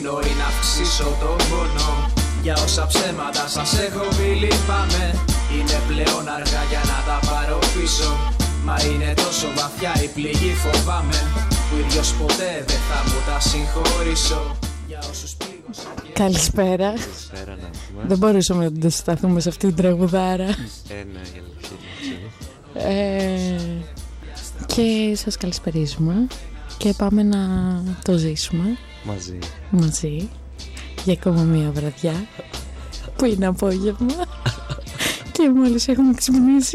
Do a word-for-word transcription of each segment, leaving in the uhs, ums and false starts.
μείνω ή να αυξήσω τον πόνο. Για όσα ψέματα σας έχω πει λυπάμαι. Είναι πλέον αργά για να τα πάρω πίσω. Μα είναι τόσο βαθιά η πληγή φοβάμαι, που ίδιος ποτέ δεν θα μου τα συγχωρήσω. Για όσους πλήγωσα. Καλησπέρα. Καλησπέρα, να πούμε. Δεν μπορούσαμε να σταθούμε σε αυτή την τραγουδάρα. Ένα για ε, Και σας καλησπερίζουμε και πάμε να το ζήσουμε μαζί. Μαζί για ακόμα μία βραδιά που είναι απόγευμα και μόλις έχουμε ξυπνήσει.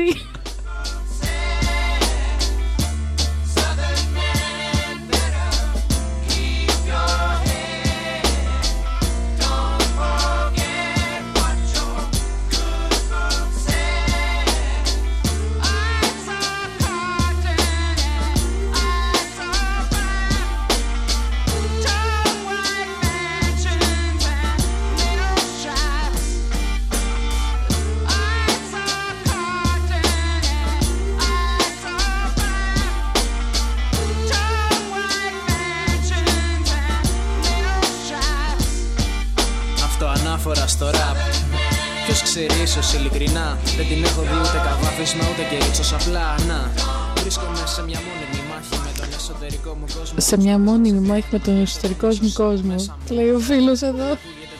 Στο ραπ. Ποιος ξέρει, ίσως ειλικρινά δεν την έχω δει ούτε καβάφισμα ούτε και ρίτσος απλά. Να βρίσκομαι σε μια μόνιμη μάχη με τον εσωτερικό μου κόσμο. Σε μια μόνιμη μάχη με τον εσωτερικό μου κόσμο, λέει ο φίλος εδώ.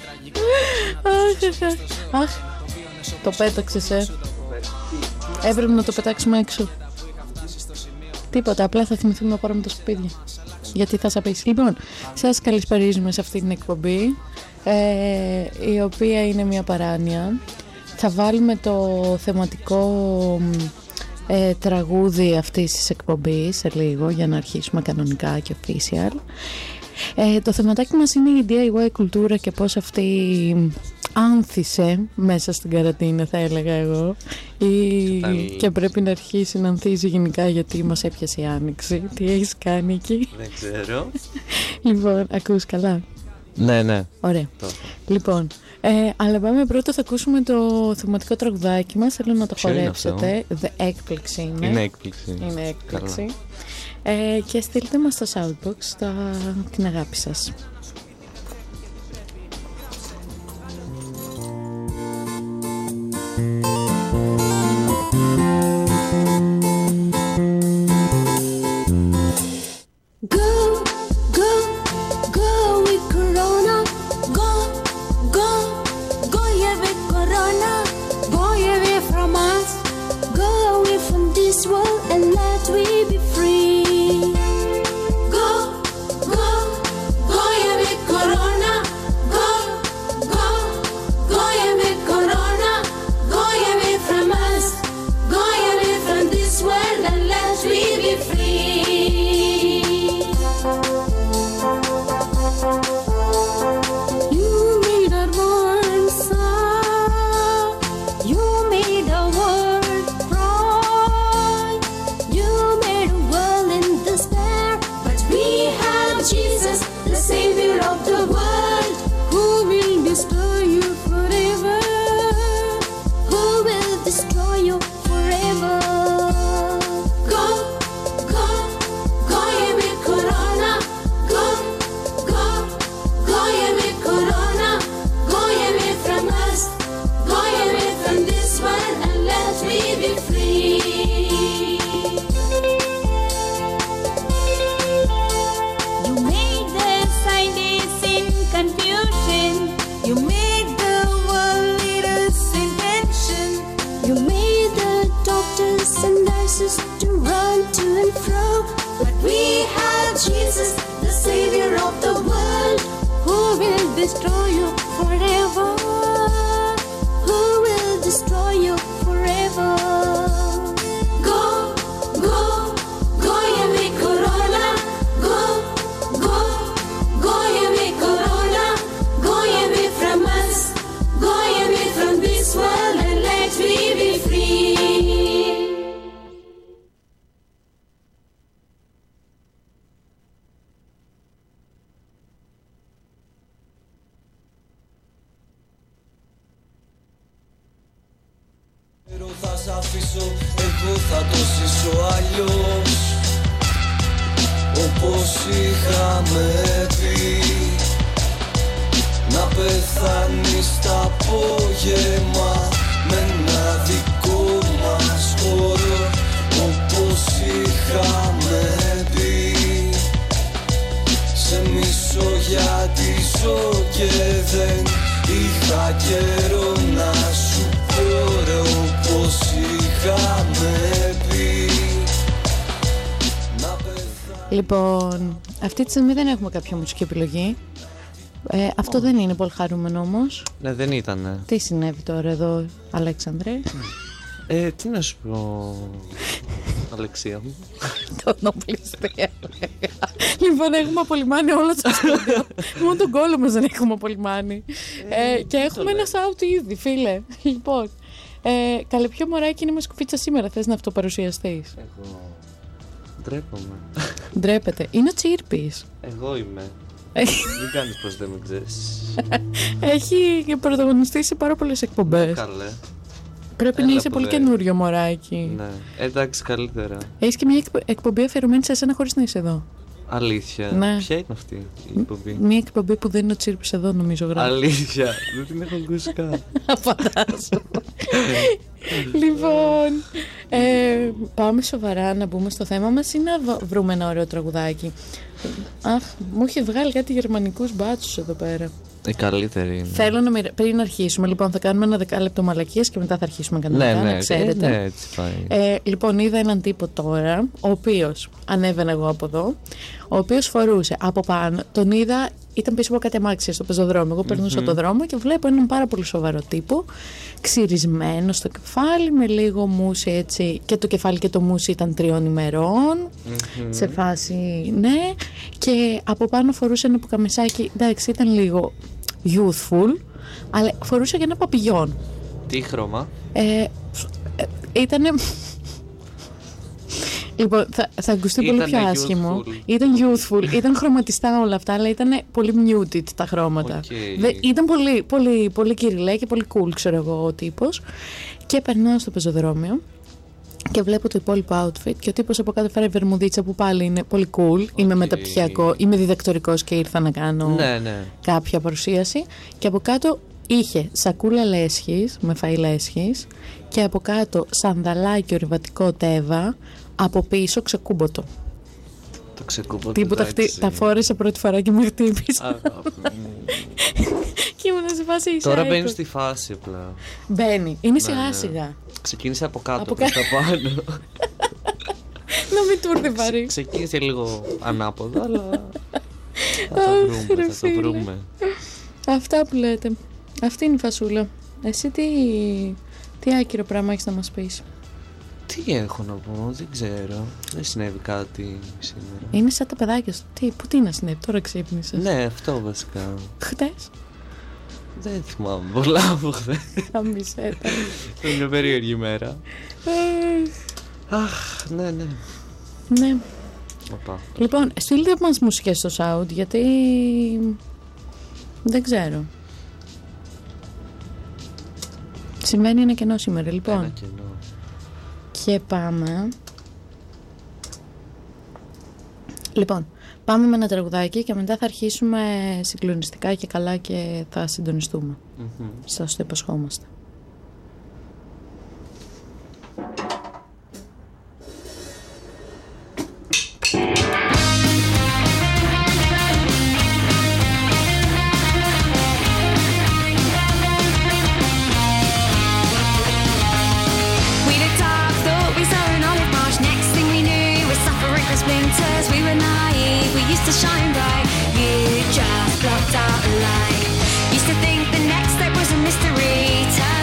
Αχ, αχ, το πέταξες, ε. Έπρεπε να το πετάξουμε έξω. Τίποτα, απλά θα θυμηθούμε να πάρουμε τα σκουπίδια. Γιατί θα σαπίσει. Λοιπόν, σας καλησπερίζουμε σε αυτή την εκπομπή, ε, η οποία είναι μια παράνοια. Θα βάλουμε το θεματικό ε, τραγούδι αυτής της εκπομπής σε λίγο, για να αρχίσουμε κανονικά και official. Ε, το θεματάκι μας είναι η ντι άι γουάι κουλτούρα και πώς αυτή άνθησε μέσα στην καραντίνα, θα έλεγα εγώ, ή... και πρέπει να αρχίσει να ανθίζει γενικά, γιατί μας έπιασε η άνοιξη. Τι έχεις κάνει εκεί? Δεν ξέρω. Λοιπόν, ακούς καλά? Ναι, ναι. Ωραία. Το. Λοιπόν, ε, αλλά πάμε πρώτα, θα ακούσουμε το θεματικό τραγουδάκι μας. Θέλω να το Ποιο χορέψετε. The έκπληξη είναι. Είναι έκπληξη. Είναι έκπληξη. Ε, και στείλτε μας στο Shoutbox τα... την αγάπη σας. απόγευμα με ένα δικό μας χώρο, όπως είχαμε πει. Σε μισό γιατί ζω και δεν είχα καιρό να σου πω ρε, όπως είχαμε πει. Λοιπόν, αυτή τη στιγμή δεν έχουμε κάποια μουσική επιλογή. Ε, αυτό oh. δεν είναι πολύ χαρούμενο όμως. Ναι, δεν ήτανε. Τι συνέβη τώρα εδώ, Αλέξανδρε? Ε, τι να σου πω, Αλεξία μου. Το νοπλιστρία. Λοιπόν, έχουμε απολυμάνει όλα τα στούντιο. Μόνο τον κόλλο μας δεν έχουμε απολυμάνει. Ε, και έχουμε ένα out ήδη, φίλε. Λοιπόν, ε, καλέ, ποιο μωράκι είναι με σκουφίτσα σήμερα? Θες να αυτοπαρουσιαστείς? Εγώ ντρέπομαι. Ντρέπεται. Είναι ο Τσίρπης. Εγώ είμαι. Μην κάνεις πως δεν με ξέρεις. Έχει πρωταγωνιστήσει σε πάρα πολλές εκπομπές. Καλέ. Πρέπει Έλα να είσαι πολύ δε... καινούριο μωράκι. Ναι, εντάξει, καλύτερα. Έχεις και μια εκπομπή αφιερωμένη σε εσένα χωρίς να είσαι εδώ. Αλήθεια. Ναι. Ποια είναι αυτή η εκπομπή? Μια εκπομπή που δεν είναι ο Τσίρπης εδώ, νομίζω γράφει. Αλήθεια. Δεν την έχω ακούσει καν. Φαντάζομαι. Λοιπόν, ε, πάμε σοβαρά να μπούμε στο θέμα μας ή να βρούμε ένα ωραίο τραγουδάκι? Αχ, μου έχει βγάλει κάτι γερμανικούς μπάτσους εδώ πέρα. Η καλύτερη είναι. Θέλω να μοιρα... πριν αρχίσουμε, λοιπόν, θα κάνουμε ένα δεκάλεπτο μαλακίες και μετά θα αρχίσουμε κανονικά. Ναι, ναι, να ξέρετε. ναι, έτσι πάει. Ε, λοιπόν, είδα έναν τύπο τώρα, ο οποίος ανέβαινα εγώ από εδώ, ο οποίος φορούσε από πάνω, τον είδα, ήταν πίσω από κάτι αμάξια στο πεζοδρόμιο. Εγώ περνούσα mm-hmm. το δρόμο και βλέπω έναν πάρα πολύ σοβαρό τύπο, ξυρισμένο στο κεφάλι, με λίγο μουσι έτσι, και το κεφάλι και το μουσι ήταν τριών ημερών, mm-hmm. σε φάση, ναι, και από πάνω φορούσε ένα πουκαμισάκι, εντάξει, ήταν λίγο youthful, αλλά φορούσε και ένα παπηγιόν. Τι χρώμα? Ε, ε, ήτανε... Λοιπόν, θα, θα ακουστεί πολύ πιο άσχημο. Ήταν youthful, ήταν χρωματιστά όλα αυτά, αλλά ήταν πολύ muted τα χρώματα. Okay. Δε, ήταν πολύ, πολύ, πολύ κυριλέ και πολύ cool, ξέρω εγώ, ο τύπος. Και περνάω στο πεζοδρόμιο και βλέπω το υπόλοιπο outfit και ο τύπος από κάτω φέρει βερμουδίτσα που πάλι είναι πολύ cool. Okay. Είμαι μεταπτυχιακό, είμαι διδακτορικός και ήρθα να κάνω ναι, ναι. κάποια παρουσίαση. Και από κάτω είχε σακούλα λέσχης, με φαΐ λέσχης, και από κάτω σανδαλάκι ορειβατικό τέβα, από πίσω ξεκούμποτο. Το ξεκούμποτο. Τίποτα χτύ, τα φόρεσα πρώτη φορά και με χτύπησα. Και ήμουν σε φάση ίσα. Τώρα μπαίνει στη φάση απλά. Μπαίνει, είναι σιγά σιγά. Ξεκίνησε από κάτω από προς τα πάνω. Να μην του έρθει βαρύ. Ξεκίνησε λίγο ανάποδα, αλλά θα το βρούμε, θα το βρούμε. Αυτά που λέτε. Αυτή είναι η φασούλα. Εσύ τι, τι άκυρο πράγμα έχεις να μας πεις? Τι έχω να πω, δεν ξέρω. Δεν συνέβη κάτι σήμερα. Είναι σαν τα παιδάκια σου. Τι, πού τι να συνέβη, τώρα ξύπνησες? Ναι, αυτό βασικά. Χτες? Δεν θυμάμαι πολλά από χθες. Αμισέτα. Ήταν μια περίεργη μέρα. Αχ, ναι, ναι. Ναι. Οπα. Λοιπόν, στείλτε μας μουσικές στο sound, γιατί δεν ξέρω. Συμβαίνει ένα κενό σήμερα, λοιπόν. Ένα κενό. Και πάμε. Λοιπόν, πάμε με ένα τραγουδάκι και μετά θα αρχίσουμε συγκλονιστικά και καλά και θα συντονιστούμε. Mm-hmm. Σας το υποσχόμαστε. We were naive, we used to shine bright. You just blocked out a light. Used to think the next step was a mystery.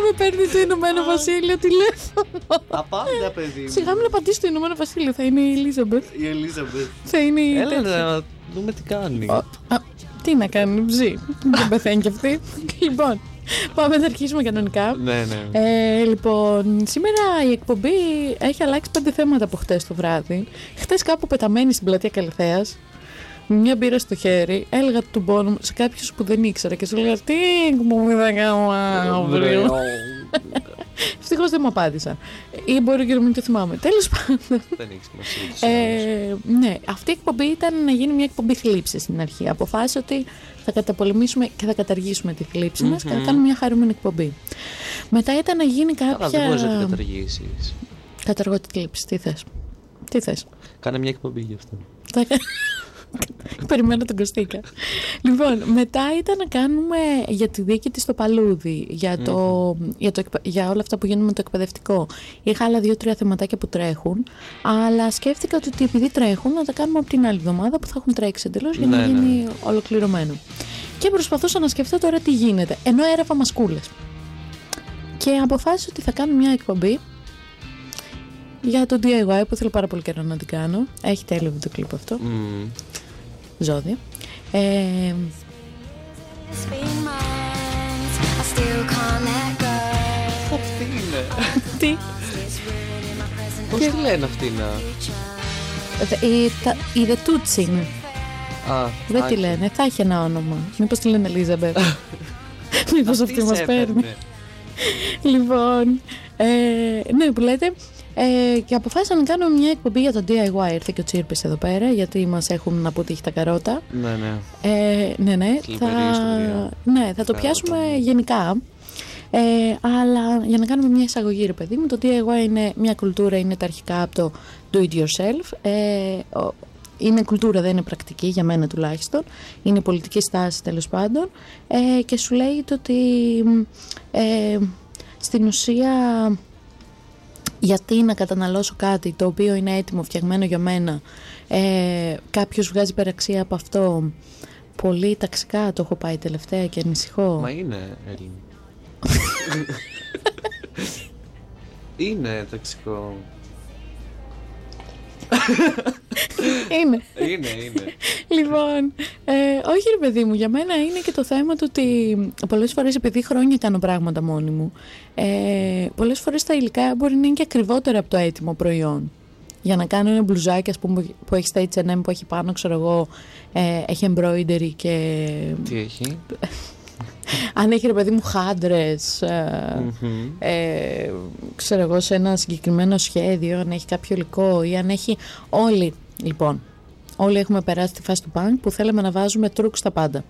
με παίρνει το Ηνωμένο Βασίλειο τηλέφωνο. Απάντα, παιδί. Σιγά μην απαντήσει το Ηνωμένο Βασίλειο, θα είναι η Ελίζαμπεθ. Η Ελίζαμπεθ. Θα είναι η. Έλα να δούμε τι κάνει. Α, τι να κάνει, ψή. Δεν πεθαίνει κι αυτή. Λοιπόν, πάμε να αρχίσουμε κανονικά. Ναι, ναι. Ε, λοιπόν, σήμερα η εκπομπή έχει αλλάξει πέντε θέματα από χτες το βράδυ. Χτες κάπου πεταμένη στην πλατεία Καλυθέας, με μια μπύρα στο χέρι, έλεγα του πόνου σε κάποιους που δεν ήξερα και σου έλεγα τι εκπομπή θα κάνω αύριο. Ευτυχώς δεν μου απάντησαν. Ή μπορεί και να μην το θυμάμαι. Τέλος πάντων. Δεν έχει σημασία. Ε, ναι, αυτή η εκπομπή ήταν να γίνει μια εκπομπή θλίψης στην αρχή. Αποφάσισα ότι θα καταπολεμήσουμε και θα καταργήσουμε τη θλίψη μας mm-hmm. και θα κάνουμε μια χαρούμενη εκπομπή. Μετά ήταν να γίνει κάποια. Αλλά δεν μπορείς να την καταργήσεις. Καταργώ τη θλίψη. Τι θες. Τι θες. Κάνε μια εκπομπή γι' αυτό. Περιμένω τον Κωστίκα. Λοιπόν, μετά ήταν να κάνουμε για τη δίκη της στο Παλούδι, για, το, mm-hmm. για, το, για όλα αυτά που γίνουν με το εκπαιδευτικό. Είχα άλλα δύο-τρία θεματάκια που τρέχουν, αλλά σκέφτηκα ότι επειδή τρέχουν να τα κάνουμε από την άλλη εβδομάδα που θα έχουν τρέξει εντελώς για ναι, να γίνει ναι. ολοκληρωμένο. Και προσπαθούσα να σκεφτώ τώρα τι γίνεται, ενώ έγραφα μασκούλες. Και αποφάσισα ότι θα κάνω μια εκπομπή για το ντι άι γουάι που θέλω πάρα πολύ καιρό να την κάνω. Έχει τέλειο το κλιπ αυτό. Mm. Ζώδια. Ε, Αυτή είναι. Τι. Πώς τη λένε αυτή να. Η Ρετούτσι είναι. Δεν τη λένε. Θα έχει ένα όνομα. Μήπως τη λένε Ελίζαμπεθ. Μήπως αυτή μας παίρνει. Λοιπόν. Ναι που λέτε. Ε, και αποφάσισα να κάνω μια εκπομπή για το ντι άι γουάι. Ήρθε και ο Τσίρπης εδώ πέρα, γιατί μας έχουν αποτύχει τα καρότα. Ναι, ναι. Ε, ναι, ναι. Θα, ναι, θα το πιάσουμε γενικά. Ε, αλλά για να κάνουμε μια εισαγωγή, ρε παιδί μου, το ντι άι γουάι είναι μια κουλτούρα, είναι τα αρχικά από το do it yourself. Ε, είναι κουλτούρα, δεν είναι πρακτική, για μένα τουλάχιστον. Είναι πολιτική στάση τέλος πάντων. Ε, και σου λέει το ότι ε, στην ουσία. Γιατί να καταναλώσω κάτι το οποίο είναι έτοιμο, φτιαγμένο για μένα, ε, κάποιος βγάζει υπεραξία από αυτό, πολύ ταξικά το έχω πάει τελευταία και ανησυχώ. Μα είναι Έλλην. Είναι ταξικό. Είναι. Είναι, είναι. Λοιπόν, ε, όχι ρε παιδί μου, για μένα είναι και το θέμα του ότι πολλές φορές επειδή χρόνια κάνω πράγματα μόνη μου, ε, πολλές φορές τα υλικά μπορεί να είναι και ακριβότερα από το έτοιμο προϊόν. Για να κάνω ένα μπλουζάκι, ας πούμε, που έχει στα έιτς εντ εμ που έχει πάνω, ξέρω εγώ, ε, έχει embroidery και... Τι έχει? Αν έχει ρε παιδί μου χάντρες, ε, mm-hmm. ε, ξέρω εγώ, σε ένα συγκεκριμένο σχέδιο, αν έχει κάποιο υλικό ή αν έχει όλοι, λοιπόν, όλοι έχουμε περάσει τη φάση του punk που θέλαμε να βάζουμε τρούκ στα πάντα.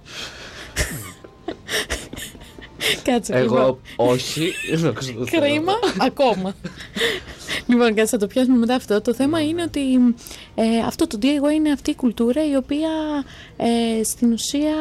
Κάτσε, εγώ λοιπόν. Όχι. Κρίμα, ακόμα. Λοιπόν, κάτσε, θα το πιάσουμε μετά αυτό. Το θέμα είναι ότι ε, αυτό το ντι άι γουάι είναι αυτή η κουλτούρα η οποία ε, στην ουσία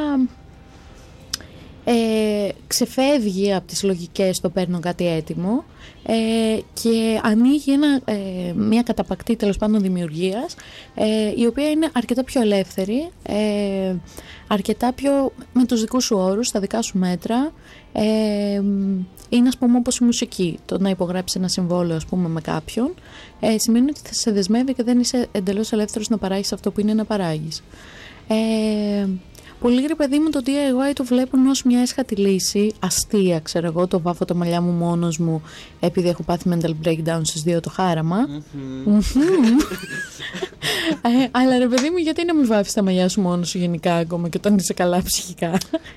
ε, ξεφεύγει από τις λογικές το παίρνω κάτι έτοιμο ε, και ανοίγει ένα, ε, μια καταπακτή τέλος πάντων δημιουργίας ε, η οποία είναι αρκετά πιο ελεύθερη, ε, αρκετά πιο με τους δικούς σου όρους, στα δικά σου μέτρα. Ε, είναι ας πούμε όπως η μουσική, το να υπογράψεις ένα συμβόλαιο ας πούμε με κάποιον ε, σημαίνει ότι θα σε δεσμεύει και δεν είσαι εντελώς ελεύθερος να παράγεις αυτό που είναι να παράγεις. ε, Πολύ ρε παιδί μου το ντι άι γουάι το βλέπουν ως μια έσχατη λύση, αστεία ξέρω εγώ, το βάφω τα μαλλιά μου μόνος μου επειδή έχω πάθει mental breakdown στις δύο το χάραμα. Mm-hmm. Mm-hmm. ε, αλλά ρε παιδί μου, γιατί να μην βάφεις τα μαλλιά σου μόνος σου γενικά ακόμα και όταν είσαι καλά ψυχικά?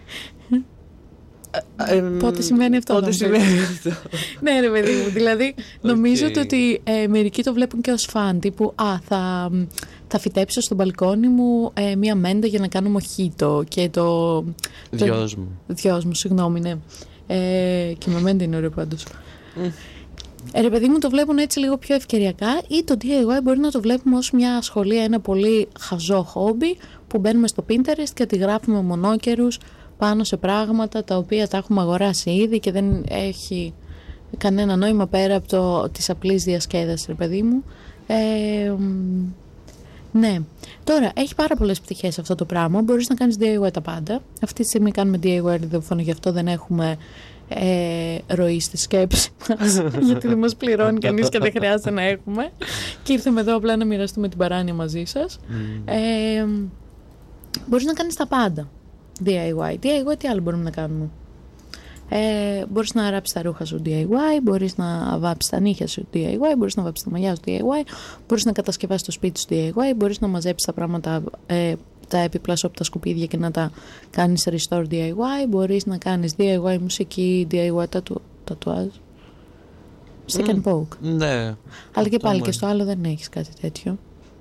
Um, πότε συμβαίνει αυτό? Πότε συμβαίνει αυτό? Ναι ρε παιδί μου, δηλαδή νομίζω okay. ότι ε, μερικοί το βλέπουν και ως φαν, τύπου α, θα, θα φυτέψω στο μπαλκόνι μου ε, μία μέντα για να κάνω μοχίτο και το... Δυος μου. Δυος μου, συγγνώμη, ναι. Ε, και με μέντα είναι ωραίο πάντως. Mm. Ε, ρε παιδί μου, το βλέπουν έτσι λίγο πιο ευκαιριακά, ή το ντι άι γουάι μπορεί να το βλέπουμε ως μια ασχολία, ένα πολύ χαζό χόμπι που μπαίνουμε στο Pinterest και αντιγράφουμε μονόκερους πάνω σε πράγματα τα οποία τα έχουμε αγοράσει ήδη και δεν έχει κανένα νόημα πέρα από το, της απλής διασκέδασης, ρε παιδί μου. Ε, Ναι. Τώρα, έχει πάρα πολλές πτυχές αυτό το πράγμα. Μπορείς να κάνεις ντι άι γουάι τα πάντα. Αυτή τη στιγμή κάνουμε ντι άι γουάι ραδιοφώνο, γι' αυτό δεν έχουμε ε, ροή στη σκέψη μας. Γιατί δεν μας πληρώνει κανείς και δεν χρειάζεται να έχουμε. Και ήρθαμε εδώ απλά να μοιραστούμε την παράνοια μαζί σας. Mm. Ε, μπορείς να κάνεις τα πάντα ντι άι γουάι. ντι άι γουάι τι άλλο μπορούμε να κάνουμε? Ε, μπορείς να ράψεις τα ρούχα σου ντι άι γουάι, μπορείς να βάψεις τα νύχια σου ντι άι γουάι, μπορείς να βάψεις τα μαλλιά σου ντι άι γουάι, μπορείς να κατασκευάσεις το σπίτι σου ντι άι γουάι, μπορείς να μαζέψεις τα πράγματα, ε, τα έπιπλα από τα σκουπίδια και να τα κάνεις restore ντι άι γουάι, μπορείς να κάνεις ντι άι γουάι μουσική, ντι άι γουάι τατουάζ, stick and poke. Ναι. Αλλά και πάλι και στο άλλο δεν έχεις κάτι τέτοιο.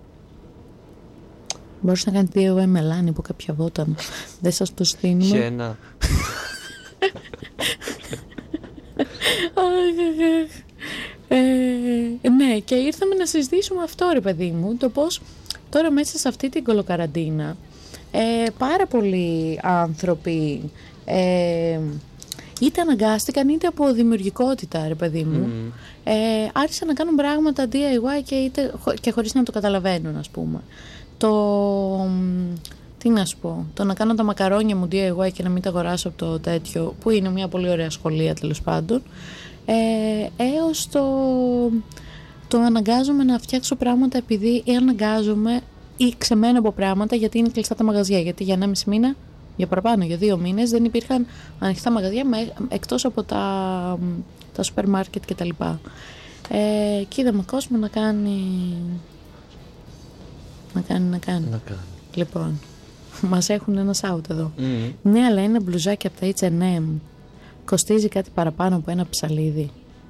Μπορείς να κάνεις ντι άι γουάι μελάνι από κάποια βότανα. Δεν σας το στείλουμε. Χένα. ε, ναι, και ήρθαμε να συζητήσουμε αυτό, ρε παιδί μου, το πως τώρα μέσα σε αυτή την κολοκαραντίνα ε, πάρα πολλοί άνθρωποι ε, είτε αναγκάστηκαν είτε από δημιουργικότητα, ρε παιδί μου, mm. ε, άρχισαν να κάνουν πράγματα ντι άι γουάι και, είτε, και χωρίς να το καταλαβαίνουν, ας πούμε. Το... Τι να σου πω, το να κάνω τα μακαρόνια μου ντι άι γουάι και να μην τα αγοράσω από το τέτοιο, που είναι μια πολύ ωραία σχολεία τέλος πάντων, ε, έως το, το αναγκάζομαι να φτιάξω πράγματα επειδή ή αναγκάζομαι ή ξεμένω από πράγματα γιατί είναι κλειστά τα μαγαζιά. Γιατί για ενάμιση μήνα, για παραπάνω, για δύο μήνες δεν υπήρχαν ανοιχτά μαγαζιά εκτός από τα, τα σούπερ μάρκετ κτλ. Ε, και είδαμε κόσμο να κάνει. Να κάνει, να κάνει. Να κάνει. Λοιπόν. Μας έχουν ένα out εδώ. Mm. Ναι, αλλά είναι μπλουζάκι από τα έιτς εντ εμ. Κοστίζει κάτι παραπάνω από ένα ψαλίδι.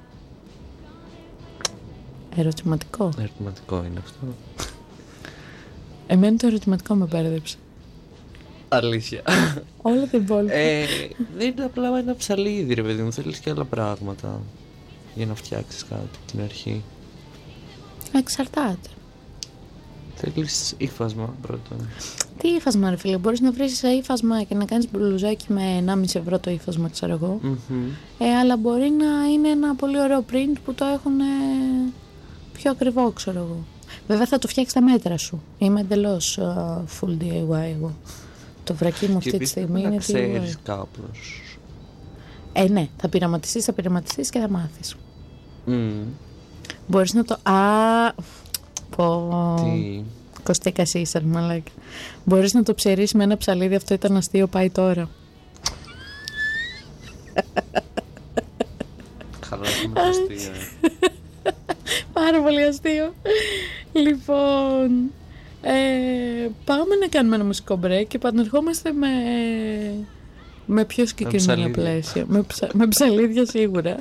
Ερωτηματικό. Ερωτηματικό είναι αυτό. Εμένα το ερωτηματικό με πέρδεψε. Αλήθεια. Όλα τα υπόλοιπα. ε, δεν είναι απλά ένα ψαλίδι, ρε παιδί μου. Θέλεις και άλλα πράγματα για να φτιάξεις κάτι την αρχή. Εξαρτάται. Θέλεις ύφασμα πρώτον. Τι ύφασμα, ρε φίλε, μπορείς να βρεις ύφασμα και να κάνεις μπλουζάκι με ενάμιση ευρώ το ύφασμα, ξέρω εγώ. Mm-hmm. Ε, αλλά μπορεί να είναι ένα πολύ ωραίο print που το έχουν πιο ακριβό, ξέρω εγώ. Βέβαια θα το φτιάξεις τα μέτρα σου. Είμαι εντελώς uh, full ντι άι γουάι εγώ. Το βρακί μου αυτή τη στιγμή είναι ντι άι γουάι. ξέρεις κάπως. Ε, ναι, θα πειραματιστείς, θα πειραματιστείς και θα μάθεις. Mm. Μπορείς να το... Α, πω... Τι... Κωστίκα Σίσαρ, μαλάκα. Μπορείς να το ψερίσεις με ένα ψαλίδι, αυτό ήταν αστείο, πάει τώρα. Καλά, έχουμε αστείο. Πάρα πολύ αστείο. Λοιπόν, ε, πάμε να κάνουμε ένα μουσικό break και επανερχόμαστε με, με πιο συγκεκριμένα πλαίσια. Με, ψα, με ψαλίδια σίγουρα.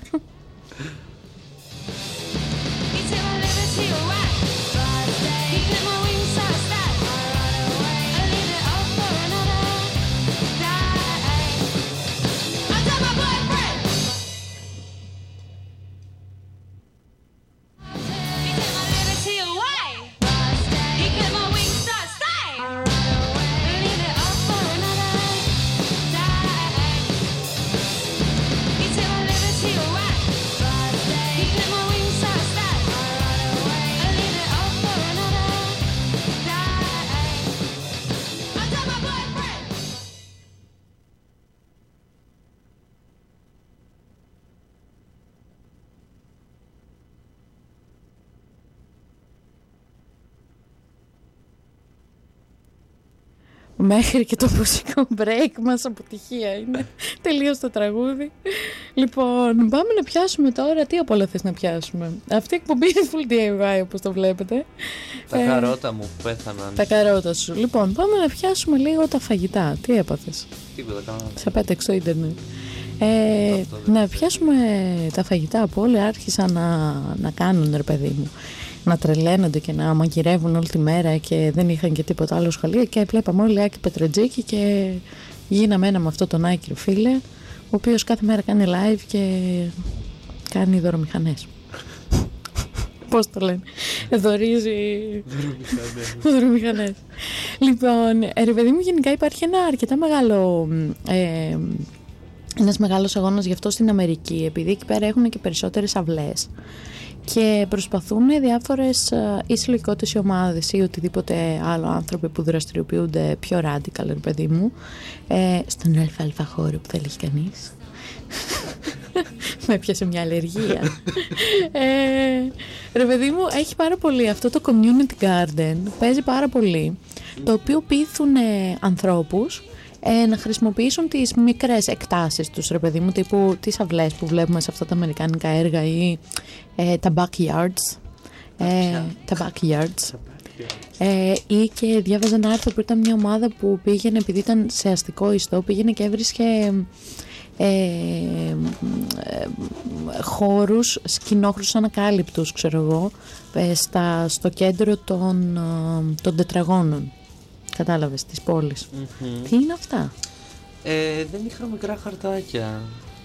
Μέχρι και το μουσικό break μας αποτυχία είναι. Τελείως το τραγούδι. Λοιπόν, πάμε να πιάσουμε τώρα. Τι απ' όλα θες να πιάσουμε? Αυτή η εκπομπή είναι full ντι άι γουάι, όπως το βλέπετε. Τα ε, καρότα μου πέθαναν. Τα καρότα σου. Λοιπόν, πάμε να πιάσουμε λίγο τα φαγητά. Τι έπαθες? Τίποτα, κανένα. Σε πέταξε στο ίντερνετ. Ε, να πιάσουμε τα φαγητά που όλοι άρχισαν να, να κάνουν, ρε παιδί μου. Να τρελαίνονται και να μαγειρεύουν όλη τη μέρα και δεν είχαν και τίποτα άλλο σχολείο. Και βλέπαμε όλοι Άκη Πετρετζίκη και γίναμε ένα με αυτό τον Άκη, φίλε, ο οποίος κάθε μέρα κάνει live και κάνει δωρομηχανές. Πώς το λένε? Δωρίζει δωρομηχανές. Λοιπόν, ρε παιδί μου, γενικά υπάρχει ένα αρκετά μεγάλο ε, ένας μεγάλος αγώνας γι' αυτό στην Αμερική, επειδή εκεί πέρα έχουν και περισσότερες αυλές και προσπαθούν διάφορες ή συλλογικότητες ή ομάδες ή οτιδήποτε άλλο άνθρωποι που δραστηριοποιούνται πιο radical, ρε παιδί μου, ε, στον αλφα-αλφα χώρο που θέλει κανείς. Με έπιασε μια αλλεργία. ε, ρε παιδί μου, έχει πάρα πολύ αυτό το community garden, παίζει πάρα πολύ, το οποίο πείθουν ε, ανθρώπους ε, να χρησιμοποιήσουν τις μικρές εκτάσεις τους, ρε παιδί μου, τύπου τις αυλές που βλέπουμε σε αυτά τα αμερικάνικα έργα ή ε, τα backyards, ε, τα backyards. Ε, ή και διάβαζα ένα άρθρο που ήταν μια ομάδα που πήγαινε, επειδή ήταν σε αστικό ιστό, πήγαινε και έβρισκε ε, ε, χώρους σκηνόχρους ανακάλυπτους, ξέρω εγώ, ε, στα, στο κέντρο των, ε, των τετραγώνων, κατάλαβες, της πόλης. Mm-hmm. Τι είναι αυτά? Ε, δεν είχα μικρά χαρτάκια.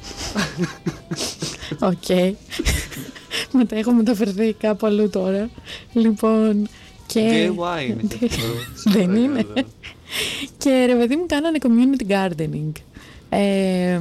Οκ. Okay. Μετά έχω μεταφερθεί κάπου αλλού τώρα. Λοιπόν, και... ντι άι γουάι είναι. Δεν είναι. Και ρε παιδί μου, κάνανε community gardening. Ε,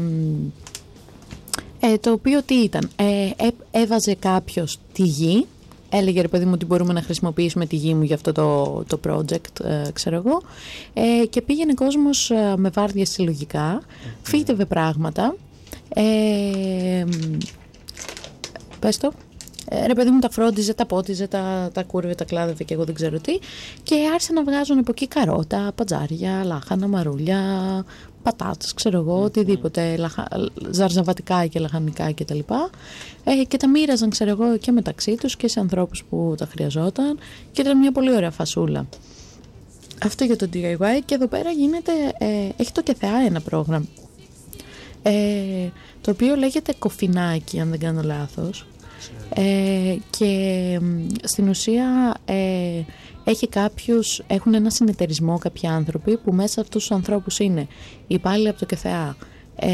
ε, το οποίο τι ήταν? Ε, ε, έβαζε κάποιος τη γη. Έλεγε, ρε παιδί μου, ότι μπορούμε να χρησιμοποιήσουμε τη γη μου για αυτό το, το project, ε, ξέρω εγώ. Ε, και πήγαινε κόσμος ε, με βάρδιες συλλογικά, mm-hmm. φύτευε πράγματα. Ε, πες το. Ε, ρε παιδί μου, τα φρόντιζε, τα πότιζε, τα, τα κούρευε, τα κλάδευε και εγώ δεν ξέρω τι. Και άρχισαν να βγάζουν από εκεί καρότα, πατζάρια, λάχανα, μαρούλια, πατάτες, ξέρω εγώ, mm-hmm. οτιδήποτε, λαχα, ζαρζαβατικά και λαχανικά κτλ. Και, ε, και τα μοίραζαν, ξέρω εγώ, και μεταξύ τους και σε ανθρώπους που τα χρειαζόταν. Και ήταν μια πολύ ωραία φασούλα. Αυτό για το ντι άι γουάι. Και εδώ πέρα γίνεται, ε, έχει το ΚΕΘΕΑ ένα πρόγραμμα, ε, το οποίο λέγεται Κοφινάκι, αν δεν κάνω λάθος. Ε, και στην ουσία ε, έχει κάποιους, έχουν ένα συνεταιρισμό κάποιοι άνθρωποι που μέσα αυτούς τους ανθρώπους είναι υπάλληλοι από το ΚΕΘΕΑ, ε,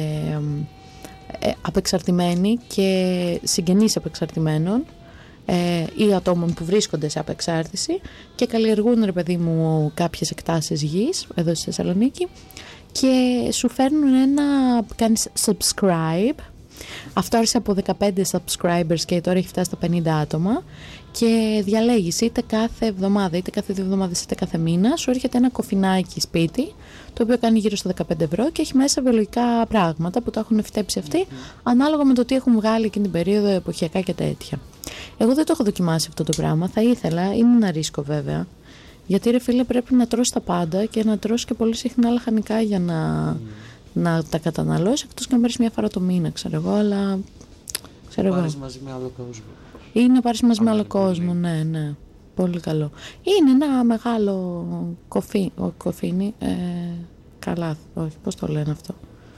ε, απεξαρτημένοι και συγγενείς απεξαρτημένων ε, ή ατόμων που βρίσκονται σε απεξάρτηση και καλλιεργούν, ρε παιδί μου, κάποιες εκτάσεις γης εδώ στη Θεσσαλονίκη και σου φέρνουν ένα, κάνεις subscribe. Αυτό άρχισε από δεκαπέντε subscribers και τώρα έχει φτάσει στα πενήντα άτομα και διαλέγεις είτε κάθε εβδομάδα, είτε κάθε δύο εβδομάδες, είτε κάθε μήνα σου έρχεται ένα κοφινάκι σπίτι, το οποίο κάνει γύρω στα δεκαπέντε ευρώ και έχει μέσα βιολογικά πράγματα που τα έχουν φτέψει αυτοί mm-hmm. ανάλογα με το τι έχουν βγάλει εκείνη την περίοδο, εποχιακά και τέτοια. Εγώ δεν το έχω δοκιμάσει αυτό το πράγμα, θα ήθελα, είναι ένα ρίσκο βέβαια, γιατί ρε φίλε πρέπει να τρως τα πάντα και να τρως και πολύ συχνά λαχανικά για να... Mm. να τα καταναλώσει, εκτός και να πάρεις μια φορά το μήνα, ξέρω εγώ, αλλά ξέρω πάρεις εγώ. μαζί με άλλο κόσμο. Ή να πάρεις μαζί με άλλο κόσμο, ναι, ναι. Πολύ καλό. Είναι ένα μεγάλο κοφί, ο, κοφίνι, ε, καλά, όχι, πώς το λένε αυτό.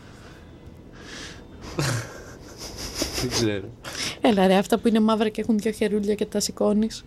Δεν ξέρω. Έλα ρε, αυτά που είναι μαύρα και έχουν δύο χερούλια και τα σηκώνεις.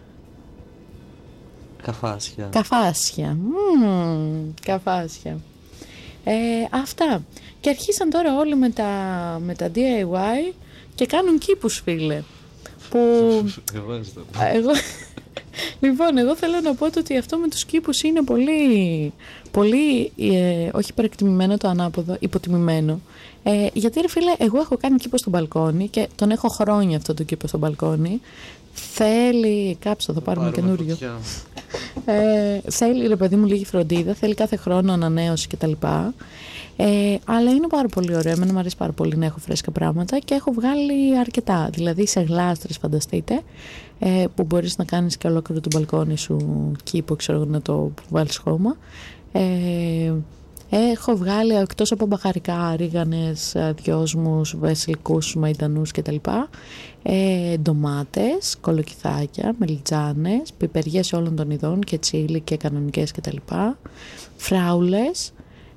Καφάσια. Καφάσια. Mm, καφάσια. Ε, αυτά. Και αρχίσαν τώρα όλοι με τα, με τα ντι άι γουάι και κάνουν κήπους, φίλε. Που... εγώ εγώ... Λοιπόν, εγώ θέλω να πω ότι αυτό με τους κήπους είναι πολύ, πολύ ε, όχι υπερεκτιμημένο το ανάποδο, υποτιμημένο. Ε, γιατί ρε φίλε, εγώ έχω κάνει κήπο στο μπαλκόνι και τον έχω χρόνια αυτό το κήπο στο μπαλκόνι. Θέλει, κάψω, θα πάρουμε καινούριο. Ε, θέλει, ρε παιδί μου, λίγη φροντίδα, θέλει κάθε χρόνο ανανέωση κτλ. Ε, αλλά είναι πάρα πολύ ωραίο. Εμένα μου αρέσει πάρα πολύ να έχω φρέσκα πράγματα και έχω βγάλει αρκετά. Δηλαδή σε γλάστρες, φανταστείτε, ε, που μπορείς να κάνεις και ολόκληρο το μπαλκόνι σου κήπο, ξέρω, να το βάλεις χώμα. Ε, έχω βγάλει εκτός από μπαχαρικά, ρίγανες, δυόσμους, βασιλικούς, μαϊντανούς κτλ. Ε, ντομάτες, κολοκυθάκια, μελιτζάνες, πιπεριές όλων των ειδών και τσίλι και κανονικές κτλ. Φράουλες,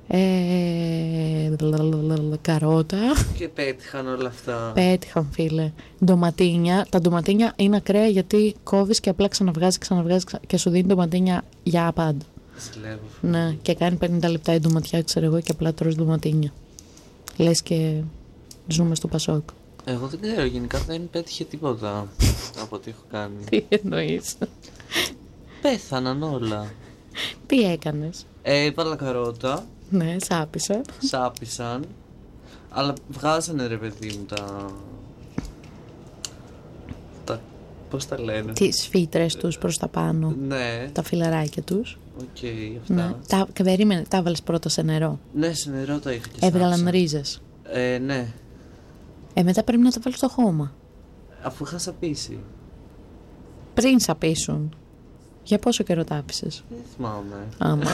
ε, καρότα. Και πέτυχαν όλα αυτά. Πέτυχαν, φίλε. Ντοματίνια. Τα ντοματίνια είναι ακραία γιατί κόβεις και απλά ξαναβγάζει, ξαναβγάζει και σου δίνει ντοματίνια για πάντα. Ζηλεύω. Ναι, και κάνει πενήντα λεπτά η ντοματιά, ξέρω εγώ, και απλά τρως ντοματίνια. Λες και ζούμε στο Πασόκ. Εγώ δεν ξέρω, γενικά δεν πέτυχε τίποτα από ό,τι έχω κάνει. Τι εννοείς? Πέθαναν όλα. Τι έκανες? Ε, έβαλα καρότα. Ναι, σάπισα. Σάπισαν. Αλλά βγάζανε ρε παιδί μου τα... τα... πώς τα λένε. Τις φύτρες τους προς τα πάνω. Ναι. Τα φιλαράκια τους. Οκ, okay, αυτά. Ναι. Τα, περίμενε, τα έβαλες πρώτα σε νερό. Ναι, σε νερό τα είχα και Έβγαλαν σάψα. ρίζες. Ε, ναι. Ε, μετά πρέπει να τα βάλεις στο χώμα. Αφού είχα σαπίσει. Πριν σαπίσουν. Για πόσο καιρό τα άφησες? Δεν θυμάμαι. Άμα.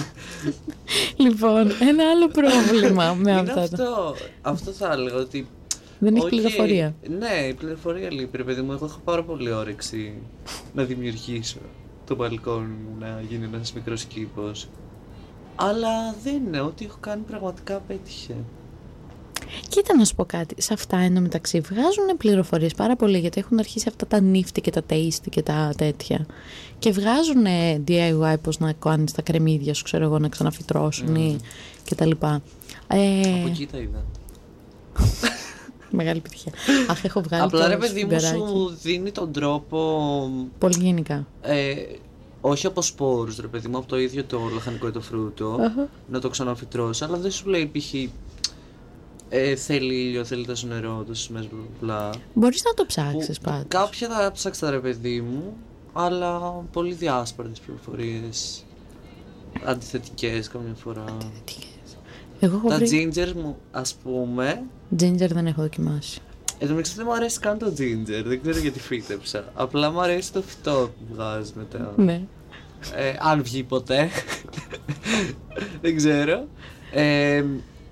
Λοιπόν, ένα άλλο πρόβλημα με Είναι αυτά. αυτό, αυτό θα έλεγα ότι... Δεν έχει okay, πληροφορία. Ναι, η πληροφορία λείπει ρε παιδί μου. Εγώ έχω πάρα πολύ όρεξη να δημιουργήσω το μπαλκόνι μου, να γίνει ένας μικρός κήπος. Αλλά δεν είναι, ό,τι έχω κάνει πραγματικά πέτυχε. Κοίτα να σου πω κάτι, σε αυτά εντωμεταξύ βγάζουν πληροφορίες πάρα πολύ, γιατί έχουν αρχίσει αυτά τα νύφτη και τα tasty και τα τέτοια, και βγάζουν ντι άι γουάι πώς να κάνεις τα κρεμμύδια σου, ξέρω εγώ, να ξαναφυτρώσουν mm. και τα λοιπά. Ε... Από εκεί τα είδα. Μεγάλη επιτυχία. Αχ, έχω βγάλει. Απλά ρε παιδί μου σου δίνει τον τρόπο. Πολύ γενικά. Ε, όχι από σπόρους ρε παιδί μου, από το ίδιο το λαχανικό ή το φρούτο, uh-huh. να το ξαναφυτρώσει, αλλά δεν σου λέει π.χ. Ε, θέλει ήλιο, θέλει τόσο νερό, τόσες μέρες, μπλα. Μπορείς να το ψάξεις πάντως. Κάποια θα ψάξεις ρε παιδί μου, αλλά πολύ διάσπαρτες πληροφορίες. Αντιθετικές καμιά φορά. Αντιθετικές. Εγώ Τα βρει... ginger μου, ας πούμε. Ginger δεν έχω δοκιμάσει. Εν τω μεταξύ δεν μου αρέσει καν το ginger, δεν ξέρω γιατί φύτεψα. Απλά μου αρέσει το φυτό που βγάζει μετά. Ναι. Ε, αν βγει ποτέ. Δεν ξέρω. Ε,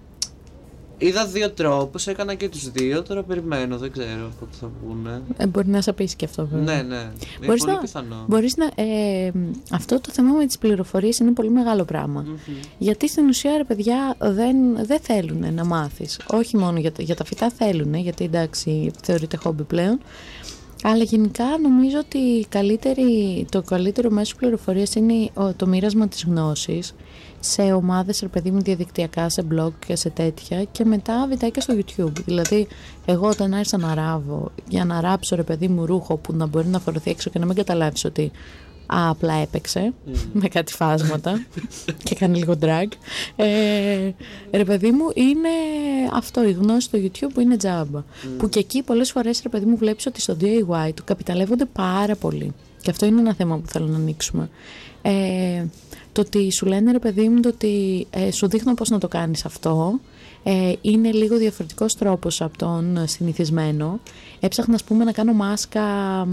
είδα δύο τρόπους, έκανα και τους δύο. Τώρα περιμένω, δεν ξέρω πότε θα βγουν. Ε, μπορεί να σε πείσει και αυτό, βέβαια. Ναι, ναι. Είναι μπορείς πολύ να, πιθανό. Μπορείς να, ε, αυτό το θέμα με τις πληροφορίες είναι πολύ μεγάλο πράγμα. Mm-hmm. Γιατί στην ουσία, ρε παιδιά, δεν, δεν θέλουν να μάθεις. Όχι μόνο για, για τα φυτά θέλουν, γιατί εντάξει, θεωρείται χόμπι πλέον. Αλλά γενικά νομίζω ότι καλύτερη, το καλύτερο μέσο πληροφορίας είναι το μοίρασμα της γνώσης σε ομάδες, ρε παιδί μου, διαδικτυακά, σε blog και σε τέτοια, και μετά βιντεάκια στο YouTube. Δηλαδή, εγώ όταν άρχισα να ράβω για να ράψω, ρε παιδί μου, ρούχο που να μπορεί να φορεθεί έξω και να μην καταλάβεις ότι α, απλά έπαιξε mm. με κάτι φάσματα και κάνει λίγο drag, ε, ρε παιδί μου, είναι αυτό, η γνώση στο YouTube που είναι τζάμπα. Mm. Που και εκεί πολλές φορές, ρε παιδί μου, βλέπεις ότι στο ντι άι γουάι του καπιταλεύονται πάρα πολύ. Και αυτό είναι ένα θέμα που θέλω να ανοίξουμε. Ε, το ότι σου λένε, ρε παιδί μου, το ότι ε, σου δείχνω πώς να το κάνεις αυτό, ε, είναι λίγο διαφορετικός τρόπος από τον συνηθισμένο. Έψαχνα, ας πούμε, να κάνω μάσκα,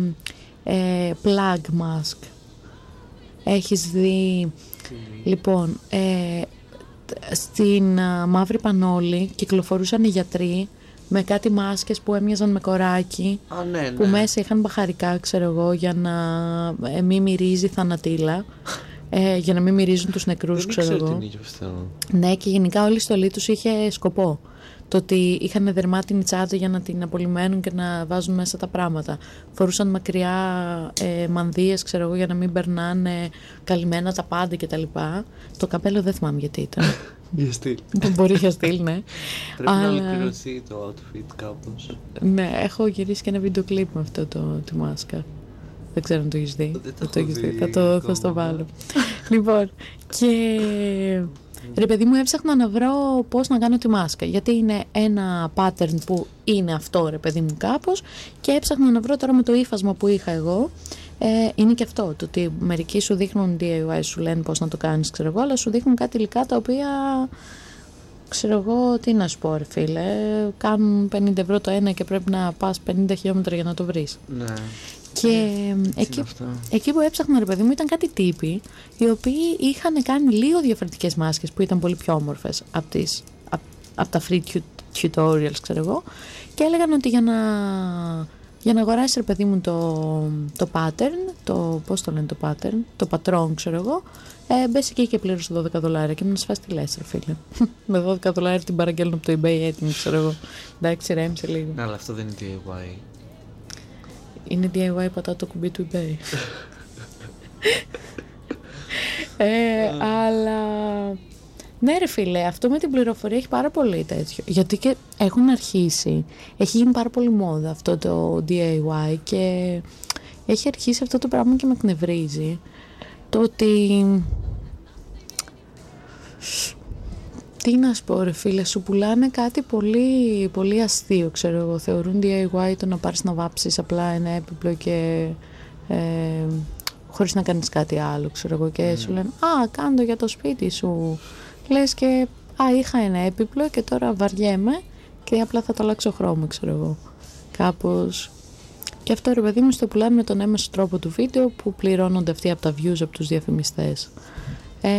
ε, plug mask. Έχεις δει? Mm. Λοιπόν, ε, στην α, Μαύρη Πανόλη κυκλοφορούσαν οι γιατροί με κάτι μάσκες που έμοιαζαν με κοράκι, Α, ναι, ναι. που μέσα είχαν μπαχαρικά, ξέρω εγώ, για να ε, μην μυρίζει θανατήλα, ε, για να μην μυρίζουν τους νεκρούς, δεν ξέρω εγώ. Ναι, και γενικά όλη η στολή τους είχε σκοπό. Το ότι είχαν δερμάτινη τσάτσα για να την απολυμμένουν και να βάζουν μέσα τα πράγματα. Φορούσαν μακριά ε, μανδύες, ξέρω εγώ, για να μην περνάνε καλυμμένα τα πάντα κτλ. Το καπέλο δεν θυμάμαι γιατί ήταν. Για στυλ. Μπορεί για στυλ, ναι. Πρέπει Αλλά... να ολοκληρωθεί το outfit κάπως. Ναι, έχω γυρίσει και ένα βίντεο κλιπ με αυτό το, τη μάσκα. Δεν ξέρω αν το έχεις δει. Δεν το το έχω δει. δει. Θα το, θα στο βάλω. Λοιπόν, και ρε παιδί μου, έψαχνα να βρω πώς να κάνω τη μάσκα. Γιατί είναι ένα pattern που είναι αυτό, ρε παιδί μου, κάπως. Και έψαχνα να βρω τώρα με το ύφασμα που είχα εγώ. Ε, είναι και αυτό, το ότι μερικοί σου δείχνουν ντι άι γουάι, σου λένε πώς να το κάνεις, ξέρω εγώ, αλλά σου δείχνουν κάτι υλικά τα οποία, ξέρω εγώ, τι να σου πω, ρε φίλε, κάνουν πενήντα ευρώ το ένα και πρέπει να πας πενήντα χιλιόμετρα για να το βρεις. Ναι. Και εκεί, εκεί που έψαχνα, ρε παιδί μου, ήταν κάτι τύποι οι οποίοι είχαν κάνει λίγο διαφορετικές μάσκες που ήταν πολύ πιο όμορφες από, τις, από, από τα free tutorials, ξέρω εγώ, και έλεγαν ότι για να, για να αγοράσεις, ρε παιδί μου, το, το pattern, το, πώς το λένε το pattern, το πατρόν, ξέρω εγώ, ε, μπες εκεί και πλήρωσε δώδεκα δολάρια και μην σου φας τι λες, ρε φίλε. Με δώδεκα δολάρια την παραγγέλνω από το eBay έτοιμη, ξέρω εγώ. Εντάξει, ρέμισε λίγο. Ναι, αλλά αυτό δεν είναι ντι άι γουάι. Είναι ντι άι γουάι, πατάω το κουμπί του eBay. ε, αλλά ναι, ρε φίλε, αυτό με την πληροφορία έχει πάρα πολύ τέτοιο. Γιατί και έχουν αρχίσει, έχει γίνει πάρα πολύ μόδα αυτό το ντι άι γουάι και έχει αρχίσει αυτό το πράγμα και με εκνευρίζει. Το ότι, Τι να σου πω ρε φίλε, σου πουλάνε κάτι πολύ, πολύ αστείο, ξέρω εγώ. Θεωρούν ντι άι γουάι το να πάρεις να βάψεις απλά ένα έπιπλο και ε, χωρίς να κάνεις κάτι άλλο, ξέρω εγώ. Και mm. σου λένε, α, κάνε το για το σπίτι σου. Λες και, α, είχα ένα έπιπλο και τώρα βαριέμαι και απλά θα το αλλάξω χρώμα, ξέρω εγώ. Κάπως. Και αυτό ρε παιδί μου στο πουλάνε με τον έμεσο τρόπο του βίντεο που πληρώνονται αυτοί από τα views από τους διαφημιστές. Ε,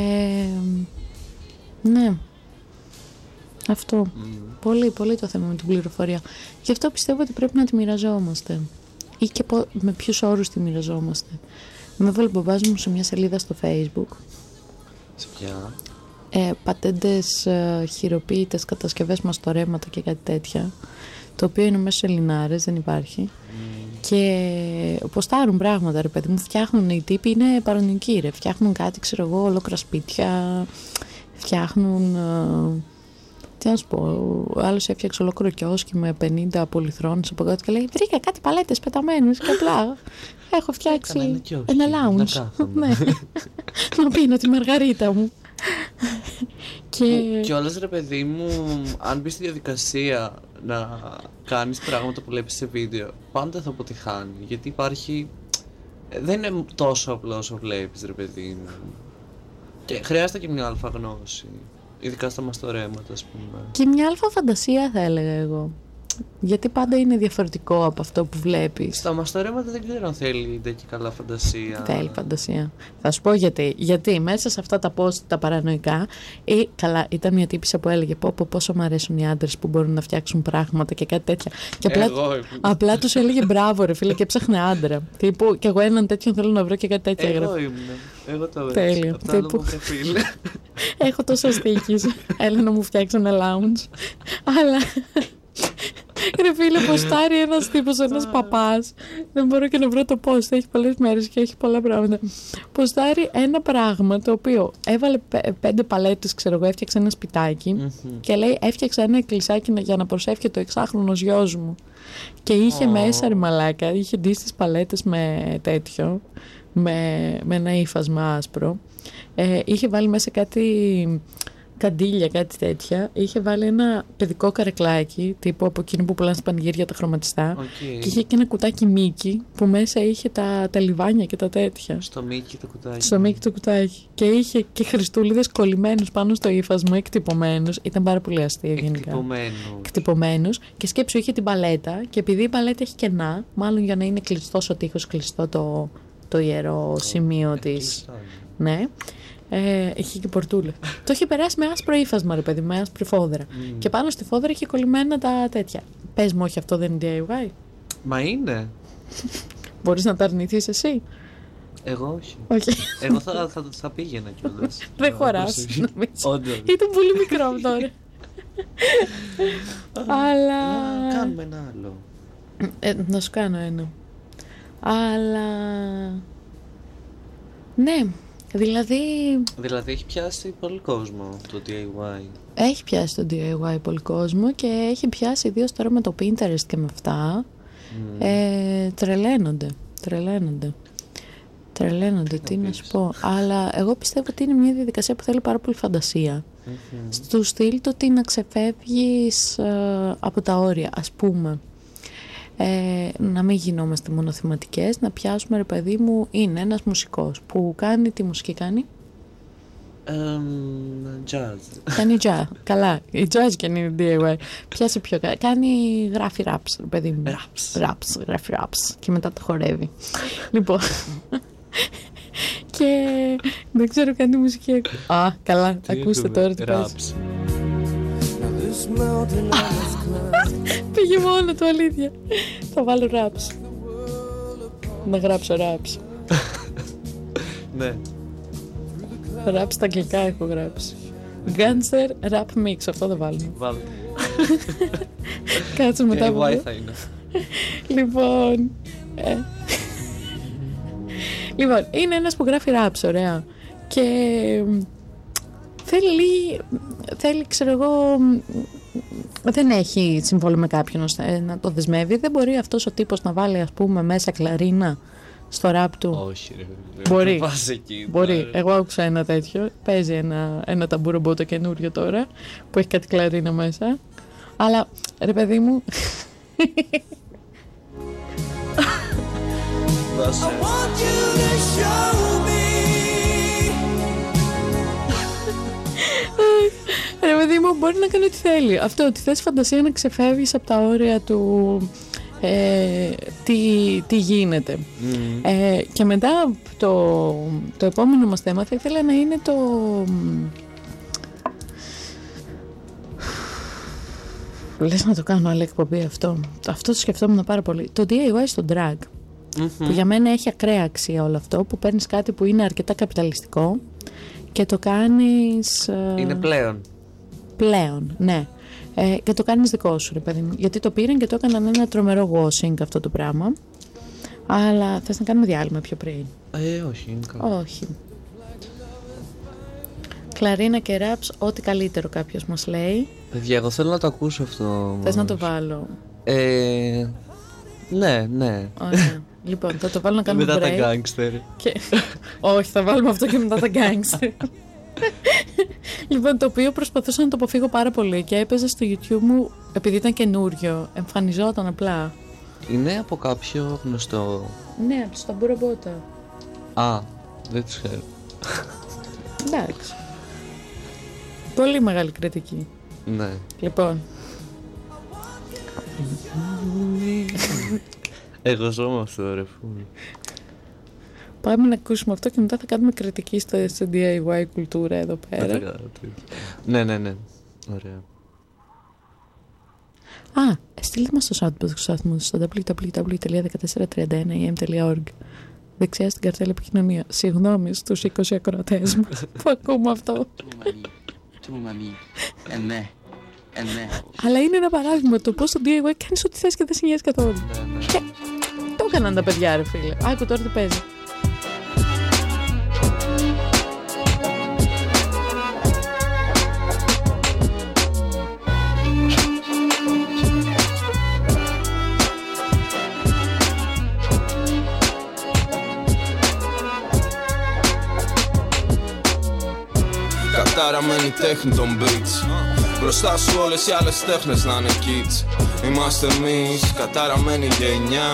ναι. Αυτό. Mm. Πολύ, πολύ το θέμα με την πληροφορία. Γι' αυτό πιστεύω ότι πρέπει να τη μοιραζόμαστε. Ή και πο... με ποιους όρους τη μοιραζόμαστε. Με έβαλε ο μπαμπάς μου σε μια σελίδα στο Facebook. Σε ποια? Ε, πατέντες ε, χειροποίητες κατασκευές μαστορέματα και κάτι τέτοια. Το οποίο είναι μέσα σε Ελληνάρες, δεν υπάρχει. Mm. Και ποστάρουν πράγματα, ρε παιδί μου. Φτιάχνουν οι τύποι, είναι παρονικοί, ρε. Φτιάχνουν κάτι, ξέρω εγώ, ολόκληρα σπίτια. Φτιάχνουν. Ε, τι να σου πω, ο άλλος έφτιαξε ολόκληρο κιόσκι με πενήντα πολυθρόνες από κάτω και λέει: βρήκα κάτι παλέτες πεταμένους και απλά έχω φτιάξει ένα, ένα lounge. Ναι, να πίνω τη μαργαρίτα μου. Και κιόλας ρε παιδί μου, αν μπεις στη διαδικασία να κάνεις πράγματα που βλέπεις σε βίντεο, πάντα θα αποτυχάνει. Γιατί υπάρχει. Δεν είναι τόσο απλό όσο βλέπεις, ρε παιδί μου. Και χρειάζεται και μια αλφα γνώση. Ειδικά στα μαστορέματα, ας πούμε. Και μια αλφα φαντασία θα έλεγα εγώ. Γιατί πάντα είναι διαφορετικό από αυτό που βλέπεις. Στα μαστορέματα δεν ξέρω αν θέλει και καλά φαντασία. Θέλει φαντασία. Θα σου πω γιατί. Γιατί μέσα σε αυτά τα post τα παρανοϊκά, ή, καλά, ήταν μια τύπισσα που έλεγε πω, πω πόσο μου αρέσουν οι άντρες που μπορούν να φτιάξουν πράγματα και κάτι τέτοια. Και απλά, εγώ, απλά τους έλεγε μπράβο ρε φίλε και έψαχνε άντρα. Τύπου, και εγώ έναν τέτοιον θέλω να βρω και κάτι τέτοια. Εγώ ήμουν. Εγώ το βρήκα. Τέλειο. Τύπου, έχω τόσο στοίχης. Έλα να μου φτιάξει ένα lounge. Αλλά. Ρε φίλε, ποστάρει ένας τύπος, ένας παπάς. Δεν μπορώ και να βρω το post, έχει πολλές μέρες και έχει πολλά πράγματα. Ποστάρει ένα πράγμα το οποίο έβαλε πέντε παλέτες, ξέρω εγώ, έφτιαξε ένα σπιτάκι mm-hmm. και λέει έφτιαξε ένα εκκλησάκι για να προσεύχεται το εξάχρονος γιος μου. Και είχε oh. μέσα ρε μαλάκα, είχε ντύσει τις παλέτες με τέτοιο, με, με ένα ύφασμα άσπρο. Ε, είχε βάλει μέσα κάτι. Καντήλια, κάτι τέτοια. Είχε βάλει ένα παιδικό καρεκλάκι, τύπου από εκείνο που πουλάνε στα πανηγύρια τα χρωματιστά. Okay. Και είχε και ένα κουτάκι Μίκι που μέσα είχε τα, τα λιβάνια και τα τέτοια. Στο Μίκι το κουτάκι. Στο Μίκι το κουτάκι. Και είχε και χριστούλιδες κολλημένους πάνω στο ύφασμα, εκτυπωμένους. Ήταν πάρα πολύ αστείο γενικά. Εκτυπωμένους. Και σκέψου, είχε την παλέτα. Και επειδή η παλέτα έχει κενά, μάλλον για να είναι κλειστό ο τοίχος, κλειστό το, το ιερό oh, σημείο oh, της. Ναι. Ε, είχε και πορτούλα. Το είχε περάσει με άσπρο ύφασμα, ρε παιδί, με άσπρη φόδρα. Mm. Και πάνω στη φόδρα είχε κολλημένα τα τέτοια. Πες μου, όχι, αυτό δεν είναι ντι άι γουάι. Μα είναι. Μπορείς να τα αρνηθείς εσύ? Εγώ όχι. Okay. Εγώ θα, θα, θα πήγαινα κιόλας. Δεν χωράς. Όντως. Ήταν πολύ μικρό τώρα. Αλλά. Να κάνουμε ένα άλλο. Ε, να σου κάνω ένα. Αλλά. Ναι. Δηλαδή... δηλαδή έχει πιάσει πολύ κόσμο το ντι άι γουάι. Έχει πιάσει το ντι άι γουάι πολύ κόσμο και έχει πιάσει ιδίως τώρα με το Pinterest και με αυτά. Mm. Ε, τρελαίνονται, τρελαίνονται. Τρελαίνονται, τι, τι να σου πω. Αλλά εγώ πιστεύω ότι είναι μια διαδικασία που θέλει πάρα πολύ φαντασία. Mm-hmm. Στο στυλ το ότι να ξεφεύγεις ε, από τα όρια, ας πούμε. Ε, να μην γινόμαστε μονοθεματικές, να πιάσουμε ρε παιδί μου, είναι ένας μουσικός που κάνει, τι μουσική κάνει? Um, jazz. Κάνει jazz, καλά, η jazz και είναι ντι άι γουάι. Πιάσε πιο καλά, κάνει, γράφει raps ρε παιδί μου. Raps. Raps, γράφει raps και μετά το χορεύει. Λοιπόν, και δεν ξέρω καν τη μουσική. Α, καλά, ακούστε τώρα τι παίζει. Πήγε μόνο του, αλήθεια. Θα βάλω raps. Να γράψω raps. Ναι. Raps στα αγγλικά έχω γράψει. Gangster rap mix, αυτό δεν βάλουμε. Βάλουμε. Κάτσε μετά από αυτό. Θα είναι. Λοιπόν. Ε. Λοιπόν, είναι ένας που γράφει raps, ωραία. Και θέλει, θέλει, ξέρω εγώ, δεν έχει συμβόλαιο με κάποιον να το δεσμεύει. Δεν μπορεί αυτός ο τύπος να βάλει, ας πούμε, μέσα κλαρίνα στο ραπ του? Όχι, ρε. Μπορεί. Πας εκεί, Μπορεί. ρε. Εγώ άκουσα ένα τέτοιο. Παίζει ένα, ένα ταμπουρομπότο καινούριο τώρα που έχει κάτι κλαρίνα μέσα. Αλλά ρε παιδί μου. Δώσε. Ρε παιδί μου, μπορεί να κάνει ό,τι θέλει. Αυτό, ότι θες φαντασία να ξεφεύγεις από τα όρια του ε, τι, τι γίνεται. Mm. Ε, και μετά το, το επόμενο μας θέμα θα ήθελα να είναι το... Λες να το κάνω άλλη εκπομπή αυτό. Αυτό το σκεφτόμουν πάρα πολύ. Το ντι άι γουάι στο drag. Mm-hmm. Που για μένα έχει ακραία αξία όλο αυτό. Που παίρνεις κάτι που είναι αρκετά καπιταλιστικό και το κάνεις... Είναι πλέον. Πλέον, ναι. Ε, και το κάνεις δικό σου, ρε παιδί μου. Γιατί το πήραν και το έκαναν ένα τρομερό washing αυτό το πράγμα. Αλλά θες να κάνουμε διάλειμμα πιο πριν? Ε, όχι, είναι καλό. Όχι. Κλαρίνα και ράψ, ό,τι καλύτερο κάποιος μας λέει. Παιδιά, εγώ θέλω να το ακούσω αυτό. Θες να το βάλω? Ε, ναι, ναι. Ωραία. Λοιπόν, θα το βάλω να κάνουμε μετά break. τα γκάνγκστερ. Και... Όχι, θα βάλουμε αυτό και μετά τα γκάνγκστερ. Λοιπόν, το οποίο προσπαθούσα να το αποφύγω πάρα πολύ και έπαιζε στο YouTube μου επειδή ήταν καινούριο. Εμφανιζόταν απλά. Είναι από κάποιο γνωστό? Ναι, από το Ταμπουρομπότα. Α, δεν τους ξέρω. Εντάξει. Πολύ μεγάλη κριτική. Ναι. Λοιπόν. Εγώ ζω με αυτό, ρε φούλ. Πάμε να ακούσουμε αυτό και μετά θα κάνουμε κριτική στο, στο ντι άι γουάι κουλτούρα εδώ πέρα. Ναι, ναι, ναι. Ωραία. Α, στείλτε μας το soundbox σταθμού στο double-u double-u double-u τελεία δεκατέσσερα τριάντα ένα ε εμ τελεία org. Δεξιά στην καρτέλα επικοινωνία. Συγγνώμη στους είκοσι ακροατές μας που ακούμε αυτό. Αλλά είναι ένα παράδειγμα το πώς στο ντι άι γουάι κάνεις ό,τι θες και δεν σε νοιάζει καθόλου. Και το έκαναν τα παιδιά, ρε φίλε. Άκου τώρα τι παίζει. Κατάραμένη τέχνη των beats. Μπροστά σου όλες οι άλλες τέχνες να είναι kids. Είμαστε εμείς, κατάραμένη γενιά.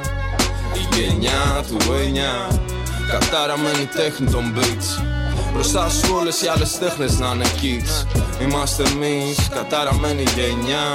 Η γενιά του εννιά. Κατάραμένη τέχνη των beats. Μπροστά σου όλες οι άλλες τέχνες να είναι kids. Είμαστε εμείς, κατάραμένη γενιά.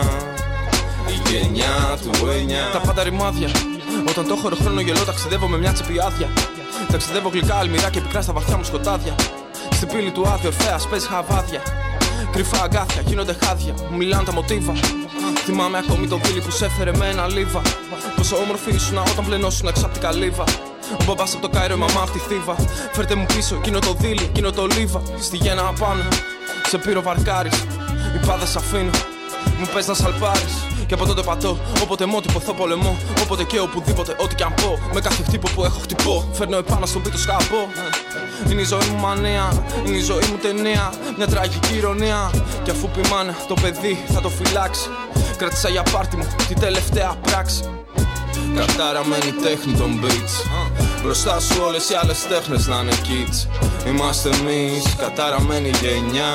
Η γενιά του εννιά. Τα πάντα ρημάδια. Όταν το έχω χρόνο γελώ ταξιδεύω με μια τσέπη άδεια. Ταξιδεύω γλυκά, αλμυρά και πικρά στα βαθιά μου σκοτάδια. Στην πύλη του άδειο ευθέας παίζει χαβάδια. Κρυφά αγκάθια, γίνονται χάδια, μου μιλάνε τα μοτίβα. Θυμάμαι ακόμη το δίλη που σε έφερε με ένα λίβα. Πόσο όμορφη ήσουν όταν πλενώσουν έξω απ' την καλύβα. Ο μπαμπάς απ' το Κάιρο, η μαμά απ' τη Θήβα. Φέρτε μου πίσω, εκείνο το δίλη, εκείνο το λίβα. Στη γέννα απάνω, σε πήρω βαρκάρις. Οι πάδες αφήνω, μου πες να σαλπάρεις. Και από τότε πατώ, όποτε μότυπο θα πολεμώ. Όποτε και οπουδήποτε, ό,τι κι αν πω. Με κάθε χτύπο που έχω χτυπώ, φέρνω επάνω στον πίτο σκαπώ. Είναι η ζωή μου μανία, είναι η ζωή μου ταινία. Μια τραγική ηρωνία. Και αφού ποιμάνε το παιδί θα το φυλάξει. Κράτησα για πάρτι μου τη τελευταία πράξη. Κατάραμένη τέχνη των beats. Μπροστά σου όλες οι άλλες τέχνες να είναι kids. Είμαστε εμείς, κατάραμένη γενιά.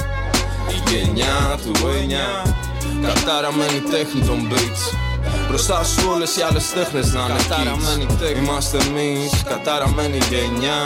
Η γενιά του εννιά. Κατάραμένη τέχνη των beats. Μπροστά σου όλες οι άλλες τέχνες να είναι kids. Είμαστε εμείς, κατάραμένη γενιά.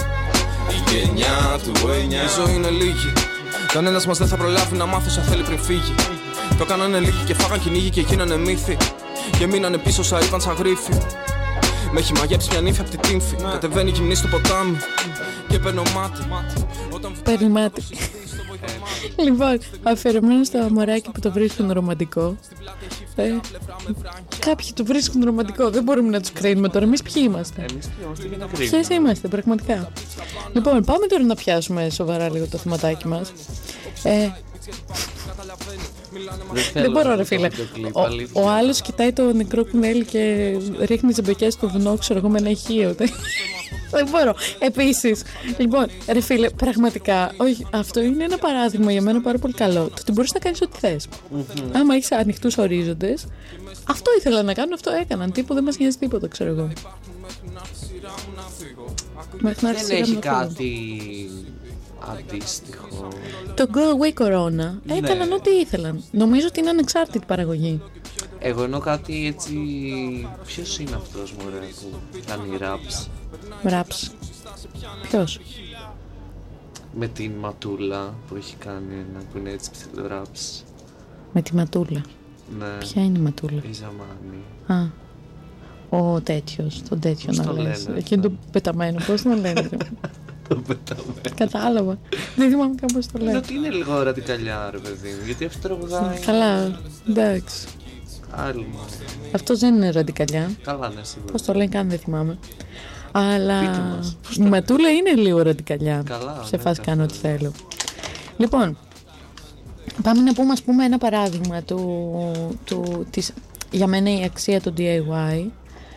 Η γενιά του εννιά. Η ζωή είναι λίγη. Κανένας μας δεν θα προλάβει να μάθει όσα θέλει πριν φύγει. Το κάνανε λίγοι και φάγαν κυνήγι και γίνανε μύθοι. Και μείνανε πίσω σαν είπαν σαν γρίφοι. Με έχει μαγέψει μια νύφη απ' τη τύμφη. Κατεβαίνει γυμνή στο ποτάμι και παίρνω μάτι. Παίρνει μάτι. Λοιπόν, αφιερωμένο στο αμοράκι που το βρίσκουν ρομαντικό. Ε, κάποιοι το βρίσκουν ρομαντικό, δεν μπορούμε να τους κρίνουμε τώρα. Εμείς ποιοι είμαστε? Εμείς ποιοι είμαστε και να κρίνουμε. Ποιες είμαστε, πραγματικά. Λοιπόν, πάμε τώρα να πιάσουμε σοβαρά λίγο το θεματάκι μας. Ε, Δεν, δεν μπορώ, ρε φίλε. Ο, ο άλλος κοιτάει το νεκρό κουνέλι και ρίχνει τζεμπεκιές στο βουνό, ξέρω εγώ, με ένα ηχείο. Δεν μπορώ. Επίσης, λοιπόν, ρε φίλε, πραγματικά, όχι, αυτό είναι ένα παράδειγμα για μένα πάρα πολύ καλό. Το ότι μπορείς να κάνεις ό,τι θες. Mm-hmm. Άμα έχεις ανοιχτούς ορίζοντες, αυτό ήθελα να κάνω, αυτό έκαναν. Τύπου δεν μας νοιάζει τίποτα, ξέρω εγώ. Δεν έχει κάτι αντίστοιχο. Το Go Away Corona έκαναν ναι. ό,τι ήθελαν. Νομίζω ότι είναι ανεξάρτητη παραγωγή. Εγώ εννοώ κάτι έτσι. Ποιος είναι αυτός μωρέ που κάνει raps? Raps. Ποιος? Με την Ματούλα που έχει κάνει ένα που είναι έτσι ψηλό raps. Με τη Ματούλα. Ναι. Ποια είναι η Ματούλα? Η Ζαμάνη. Α. Ο τέτοιος, τον τέτοιο πώς να το λες. λένε, εκείνο το πεταμένο, πώς να λένε. Το πεταμένο. Κατάλαβα. Δεν θυμάμαι καν πώς το λένε. Ότι είναι λίγο ραντικαλιά ρε παιδί μου, γιατί αυτό τραγουδάει. Καλά, εντάξει. Άλλη μου. Αυτός δεν είναι ραντικαλιά. Καλά, ναι, σίγουρα. Πώς το λένε καν δεν θυμάμαι. Αλλά η Ματούλα είναι λίγο ραντικαλιά. Καλά, σε ναι, φάση κάνω ό,τι θέλω. Λοιπόν, πάμε να πούμε ας πούμε ένα παράδειγμα του, του, της, για μένα η αξία του ντι άι γουάι.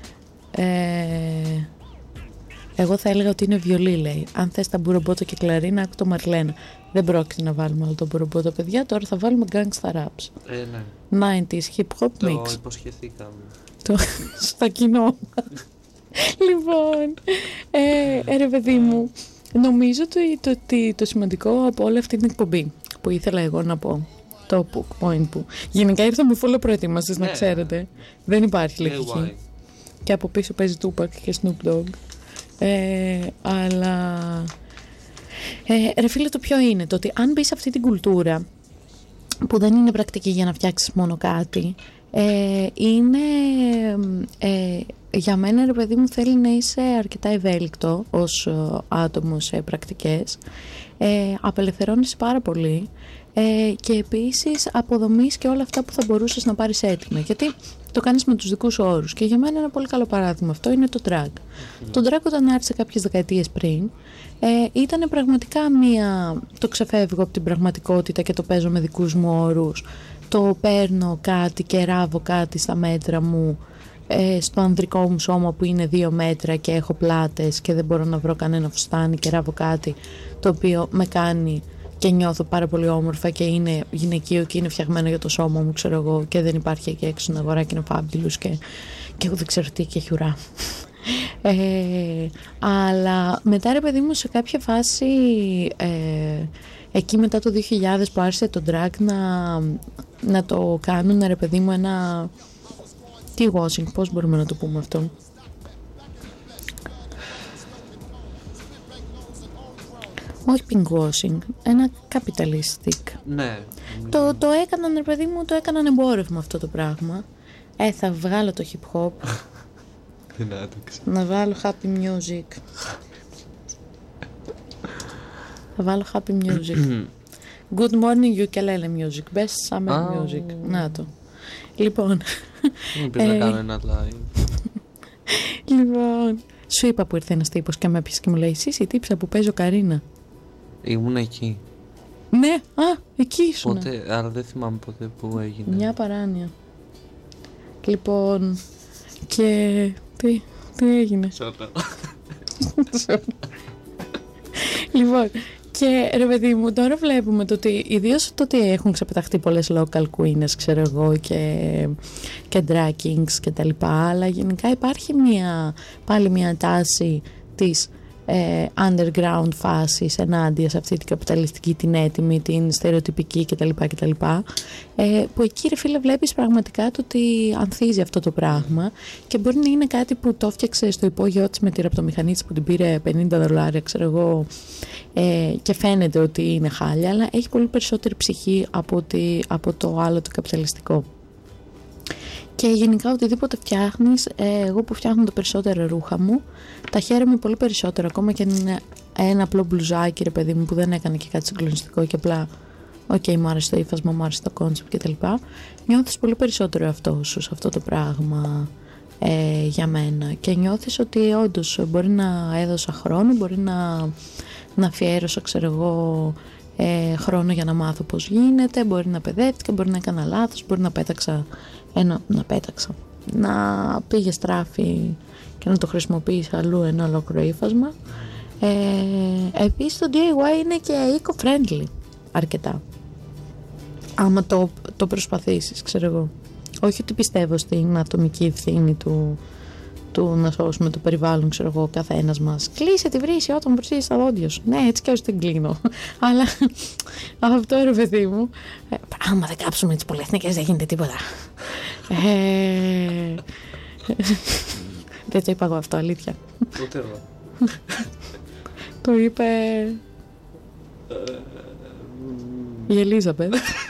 Ε, εγώ θα έλεγα ότι είναι βιολί, λέει. Αν θες τα μπουρομπότο και κλαρίνα, άκου το Μαρλένα. Δεν πρόκειται να βάλουμε άλλο το μπουρομπότο, παιδιά. Τώρα θα βάλουμε gangsta raps. Ε, ναι. ενενήντα hip hop mix. Το υποσχεθήκαμε. Το στα κοινό. Λοιπόν, ε, ρε παιδί μου, νομίζω ότι το, το, το σημαντικό από όλη αυτή την εκπομπή που ήθελα εγώ να πω, το point που γενικά ήρθα με φούλα προετοίμασης, ναι. Να ξέρετε. Δεν υπάρχει λογική. Και από πίσω παίζει Tupac και Snoop Dogg. Ε, αλλά ε, ρε φίλε, το ποιο είναι το ότι αν μπεις σε αυτή την κουλτούρα που δεν είναι πρακτική για να φτιάξεις μόνο κάτι, ε, είναι ε, για μένα ρε παιδί μου θέλει να είσαι αρκετά ευέλικτο ως ε, άτομο σε πρακτικές, ε, απελευθερώνεις πάρα πολύ, ε, και επίσης αποδομείς και όλα αυτά που θα μπορούσες να πάρεις έτοιμα, γιατί το κάνεις με τους δικούς όρους. Και για μένα ένα πολύ καλό παράδειγμα αυτό είναι το drag. Mm. Το drag όταν άρχισε κάποιες δεκαετίες πριν, ε, ήταν πραγματικά μία, το ξεφεύγω από την πραγματικότητα και το παίζω με δικούς μου όρους, το παίρνω κάτι και ράβω κάτι στα μέτρα μου, ε, στο ανδρικό μου σώμα που είναι δύο μέτρα και έχω πλάτες και δεν μπορώ να βρω κανένα φουστάνι και ράβω κάτι το οποίο με κάνει και νιώθω πάρα πολύ όμορφα και είναι γυναικείο και είναι φτιαγμένο για το σώμα μου, ξέρω εγώ, και δεν υπάρχει εκεί έξω στην αγορά και είναι fabulous και, και εγώ δεν ξέρω τι και χιουρά. Ε, αλλά μετά ρε παιδί μου σε κάποια φάση, ε, εκεί μετά το δύο χιλιάδες που άρχισε το drag να, να το κάνουν ρε παιδί μου ένα, τι washing, πώς μπορούμε να το πούμε αυτό, όχι pinkwashing, ένα capitalistic. Ναι. Το, το έκαναν ρε παιδί μου, το έκαναν εμπόρευμα αυτό το πράγμα. Ε, θα βγάλω το hip hop. Δεν άντεξα. Να βάλω happy music. Θα βάλω happy music. Good morning ukulele music. Best summer oh. music. Να το. Λοιπόν. Μην πεις να κάνω ένα live. Λοιπόν. Σου είπα που ήρθε ένας τύπος και με έπιασε και μου λέει εσύ η τύψα που παίζω Καρίνα. Ήμουν εκεί. Ναι, α, εκεί ήσουν. Ποτέ, αλλά δεν θυμάμαι ποτέ που έγινε. Μια παράνοια. Λοιπόν, και τι, τι έγινε. Σώτα. Λοιπόν, και ρε παιδί μου, τώρα βλέπουμε το ότι ιδίως το ότι έχουν ξεπεταχτεί πολλές local queens, ξέρω εγώ, και, και drag kings και τα λοιπά, αλλά γενικά υπάρχει μια, πάλι μια τάση της ε, underground φάσης ενάντια σε αυτή την καπιταλιστική, την έτοιμη, την στερεοτυπική κτλ. κτλ ε, που εκεί ρε φίλε βλέπεις πραγματικά το ότι ανθίζει αυτό το πράγμα και μπορεί να είναι κάτι που το έφτιαξε στο υπόγειό της με τη ραπτομηχανή της που την πήρε πενήντα δολάρια ξέρω εγώ, ε, και φαίνεται ότι είναι χάλια, αλλά έχει πολύ περισσότερη ψυχή από, τη, από το άλλο το καπιταλιστικό. Και γενικά οτιδήποτε φτιάχνεις, ε, εγώ που φτιάχνω τα περισσότερα ρούχα μου, τα χαίρομαι πολύ περισσότερο, ακόμα και αν είναι ένα απλό μπλουζάκι ρε παιδί μου που δεν έκανε και κάτι συγκλονιστικό και απλά οκ, okay, μου άρεσε το ύφασμα, μου άρεσε το κόνσεπτ κτλ. Νιώθεις πολύ περισσότερο εαυτό σου σε αυτό το πράγμα, ε, για μένα, και νιώθεις ότι όντως μπορεί να έδωσα χρόνο, μπορεί να, να αφιέρωσα ξέρω εγώ ε, χρόνο για να μάθω πώς γίνεται, μπορεί να παιδεύτηκα, μπορεί να έκανα λάθος, μπορεί να πέταξα ένα, να πέταξα να πήγε στράφη και να το χρησιμοποιήσει αλλού ένα ολόκληρο ύφασμα. Ε, επίσης το ντι άι γουάι είναι και eco-friendly αρκετά, άμα το, το προσπαθήσεις, ξέρω εγώ. Όχι ότι πιστεύω στην ατομική ευθύνη του, του να σώσουμε το περιβάλλον, ξέρω εγώ, καθένας μας. Κλείσε τη βρύση όταν προσθέσεις τα δόντια σου. Ναι, έτσι κι αλλιώς την κλείνω. Αλλά αυτό, ρε παιδί μου, ε, άμα δεν κάψουμε τις πολυεθνικές δεν γίνεται τίποτα. ε, δεν το είπα εγώ αυτό, αλήθεια. Ούτε εγώ. Το είπε η Ελίζαμπεθ.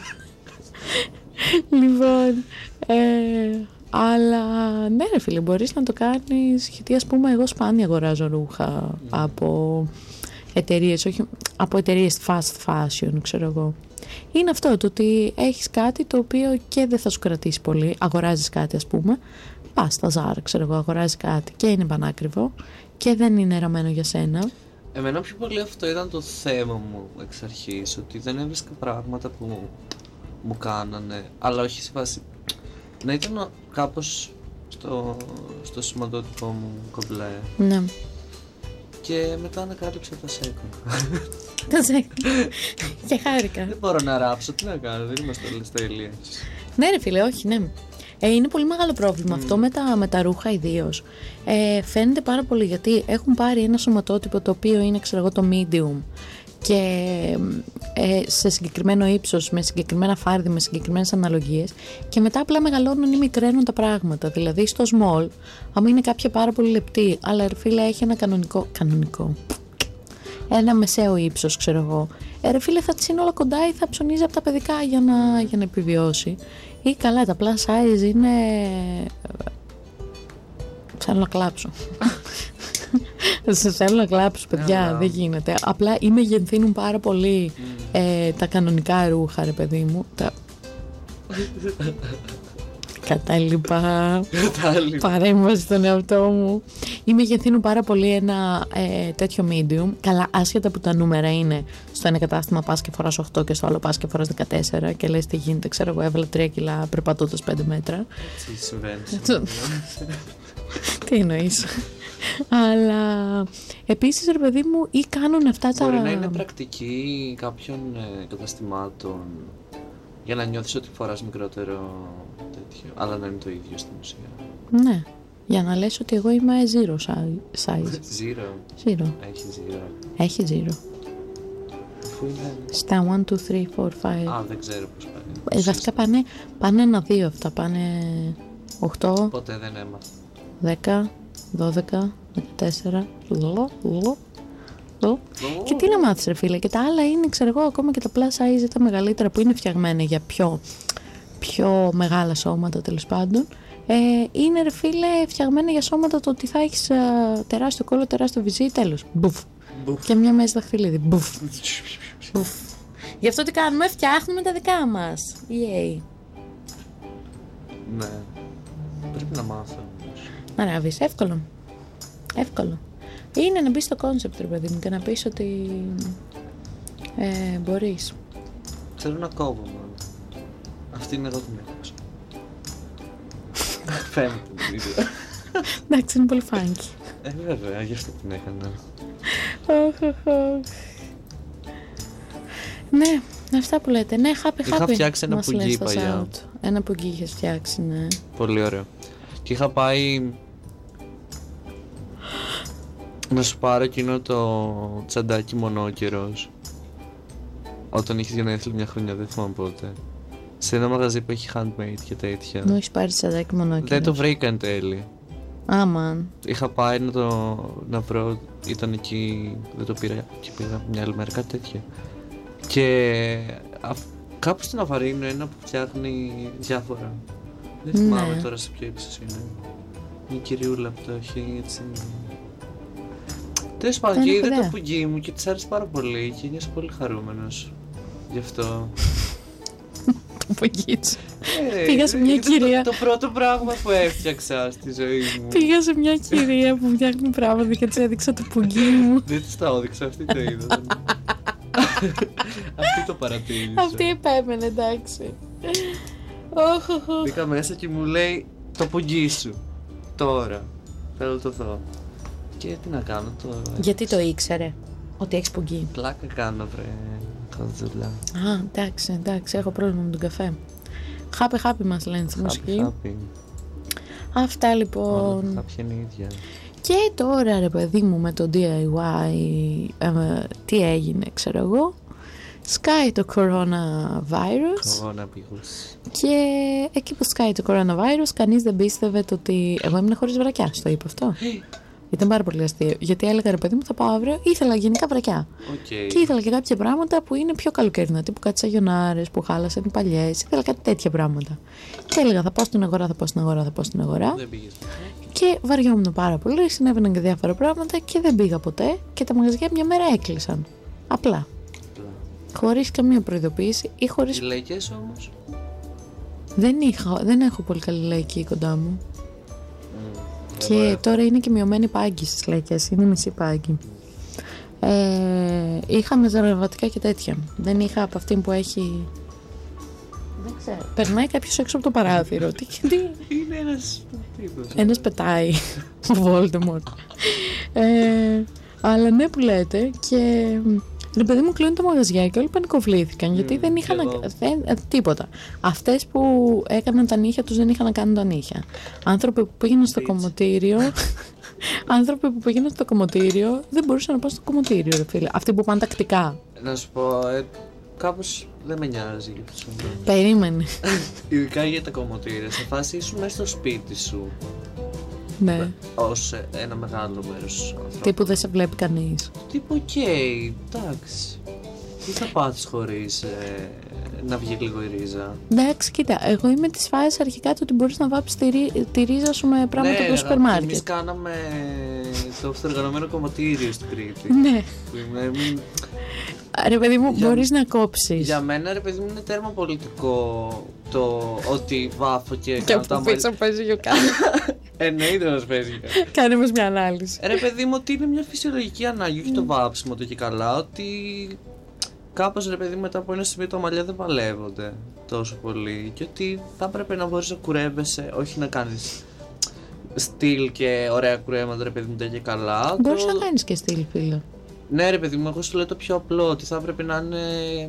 Λοιπόν, ε, αλλά ναι ρε φίλε, μπορείς να το κάνεις, γιατί ας πούμε εγώ σπάνια αγοράζω ρούχα mm. από εταιρείες, όχι από εταιρείες fast fashion, ξέρω εγώ. Είναι αυτό το ότι έχεις κάτι το οποίο και δεν θα σου κρατήσει πολύ, αγοράζεις κάτι ας πούμε, πας στα Zara, ξέρω εγώ, αγοράζεις κάτι και είναι πανάκριβο και δεν είναι ραμμένο για σένα. Εμένα πιο πολύ αυτό ήταν το θέμα μου εξ αρχής, ότι δεν έβρισκα πράγματα που μου, μου κάνανε, αλλά όχι σε βάση να ήταν κάπως στο, στο σηματότυπο μου κομπλέ. Ναι. Και μετά ανακάλυψα τα second. Τα second. Και χάρηκα. Δεν μπορώ να ράψω, τι να κάνω, δεν είμαστε όλες τέλειες. Ναι ρε φίλε, όχι, ναι. Ε, είναι πολύ μεγάλο πρόβλημα mm. αυτό με τα, με τα ρούχα ιδίως. Ε, φαίνεται πάρα πολύ γιατί έχουν πάρει ένα σωματότυπο το οποίο είναι, ξέρω εγώ, το medium και ε, σε συγκεκριμένο ύψος, με συγκεκριμένα φάρδι, με συγκεκριμένες αναλογίες και μετά απλά μεγαλώνουν ή μικραίνουν τα πράγματα. Δηλαδή στο small, άμα είναι κάποια πάρα πολύ λεπτή, αλλά ρε φίλε έχει ένα κανονικό, κανονικό, ένα μεσαίο ύψος, ξέρω εγώ, ε, ρε φίλε θα της είναι όλα κοντά ή θα ψωνίζει από τα παιδικά για να, για να επιβιώσει. Ή καλά, τα plus size είναι... Θέλω να κλάψω. Θέλω να κλάψω, παιδιά, yeah, δεν γίνεται. Απλά ή μεγενθύνουν πάρα πολύ mm. ε, τα κανονικά ρούχα, ρε παιδί μου. Τα... Κατάλοιπα. Παρέμβαση στον εαυτό μου. Ή μεγενθύνουν πάρα πολύ ένα ε, τέτοιο medium. Καλά, άσχετα που τα νούμερα είναι στο ένα κατάστημα πας και φοράς οκτώ και στο άλλο πας και φοράς δεκατέσσερα και λες τι γίνεται, ξέρω εγώ, έβαλα τρία κιλά περπατώντας πέντε μέτρα. Τι συμβαίνει. Τι εννοείς. Αλλά επίσης, ρε παιδί μου, ή κάνουν αυτά τα... Μπορεί να είναι πρακτική κάποιων ε, καταστημάτων για να νιώθεις ότι φοράς μικρότερο τέτοιο, αλλά να είναι το ίδιο στην ουσία. Ναι, για να λες ότι εγώ είμαι zero size. Zero. Zero. Έχει zero. Έχει zero. Πού είναι? Στα one, two, three, four, five. Α, δεν ξέρω πώς πάει. Ε, βασικά πάνε, πάνε ένα-δύο αυτά, πάνε οκτώ. Ποτέ δεν έμαθα. δέκα, δώδεκα, δεκατέσσερα, λολο, λολο. Και τι να μάθεις ρε φίλε, και τα άλλα είναι, ξέρω εγώ, ακόμα και τα plus size τα μεγαλύτερα που είναι φτιαγμένα για πιο, πιο μεγάλα σώματα τέλος πάντων, ε, είναι ρε φίλε φτιαγμένα για σώματα το ότι θα έχεις α, τεράστιο κόλλο, τεράστιο βυζί, τέλος. Μπουφ. Μπουφ. Και μια μέση δαχτυλίδι. Μπουφ. Μπουφ. Γι' αυτό τι κάνουμε, φτιάχνουμε τα δικά μας. Yay. Ναι. Πρέπει να μάθω. Να ράβεις, εύκολο. Εύκολο. Είναι να μπεις στο κόνσεπτ, ρε παιδί μου, και να πεις ότι ε, μπορείς. Ξέρω να κόβω μόνο. Αυτή είναι εδώ την έχω. Φαίνεται την βίντεο. Εντάξει, είναι πολύ φάνκι. Ε, βέβαια, γι' αυτό την έκανα. Ναι, αυτά που λέτε. Ναι, happy happy. Είχα φτιάξει ένα πουγγί παλιά. Ένα πουγγί είχες φτιάξει, ναι. Πολύ ωραίο. Και είχα πάει να σου πάρω εκείνο το τσαντάκι μονόκερος όταν είχες γενέθλια μια χρονιά, δεν θυμάμαι πότε, σε ένα μαγαζί που έχει handmade και τέτοια. Μου έχεις πάρει τσαντάκι μονόκερος? Δεν το βρήκα εν τέλει. Άμαν. Είχα πάει να το να βρω, ήταν εκεί, δεν το πήρα και πήγα μια άλλη μέρα, κάτι τέτοιο. Και α, κάπου στην Αβαρίνο ένα που φτιάχνει διάφορα. Δεν θυμάμαι ναι. τώρα σε ποιο ύψος είναι. Μια κυριούλα που το έχει έτσι. Τέλος πάντων, και είδε το πουγγί μου και της άρεσε πάρα πολύ και νιώσα πολύ χαρούμενος γι' αυτό. Το πουγγί σου. Ε, πήγα σε μια κυρία. Το, το πρώτο πράγμα που έφτιαξα στη ζωή μου. Πήγα σε μια κυρία που φτιάχνει πράγματα και της έδειξα το πουγγί μου. Δεν της τα έδειξα, αυτή το είδα. Αυτή το παρατήρησε. Αυτή επέμενε, εντάξει. Μπήκα μέσα και μου λέει, το πουγγί σου. Τώρα. Θέλω να το δω. Και τι να κάνω τώρα. Γιατί το ήξερε ότι έχεις πουγγί? Πλάκα κάνω, βρε. Χαζούλα. Α, εντάξει, εντάξει, έχω πρόβλημα με τον καφέ. Χάπι χάπι μας λένε στη μουσική. Χάπι. Αυτά λοιπόν. Όλα χάπια είναι η ίδια. Και τώρα ρε παιδί μου με το ντι άι γουάι ε, τι έγινε ξέρω εγώ. Σκάει το coronavirus. Coronavirus. Και εκεί που σκάει το coronavirus κανείς δεν πίστευε το ότι εγώ ήμουν χωρίς βρακιά, στο είπα αυτό. Ήταν πάρα πολύ αστείο. Γιατί έλεγα ρε παιδί μου θα πάω αύριο, ήθελα γενικά βρακιά. Okay. Και ήθελα και κάποια πράγματα που είναι πιο καλοκαιρινά, τύπου κάτι σαγιονάρες που χάλασαν οι παλιές. Ήθελα κάτι τέτοια πράγματα. Και έλεγα θα πάω στην αγορά, θα πάω στην αγορά, θα πάω στην αγορά. Δεν πήγες. Και βαριόμουν πάρα πολύ, συνέβαιναν και διάφορα πράγματα και δεν πήγα ποτέ. Και τα μαγαζιά μια μέρα έκλεισαν. Απλά. Χωρίς καμία προειδοποίηση ή χωρίς. Οι λαϊκές όμως. Δεν, είχα, δεν έχω πολύ καλή λαϊκή κοντά μου. Mm. Και Ωραία. τώρα είναι και μειωμένη πάγκη στις λαϊκές, είναι μισή πάγκη. Ε, είχα μεζαραβατικά και τέτοια. Δεν είχα από αυτή που έχει. Δεν ξέρω. Περνάει κάποιος έξω από το παράθυρο. τι, τι... Είναι ένας τύπος. Ένας πετάει. Ο Voldemort. ε, αλλά ναι που λέτε και. Ρε παιδί μου κλείνουν τα μαγαζιά και όλοι πανικοβλήθηκαν γιατί Mm, δεν είχαν εγώ. δεν, ε, τίποτα. Αυτές που έκαναν τα νύχια τους δεν είχαν να κάνουν τα νύχια. Άνθρωποι που πήγαιναν στο Bitch. κομμωτήριο άνθρωποι που πήγαιναν στο κομμωτήριο δεν μπορούσαν να πάνε στο κομμωτήριο ρε φίλε. Αυτοί που πάνε τακτικά. Να σου πω, ε, κάπως δεν με νοιάζει για αυτό. Περίμενε. Ειδικά για τα κομμωτήρια. Σε φάση ήσουν μέσα στο σπίτι σου Ναι. ως ε, ένα μεγάλο μέρος ανθρώπου. Τύπου δεν σε βλέπει κανείς. Τύπου, οκ, εντάξει. Τι θα πάθεις χωρίς ε, να βγει λίγο η ρίζα. Εντάξει, κοίτα, εγώ είμαι της φάσης αρχικά το ότι μπορείς να βάψεις τη, ρί- τη ρίζα σου με πράγματα Ναι, από το σούπερ Εμείς μάρκετ. κάναμε το αυτοργανωμένο κομματήριο στην Κρήτη. Ναι. Που είμαι- μην- Ρε παιδί μου, Για- μπορείς να κόψεις. Για μένα, ρε παιδί μου, είναι τέρμα πολιτικό το ότι βάφω και Και κάνω από τα πίσω μαλλιά. παίζει γιοκάρα. Εννοείται να παίζει. Κάνε μας μια ανάλυση. Ρε παιδί μου, ότι είναι μια φυσιολογική ανάγκη, όχι το βάψιμο το και καλά, ότι κάπως ρε παιδί μου μετά από ένα σημείο τα μαλλιά δεν παλεύονται τόσο πολύ και ότι θα έπρεπε να μπορείς να κουρεύεσαι, όχι να κάνεις στυλ και ωραία κουρέματα ρε παιδί μου τα και καλά. Μπορείς Το- να κάνεις και στυλ, φίλο. Ναι ρε παιδί μου, εγώ σου λέω το πιο απλό, ότι θα έπρεπε να είναι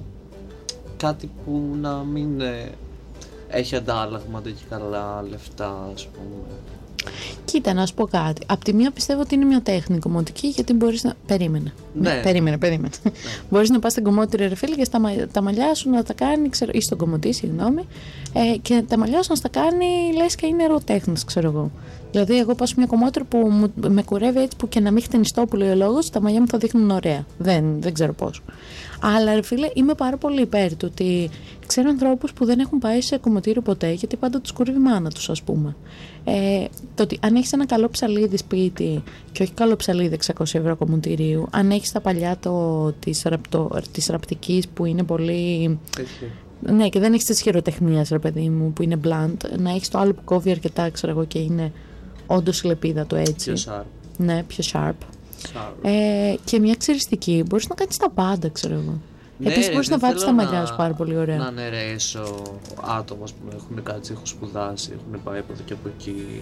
κάτι που να μην ε, έχει αντάλλαγμα τα και καλά λεφτά, ας πούμε. Κοίτα, να σου πω κάτι. Απ' τη μία πιστεύω ότι είναι μια τέχνη κομμωτική γιατί μπορείς να. Περίμενε. Ναι. Περίμενε, περίμενε. Μπορείς να πας στην κομμότρια, ρε φίλε, και στα, μα- τα μαλλιά σου να τα κάνει, ξέρω, ή στον κομμωτή, συγγνώμη, ε, και τα μαλλιά σου να στα κάνει λες και είναι ερωτέχνης, ξέρω εγώ. Δηλαδή, εγώ πάω σε μια κομμότρια που μου, με κουρεύει έτσι που και να μην χτενιστώ που λέει ο λόγος, τα μαλλιά μου θα δείχνουν ωραία. Δεν, δεν ξέρω πώς. Αλλά ρε φίλε, είμαι πάρα πολύ υπέρ του ότι ξέρω ανθρώπους που δεν έχουν πάει σε κομμωτήριο ποτέ γιατί πάντα τους κουρεύει η μάνα τους, ας πούμε. Ε, το ότι αν έχεις ένα καλό ψαλίδι σπίτι και όχι καλό ψαλίδι εξακόσια ευρώ κομμωτηρίου, αν έχεις τα παλιά το, της, ραπτο, της ραπτικής που είναι πολύ. Έτσι. Ναι, και δεν έχεις τις χειροτεχνίες, ρε παιδί μου, που είναι blunt, να έχεις το άλλο που κόβει αρκετά, ξέρω εγώ, και είναι όντως η λεπίδα το έτσι. Πιο sharp. Ναι, πιο sharp. Sharp. Ε, και μια ξυριστική, μπορείς να κάνεις τα πάντα, ξέρω εγώ. Ναι, Επίσης ρε, μπορείς να δεν βάψεις τα θέλω μαλλιά να- σου πάρα πολύ ωραία. Να αναιρέσω άτομα που έχουν κάτσει, έχουν σπουδάσει, έχουν πάει από εδώ και από εκεί.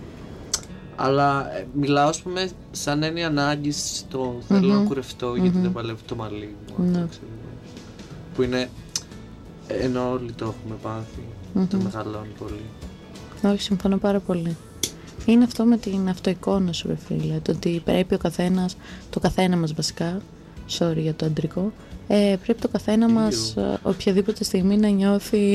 Αλλά ε, μιλάω, ας πούμε, σαν έννοια ανάγκης το θέλω να Μμμ. κουρευτώ γιατί Μμμ. δεν παλεύει το μαλλί μου. Ναι. αυτό, ξέρω εγώ. Που είναι. Ενώ όλοι το έχουμε πάθει. Το Μμμ. μεγαλώνει πολύ. Όχι, συμφωνώ πάρα πολύ. Είναι αυτό με την αυτοεικόνα σου, ρε φίλε. Το ότι πρέπει ο καθένας, το καθένα μας βασικά, sorry για το αντρικό, ε, πρέπει το καθένα μας ε, οποιαδήποτε στιγμή να νιώθει.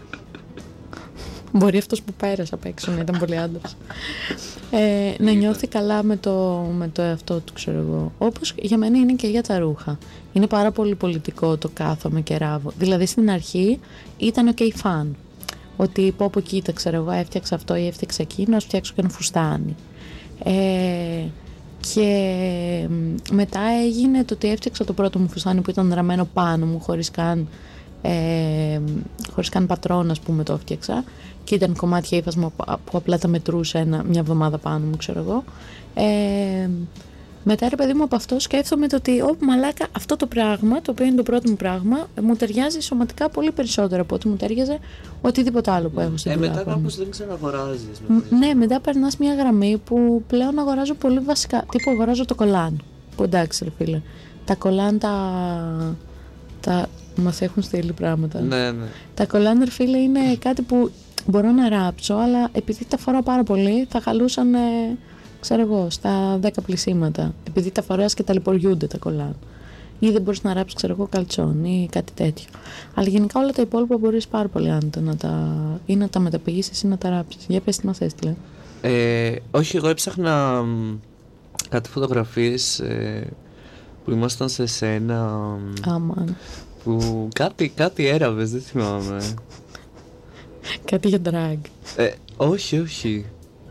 Μπορεί αυτός που πέρασε απ' έξω να ήταν πολύ άντρας. Ε, να νιώθει καλά με το, με το εαυτό του, ξέρω εγώ. Όπως για μένα είναι και για τα ρούχα. Είναι πάρα πολύ πολιτικό το κάθομαι και ράβω. Δηλαδή στην αρχή ήταν ok φαν. Ότι πω πω κοίτα, ξέρω εγώ, έφτιαξα αυτό ή έφτιαξα εκείνο, ας φτιάξω και ένα φουστάνι. Ε, και μ, μετά έγινε το ότι έφτιαξα το πρώτο μου φουστάνι που ήταν ραμμένο πάνω μου χωρίς καν, ε, χωρίς καν πατρόνα, ας πούμε, το έφτιαξα και ήταν κομμάτια ύφασμα που, που απλά τα μετρούσα ένα, μια εβδομάδα πάνω μου, ξέρω εγώ. Ε, Μετά ρε παιδί μου από αυτό σκέφτομαι το ότι ω μαλάκα αυτό το πράγμα, το οποίο είναι το πρώτο μου πράγμα, μου ταιριάζει σωματικά πολύ περισσότερο από ό,τι μου ταιριάζε οτιδήποτε άλλο που έχω στην Ε, δουλειά. μετά κάπως δεν ξαναγοράζεις. νομίζω. Ναι, μετά περνάς μια γραμμή που πλέον αγοράζω πολύ βασικά. Τύπου αγοράζω το κολάν. Που εντάξει, ρε φίλε. Τα κολάν τα. τα... μας έχουν στείλει πράγματα. Ναι, ναι. Τα κολάν, ρε φίλε, είναι κάτι που μπορώ να ράψω, αλλά επειδή τα φοράω πάρα πολύ, θα χαλούσαν, ε, ξέρω εγώ, στα δέκα πλησίματα. Επειδή τα φοράς και ταλαιπωριούνται τα κολάν. Ή δεν μπορείς να ράψεις, ξέρω εγώ, καλτσόν ή κάτι τέτοιο. Αλλά γενικά όλα τα υπόλοιπα μπορείς πάρα πολύ άνετα να τα. Ή να τα μεταπηγήσεις ή να τα ράψεις. Για πες τι μας έστειλε. Ε, όχι, εγώ έψαχνα μ, κάτι φωτογραφίες ε, που ήμασταν σε σένα. μ, Άμαν. Που κάτι, κάτι έραβες, δεν θυμάμαι. Κάτι για drag. Ε, όχι, όχι.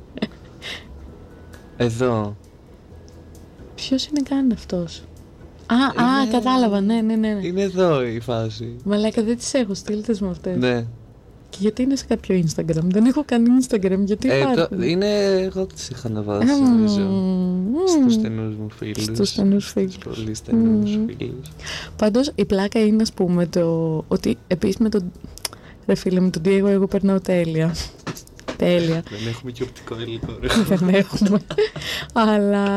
Εδώ. Ποιος είναι καν αυτός? Α, α, Είναι- κατάλαβα, ναι, ναι, ναι. ναι. Είναι εδώ η φάση. Μαλάκα, δεν τις έχω στείλει τις με αυτές. Ναι. Και γιατί είναι σε κάποιο Instagram? Δεν έχω καν Instagram, γιατί Ε, υπάρχουν. το, είναι, εγώ τις είχα αναβάσει, Μμμ. νομίζω. Μμμ. Στους στενούς μου φίλους. Στους στενούς φίλους. Στους πολύ στενούς Μμμ. φίλους. Πάντως η πλάκα είναι, ας πούμε, το ότι επίσης με τον. Ρε φίλε, με τον Diego εγώ περνάω τέλεια. Τέλεια. Δεν έχουμε και οπτικό υλικό. ρε. Δεν έχουμε. Αλλά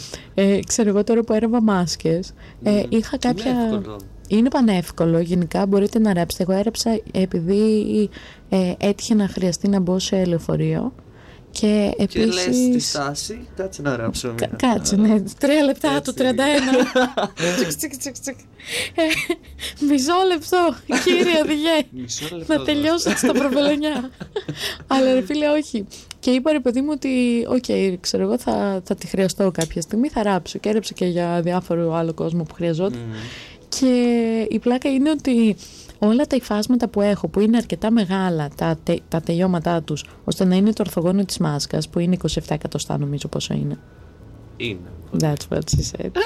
ε, ξέρω εγώ τώρα που έραβα μάσκες, ε, Μμμ. είχα κάποια. Είναι εύκολο. Είναι πανεύκολο, γενικά μπορείτε να ράψετε. Εγώ έραψα επειδή ε, έτυχε να χρειαστεί να μπω σε λεωφορείο. Και Και λες στη επίσης. στάση, κάτσε να ράψω Κα- μια. Κάτσε, ναι. Τρία λεπτά Έτσι. του τριάντα ένα. Τσικ, τσικ, τσικ, τσικ. Ε, Μισό λεπτό, κύριε οδηγέ. Μισό λεπτό. Να τελειώσετε στα προβελονιά. Αλλά ρε φίλε, όχι. Και είπα ρε παιδί μου ότι, οκ, ξέρω εγώ, θα, θα τη χρειαστώ κάποια στιγμή, θα ράψω. Και έραψα και για διάφορο άλλο κόσμο που χρειαζόταν. Μμμ. Και η πλάκα είναι ότι όλα τα υφάσματα που έχω, που είναι αρκετά μεγάλα, τα, τε, τα τελειώματά τους, ώστε να είναι το ορθογώνιο της μάσκας, που είναι είκοσι επτά εκατοστά νομίζω πόσο είναι. Είναι. That's what she said.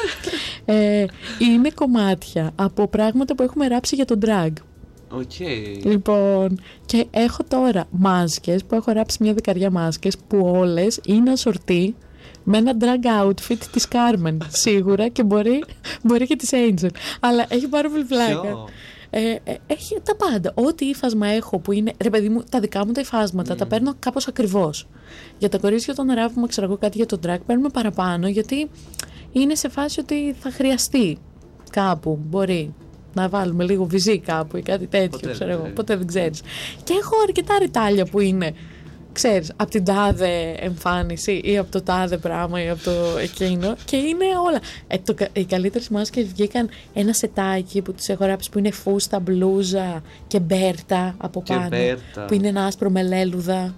ε, είναι κομμάτια από πράγματα που έχουμε ράψει για τον drag. Οκ. Λοιπόν, και έχω τώρα μάσκες που έχω ράψει μια δεκαριά μάσκες που όλες είναι ασορτή με ένα drag outfit της Carmen σίγουρα και μπορεί, μπορεί και της Angel. Αλλά έχει πάρα πολύ πλάκα. Ποιο? Ε, ε, έχει τα πάντα. Ό,τι ύφασμα έχω που είναι. Ρε παιδί μου, τα δικά μου τα υφάσματα τα παίρνω κάπως ακριβώς. Για τα κορίτσια όταν ράβουμε, ξέρω εγώ, κάτι για τον drag, παίρνουμε παραπάνω γιατί είναι σε φάση ότι θα χρειαστεί κάπου. Μπορεί να βάλουμε λίγο βυζί κάπου ή κάτι τέτοιο, Ποτέ δεν ξέρω εγώ. ξέρεις. Ποτέ δεν ξέρεις. Και έχω αρκετά ρητάλια που είναι. Ξέρεις, από την τάδε εμφάνιση ή από το τάδε πράγμα ή από το εκείνο και είναι όλα. Ε, το, κα- οι καλύτερες μάσκες βγήκαν ένα σετάκι που τις έχω ράψει που είναι φούστα, μπλούζα και μπέρτα από Και πάνω. μπέρτα. Που είναι ένα άσπρο με λέλουδα,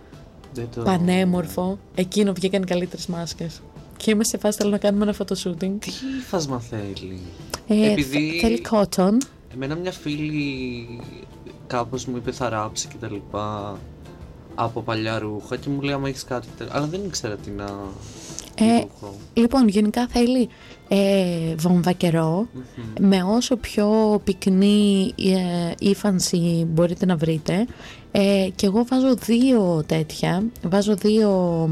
Δεν το... πανέμορφο. Εκείνο βγήκαν οι καλύτερες μάσκες. Και είμαι σε φάση θέλω να κάνουμε ένα photoshootting. Τι φάσμα θέλει? Ε, Επειδή- θε- Θέλει cotton. Εμένα μια φίλη κάπως μου είπε θα ράψει και τα λοιπά από παλιά ρούχα και μου λέει άμα έχεις κάτι τε- αλλά δεν ήξερα τι να... τι Ε, ρούχο. Λοιπόν, γενικά θέλει ε, βομβακερό, Μμμ. με όσο πιο πυκνή ε, ύφανση μπορείτε να βρείτε. Ε, και εγώ βάζω δύο τέτοια, βάζω δύο,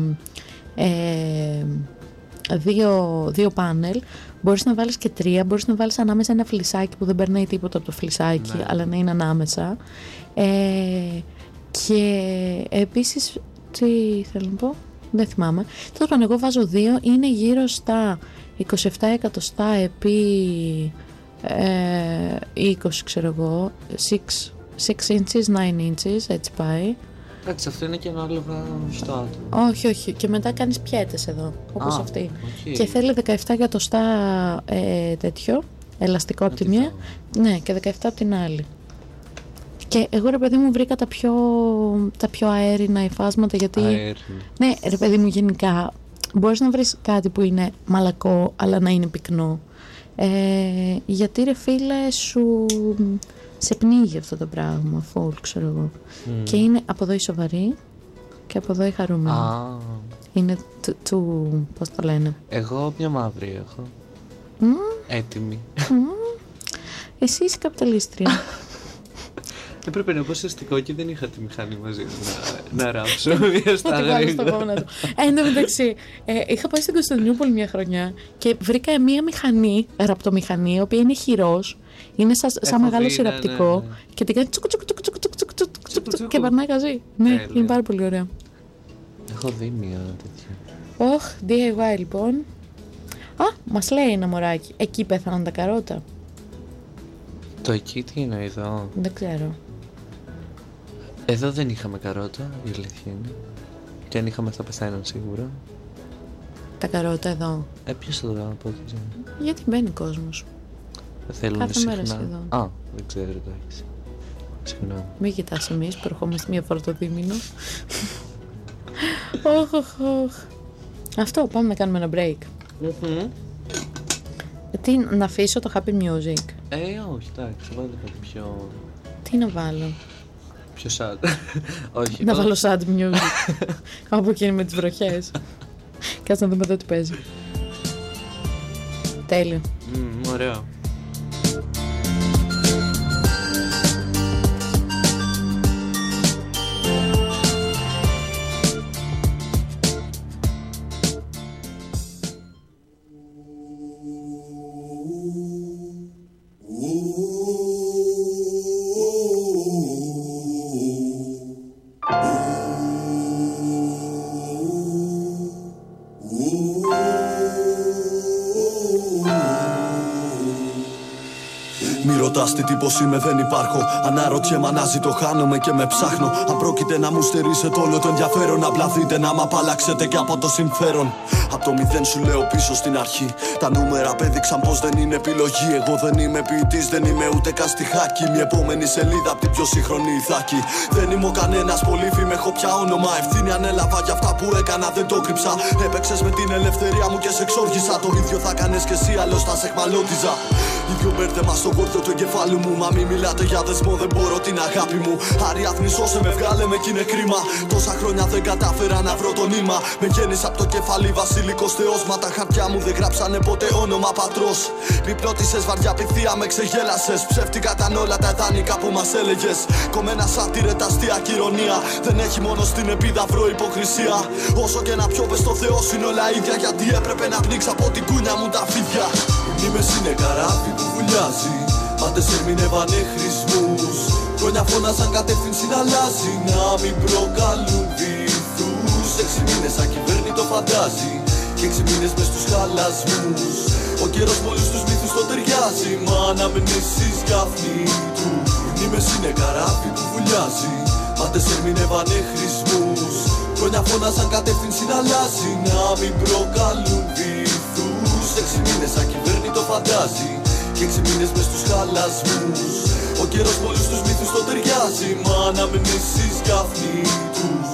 ε, δύο, δύο πάνελ. Μπορείς να βάλεις και τρία, μπορείς να βάλεις ανάμεσα ένα φλισάκι που δεν περνάει τίποτα από το φλισάκι, Ναι. αλλά να είναι ανάμεσα. Ε, και επίσης, τι θέλω να πω, δεν θυμάμαι. Τέλος πάντων, εγώ βάζω δύο, είναι γύρω στα είκοσι επτά εκατοστά επί ε, είκοσι, ξέρω εγώ, έξι inches, εννιά inches, έτσι πάει. Εντάξει, αυτό είναι και ανάλογα στο άτομο. Όχι, όχι, και μετά κάνεις πιέτες εδώ, όπως Α, αυτή. οκ. Και θέλει δεκαεπτά εκατοστά ε, τέτοιο, ελαστικό από τη μία, ναι, και δεκαεπτά από την άλλη. Και εγώ ρε παιδί μου βρήκα τα πιο, τα πιο αέρινα υφάσματα γιατί... Αέρι. Ναι, ρε παιδί μου, γενικά μπορείς να βρεις κάτι που είναι μαλακό αλλά να είναι πυκνό. Ε, γιατί ρε φίλε σου σε πνίγει αυτό το πράγμα, φουλ, ξέρω εγώ. Μμ. Και είναι από εδώ η σοβαρή και από εδώ η χαρούμενη. Α, Είναι του, του, πώς το λένε. εγώ μια μαύρη έχω. Μμ, Έτοιμη. μμ. Εσύ είσαι καπιταλίστρια. Έπρεπε να πω ουσιαστικό και δεν είχα τη μηχανή μαζί μου να, να ράψω μία στα γρήγορα. Εν τω μεταξύ, ε, είχα πάει στην Κωνσταντινούπολη μια χρονιά και βρήκα μία μηχανή, ραπτομηχανή, η οποία είναι χειρός, είναι σαν, σαν μεγάλο συρραπτικό, ναι, ναι, ναι. Και την κάνει τσουκ τσουκ τσουκ τσουκ τσουκ τσουκ τσουκ και περνάει καζί. Ναι, ναι, είναι πάρα πολύ ωραία. Έχω δει μία τέτοια. Ωχ, ντι άι γουάι λοιπόν. Α, μας λέει ένα μωράκι, εκεί πέθαναν τα καρότα. Το εκεί τι είναι εδώ? Δεν ξέρω. Εδώ δεν είχαμε καρότα, η αλήθεια είναι. Και αν είχαμε θα πεθαίναν σίγουρα. Τα καρότα εδώ. Ε, ποιος θα το κάνω από εκεί? Γιατί μπαίνει κόσμος. Δεν θέλουν κάθε συχνά. μέρα σχεδόν. Α, δεν ξέρω, εντάξει. Συγγνώμη. Μην κοιτάς εμείς που ερχόμαστε μία φορά το δίμηνο. Οχ, οχ, οχ. Αυτό, πάμε να κάνουμε ένα break. Mm-hmm. Τι, να αφήσω το happy music? Ε, όχι, εντάξει, βάλω κάτι πιο... Τι να βάλω? Πιο sad. Όχι. Να όχι. βάλω sad music. Από εκείνη με τις βροχές. Κάτσε να δούμε εδώ τι παίζει. Τέλειο. Mm, ωραίο. Τι τύπος είμαι, δεν υπάρχω. Αναρωτιέμαι, αναζητώ, χάνομαι και με ψάχνω. Αν πρόκειται να μου στερήσετε όλο το ενδιαφέρον, απλά δείτε να μ' απαλλάξετε και από το συμφέρον. Απ' το μηδέν σου λέω πίσω στην αρχή. Τα νούμερα απέδειξαν πως δεν είναι επιλογή. Εγώ δεν είμαι ποιητής, δεν είμαι ούτε καν στιχάκι. Μια επόμενη σελίδα απ' την πιο σύγχρονη ηθάκη. Δεν είμαι ο κανένας πολύφημη, έχω πια όνομα. Ευθύνη ανέλαβα για αυτά που έκανα, δεν το κρύψα. Έπαιξες με την ελευθερία μου και σε εξόργησα. Το ίδιο θα κάνεις κι εσύ, αλλιώς θα σε εχμαλώτιζα. Ίδιο μπέρδεμα στο γόρδιο του εγκεφάλου μου. Μα μη μιλάτε για δεσμό, δεν μπορώ την αγάπη μου. Άριαθμη σώσε με, βγάλε με κι είναι κρίμα. Τόσα χρόνια δεν κατάφερα να βρω το νήμα. Με γέννησα απ' το κεφάλι βασιλικός θεός. Μα τα χαρτιά μου δεν γράψανε ποτέ όνομα πατρός. Μη πλώτισες βαριά πυθία, με ξεγέλασες. Ψεύτικα ήταν όλα τα ιδανικά που μας έλεγες. Κομμένα σάτυρε τα αστεία και ηρωνία. Δεν έχει μόνο στην επίδαυρο υποκρισία. Όσο και να πιω πες στο Θεό είναι όλα ίδια. Γιατί έπρεπε να πνίξω από την κούνια μου τα φίδια. Η μνήμες είναι καράβι που βουλιάζει. Πάντες ερμηνεύανε χρησμούς. Χρόνια φώναζαν κατεύθυνση να αλλάζει. Να μην προκαλούν βυθούς. Έξι μήνες σαν κυβέρνητο φαντάζει. Και έξι μήνες μες στους χαλασμούς. Ο καιρός με όλους τους μύθους το ταιριάζει. Μα αναμνήσεις γάφνη του. Οι μνήμες είναι καράβι που βουλιάζει. Πάντες ερμηνεύανε χρησμούς. Χρόνια φώναζαν κατεύθυνση να αλλάζει. Να μην προκαλούν βυθούς. Έξι μήνες σαν κυβέρνητο φαντάζει. Και έξι μήνες μες στους χαλασμούς. Ο καιρός με όλους τους μύθους το ταιριάζει. Μα αναμνήσεις γάφνη τους.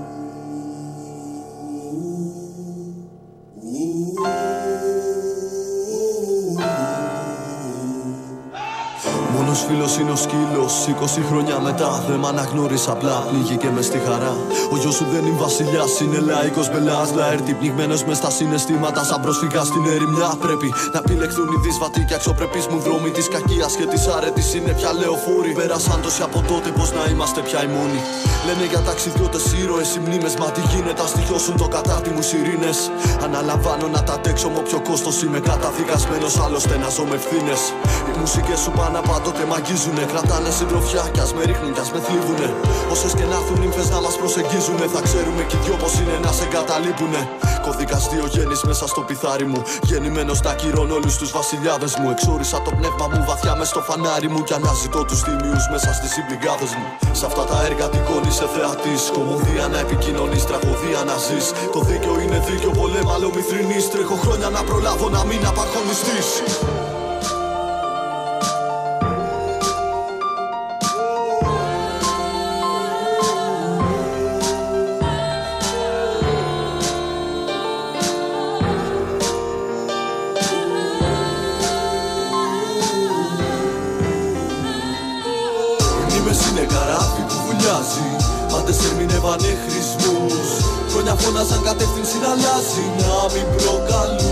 Μόνος φίλος είναι ο σκύλος. είκοσι χρόνια μετά δεν μ' αναγνώρισα απλά. Πνίγηκε μες στη χαρά. Ο γιος σου δεν είναι βασιλιάς, είναι λαϊκός μπελάς. Λαέρτη πνιγμένος μες στα συναισθήματα. Σαν πρόσφυγα στην ερημιά. Πρέπει να επιλεχθούν οι δύσβατοι και αξιοπρεπείς μου δρόμοι της κακίας και της αρέτης. Είναι πια λεωφόροι. Πέρασαν τόσοι από τότε, πως να είμαστε πια οι μόνοι. Λένε για ταξιδιώτες ήρωες οι μνήμες. Μα τι γίνεται, ας στοιχιώσουν το κατάρτιμους ειρήνες. Αναλαμβάνω να τα αντέξω με όποιο κόστος. Είμαι καταδικασμένος άλλωστε να ζω με ευθύνες. Οι μουσικές σου πάνω πάντοτε μ' αγγίζουνε. Κρατάνε συντροφιά κι ας με ρίχνουν κι ας με θλίβουνε. Όσες και να έρθουν νύμφες να μας προσεγγίζουνε. Θα ξέρουμε κι οι δυο πως είναι να σε εγκαταλείπουνε. Κωδίκας δύο γέννης μέσα στο πιθάρι μου. Γεννημένος να κυρώνω όλους τους βασιλιάδες μου. Εξόρισα το πνεύμα μου βαθιά μες στο φανάρι μου. Κι αναζητώ τους τίμιους μέσα στις συμπληγάδες μου. Σ' αυτά τα έργα τικώνεις σε θεατής. Κομμωδία να επικοινωνείς, τραγωδία να ζεις. Το δίκαιο είναι δίκαιο, πολέμαλο μυθρινής. Τρέχω χρόνια να προλάβω να μην απαρχονιστείς. Πάντες ερμηνεύανε χρησμούς. Χρόνια φώναζαν κατεύθυνση να αλλάζει. Να μην προκαλούν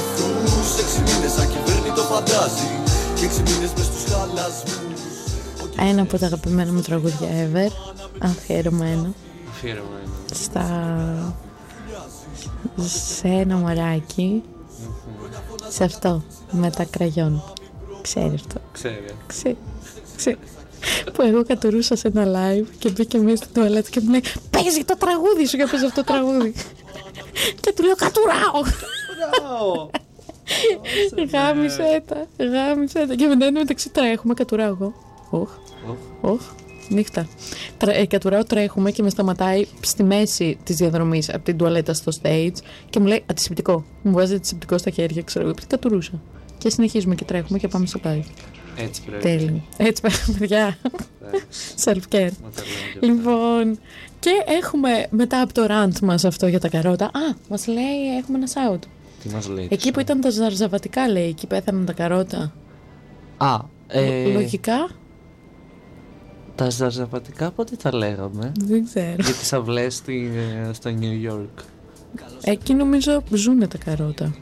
βυθούς. Έξι μήνες σαν κυβέρνητο φαντάζει. Και έξι μήνες μες στους χαλασμούς. Ένα από τα αγαπημένα μου τραγούδια ever. Αφιερωμένο. Αφιερωμένο. Στα... σε ένα μωράκι. Mm-hmm. Σε αυτό. Με τα κραγιόν. Ξέρει αυτό. Ξέρει. Ξέρει. Ξέρει. Που εγώ κατουρούσα σε ένα live και μπήκε μέσα στην τουαλέτα και μου λέει παίζει το τραγούδι σου, για παίζει αυτό το τραγούδι. Και του λέω κατουράω. Γάμισε τα, γάμισε τα. Και μετά είναι μεταξύ τρέχουμε, κατουράω εγώ. Οχ, οχ, νύχτα. Ε, κατουράω, τρέχουμε και με σταματάει στη μέση της διαδρομής από την τουαλέτα στο stage και μου λέει αντισηπτικό. Μου βάζει αντισηπτικό στα χέρια, ξέρω εγώ, επειδή κατουρούσα. Και συνεχίζουμε και τρέχουμε και πάμε στο live. Έτσι πρέπει. Τέλειο. Έτσι πρέπει, παιδιά. Self-care. Λοιπόν, και έχουμε μετά από το rant μας αυτό για τα καρότα. Α, μας λέει έχουμε ένα shout. Τι μας λέει? Εκεί που ήταν τα ζαρζαβατικά, λέει, εκεί πέθαναν τα καρότα. Α, ε... λογικά. Τα ζαρζαβατικά πότε τα λέγαμε? Δεν ξέρω. Για τις αυλές στη, στο New York. Εκεί νομίζω ζουνε τα καρότα.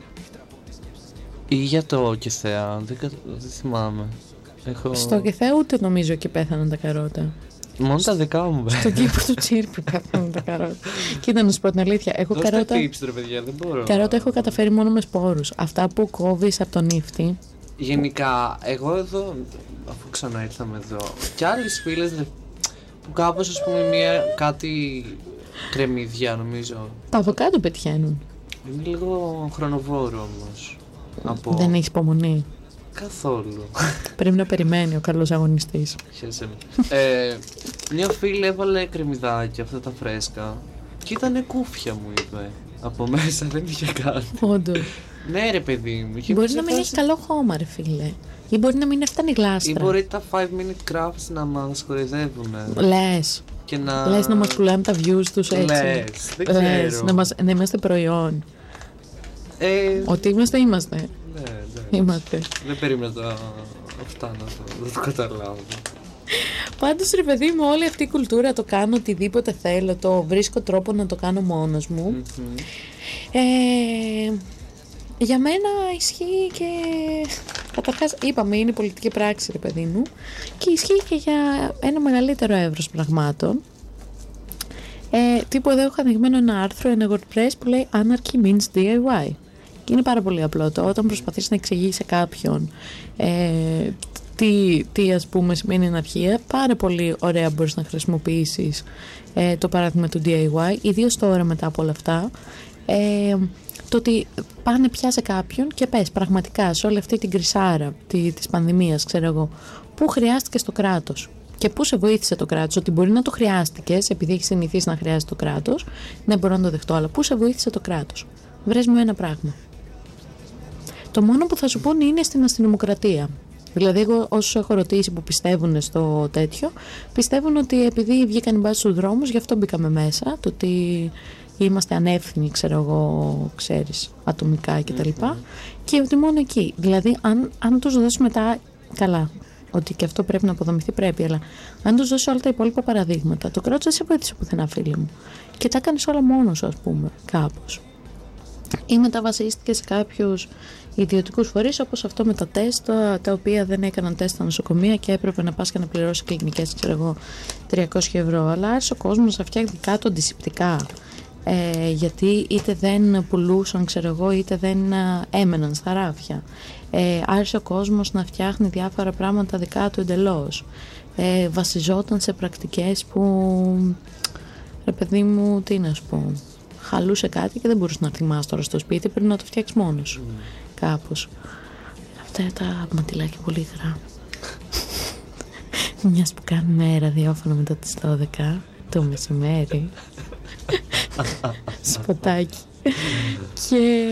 Ή για το Κιθέα, δεν, δεν θυμάμαι. Έχω... Στο Κιθέα ούτε νομίζω εκεί πέθαναν τα καρότα. Μόνο τα δικά μου. Στον κήπο του Τσίρπη πέθαναν τα καρότα. Κοίτα να σου πω την αλήθεια. Εγώ δώστε καρότα... tips, ρε παιδιά, δεν μπορώ. Καρότα έχω καταφέρει μόνο με σπόρους. Αυτά που κόβεις από τον ύφτη. Γενικά, εγώ εδώ, αφού ξανά ήρθαμε εδώ, κι άλλες φίλες που κάπως, ας πούμε, μια κάτι κρεμμύδια, νομίζω. Τα αβοκάντο πετυχαίνουν. Είναι λίγο χρονοβόρο όμως. Από... Δεν έχεις υπομονή. Καθόλου. Πρέπει να περιμένει ο καλός αγωνιστής. Χαίρεσαι με. ε, μια φίλη έβαλε κρεμμυδάκια, αυτά τα φρέσκα, και ήτανε κούφια, μου είπε. Από μέσα δεν είχε κάτι. Όντως. Ναι, ρε παιδί μου. Μπορεί να μην έχει καλό χώμα, ρε φίλε. Ή μπορεί να μην έφτανε γλάστρα. Ή μπορεί τα five minute crafts να μας χορεδεύουν. Λες. Και να... Λες να μας πουλάνε τα views τους έτσι. Λες, δεν Λες, ξέρω. να, μας, να είμαστε προϊόν. Ε... Ότι είμαστε, είμαστε. Ναι, ναι. Είμαστε. Δεν περίμενα τα... αυτά να το, να το καταλάβω. Πάντως, ρε παιδί μου, όλη αυτή η κουλτούρα, το κάνω οτιδήποτε θέλω, το βρίσκω τρόπο να το κάνω μόνος μου. Mm-hmm. Ε, για μένα ισχύει και... Καταρχάς, είπαμε, είναι πολιτική πράξη, ρε παιδί μου, και ισχύει και για ένα μεγαλύτερο εύρος πραγμάτων. Ε, τύπου εδώ έχω ανοιγμένο ένα άρθρο, ένα WordPress που λέει Anarchy means ντι άι γουάι. Και είναι πάρα πολύ απλό το όταν προσπαθείς να εξηγείς σε κάποιον ε, τι, τι ας πούμε σημαίνει αναρχία, πάρα πολύ ωραία μπορείς να χρησιμοποιήσεις ε, το παράδειγμα του ντι άι γουάι, ιδίως τώρα μετά από όλα αυτά. Ε, το ότι πάνε πια σε κάποιον και πες πραγματικά σε όλη αυτή την κρυσάρα τη, της πανδημίας, ξέρω εγώ, πού χρειάστηκε το κράτος και πού σε βοήθησε το κράτος, ότι μπορεί να το χρειάστηκες επειδή έχεις συνηθίσει να χρειάζεται το κράτος, ναι, μπορώ να το δεχτώ, αλλά πού σε βοήθησε το κράτος? Βρες μου ένα πράγμα. Το μόνο που θα σου πούνε είναι στην αστυνομοκρατία. Δηλαδή, εγώ όσους έχω ρωτήσει που πιστεύουν στο τέτοιο, πιστεύουν ότι επειδή βγήκαν οι μπάσεις στους δρόμους, γι' αυτό μπήκαμε μέσα, το ότι είμαστε ανεύθυνοι, ξέρω εγώ, ξέρεις, ατομικά κτλ. Mm-hmm. Και ότι μόνο εκεί. Δηλαδή, αν, αν τους δώσουμε τα. Καλά, ότι και αυτό πρέπει να αποδομηθεί, πρέπει, αλλά αν τους δώσει όλα τα υπόλοιπα παραδείγματα, το κράτος δεν σε βοήθησε πουθενά, φίλε μου. Και τα έκανες όλα μόνος σου, ας πούμε, κάπως. Ή μεταβασίστηκε σε κάποιους ιδιωτικούς φορείς, όπως αυτό με τα τεστ, τα, τα οποία δεν έκαναν τεστ στα νοσοκομεία και έπρεπε να πας και να πληρώσεις κλινικές, ξέρω εγώ, τριακόσια ευρώ. Αλλά άρχισε ο κόσμος να φτιάχνει δικά του αντισηπτικά. Ε, γιατί είτε δεν πουλούσαν, ξέρω εγώ, είτε δεν α, έμεναν στα ράφια. Ε, άρχισε ο κόσμος να φτιάχνει διάφορα πράγματα δικά του εντελώς. Ε, βασιζόταν σε πρακτικές που, ρε παιδί μου, τι να σου πω, χαλούσε κάτι και δεν μπορούσε να θυμάσαι τώρα στο σπίτι, πρέπει να το φτιάξεις μόνος. Mm. Κάπως. Αυτά τα ματιλάκια πολύ υγρά. Μιας που κάνουμε ραδιόφωνο μετά τις δώδεκα το μεσημέρι. Σποτάκι. και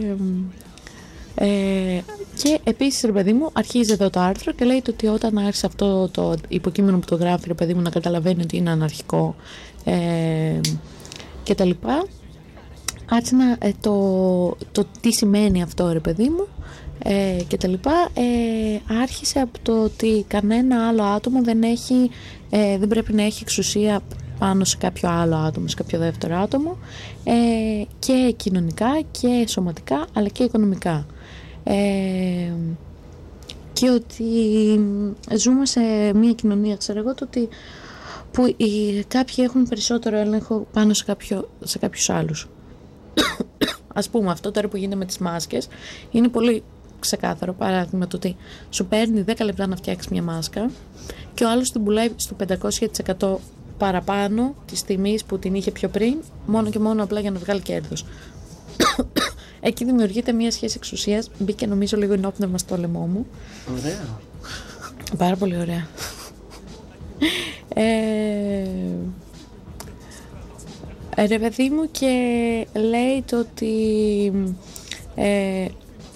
ε, και επίσης, ρε παιδί μου, αρχίζει εδώ το άρθρο και λέει ότι όταν άρχισε αυτό το υποκείμενο που το γράφει, ρε παιδί μου, να καταλαβαίνει ότι είναι αναρχικό ε, και τα λοιπά, άρχισε να, ε, το, το τι σημαίνει αυτό, ρε παιδί μου, ε, και τα λοιπά, ε, άρχισε από το ότι κανένα άλλο άτομο δεν έχει, ε, δεν πρέπει να έχει εξουσία πάνω σε κάποιο άλλο άτομο, σε κάποιο δεύτερο άτομο, ε, και κοινωνικά και σωματικά αλλά και οικονομικά. Ε, και ότι ζούμε σε μια κοινωνία, ξέρω εγώ, το ότι που οι, κάποιοι έχουν περισσότερο έλεγχο πάνω σε, κάποιο, σε κάποιους άλλους. Ας πούμε, αυτό τώρα που γίνεται με τις μάσκες είναι πολύ ξεκάθαρο παράδειγμα, το ότι σου παίρνει δέκα λεπτά να φτιάξεις μια μάσκα και ο άλλος την πουλάει στο πεντακόσια τοις εκατό παραπάνω της τιμής που την είχε πιο πριν, μόνο και μόνο απλά για να βγάλει κέρδος. Εκεί δημιουργείται μια σχέση εξουσίας. Μπήκε νομίζω λίγο ενόπνευμα στο λαιμό μου. Ωραία. Πάρα πολύ ωραία. ε, ρε παιδί μου, και λέει το ότι ε,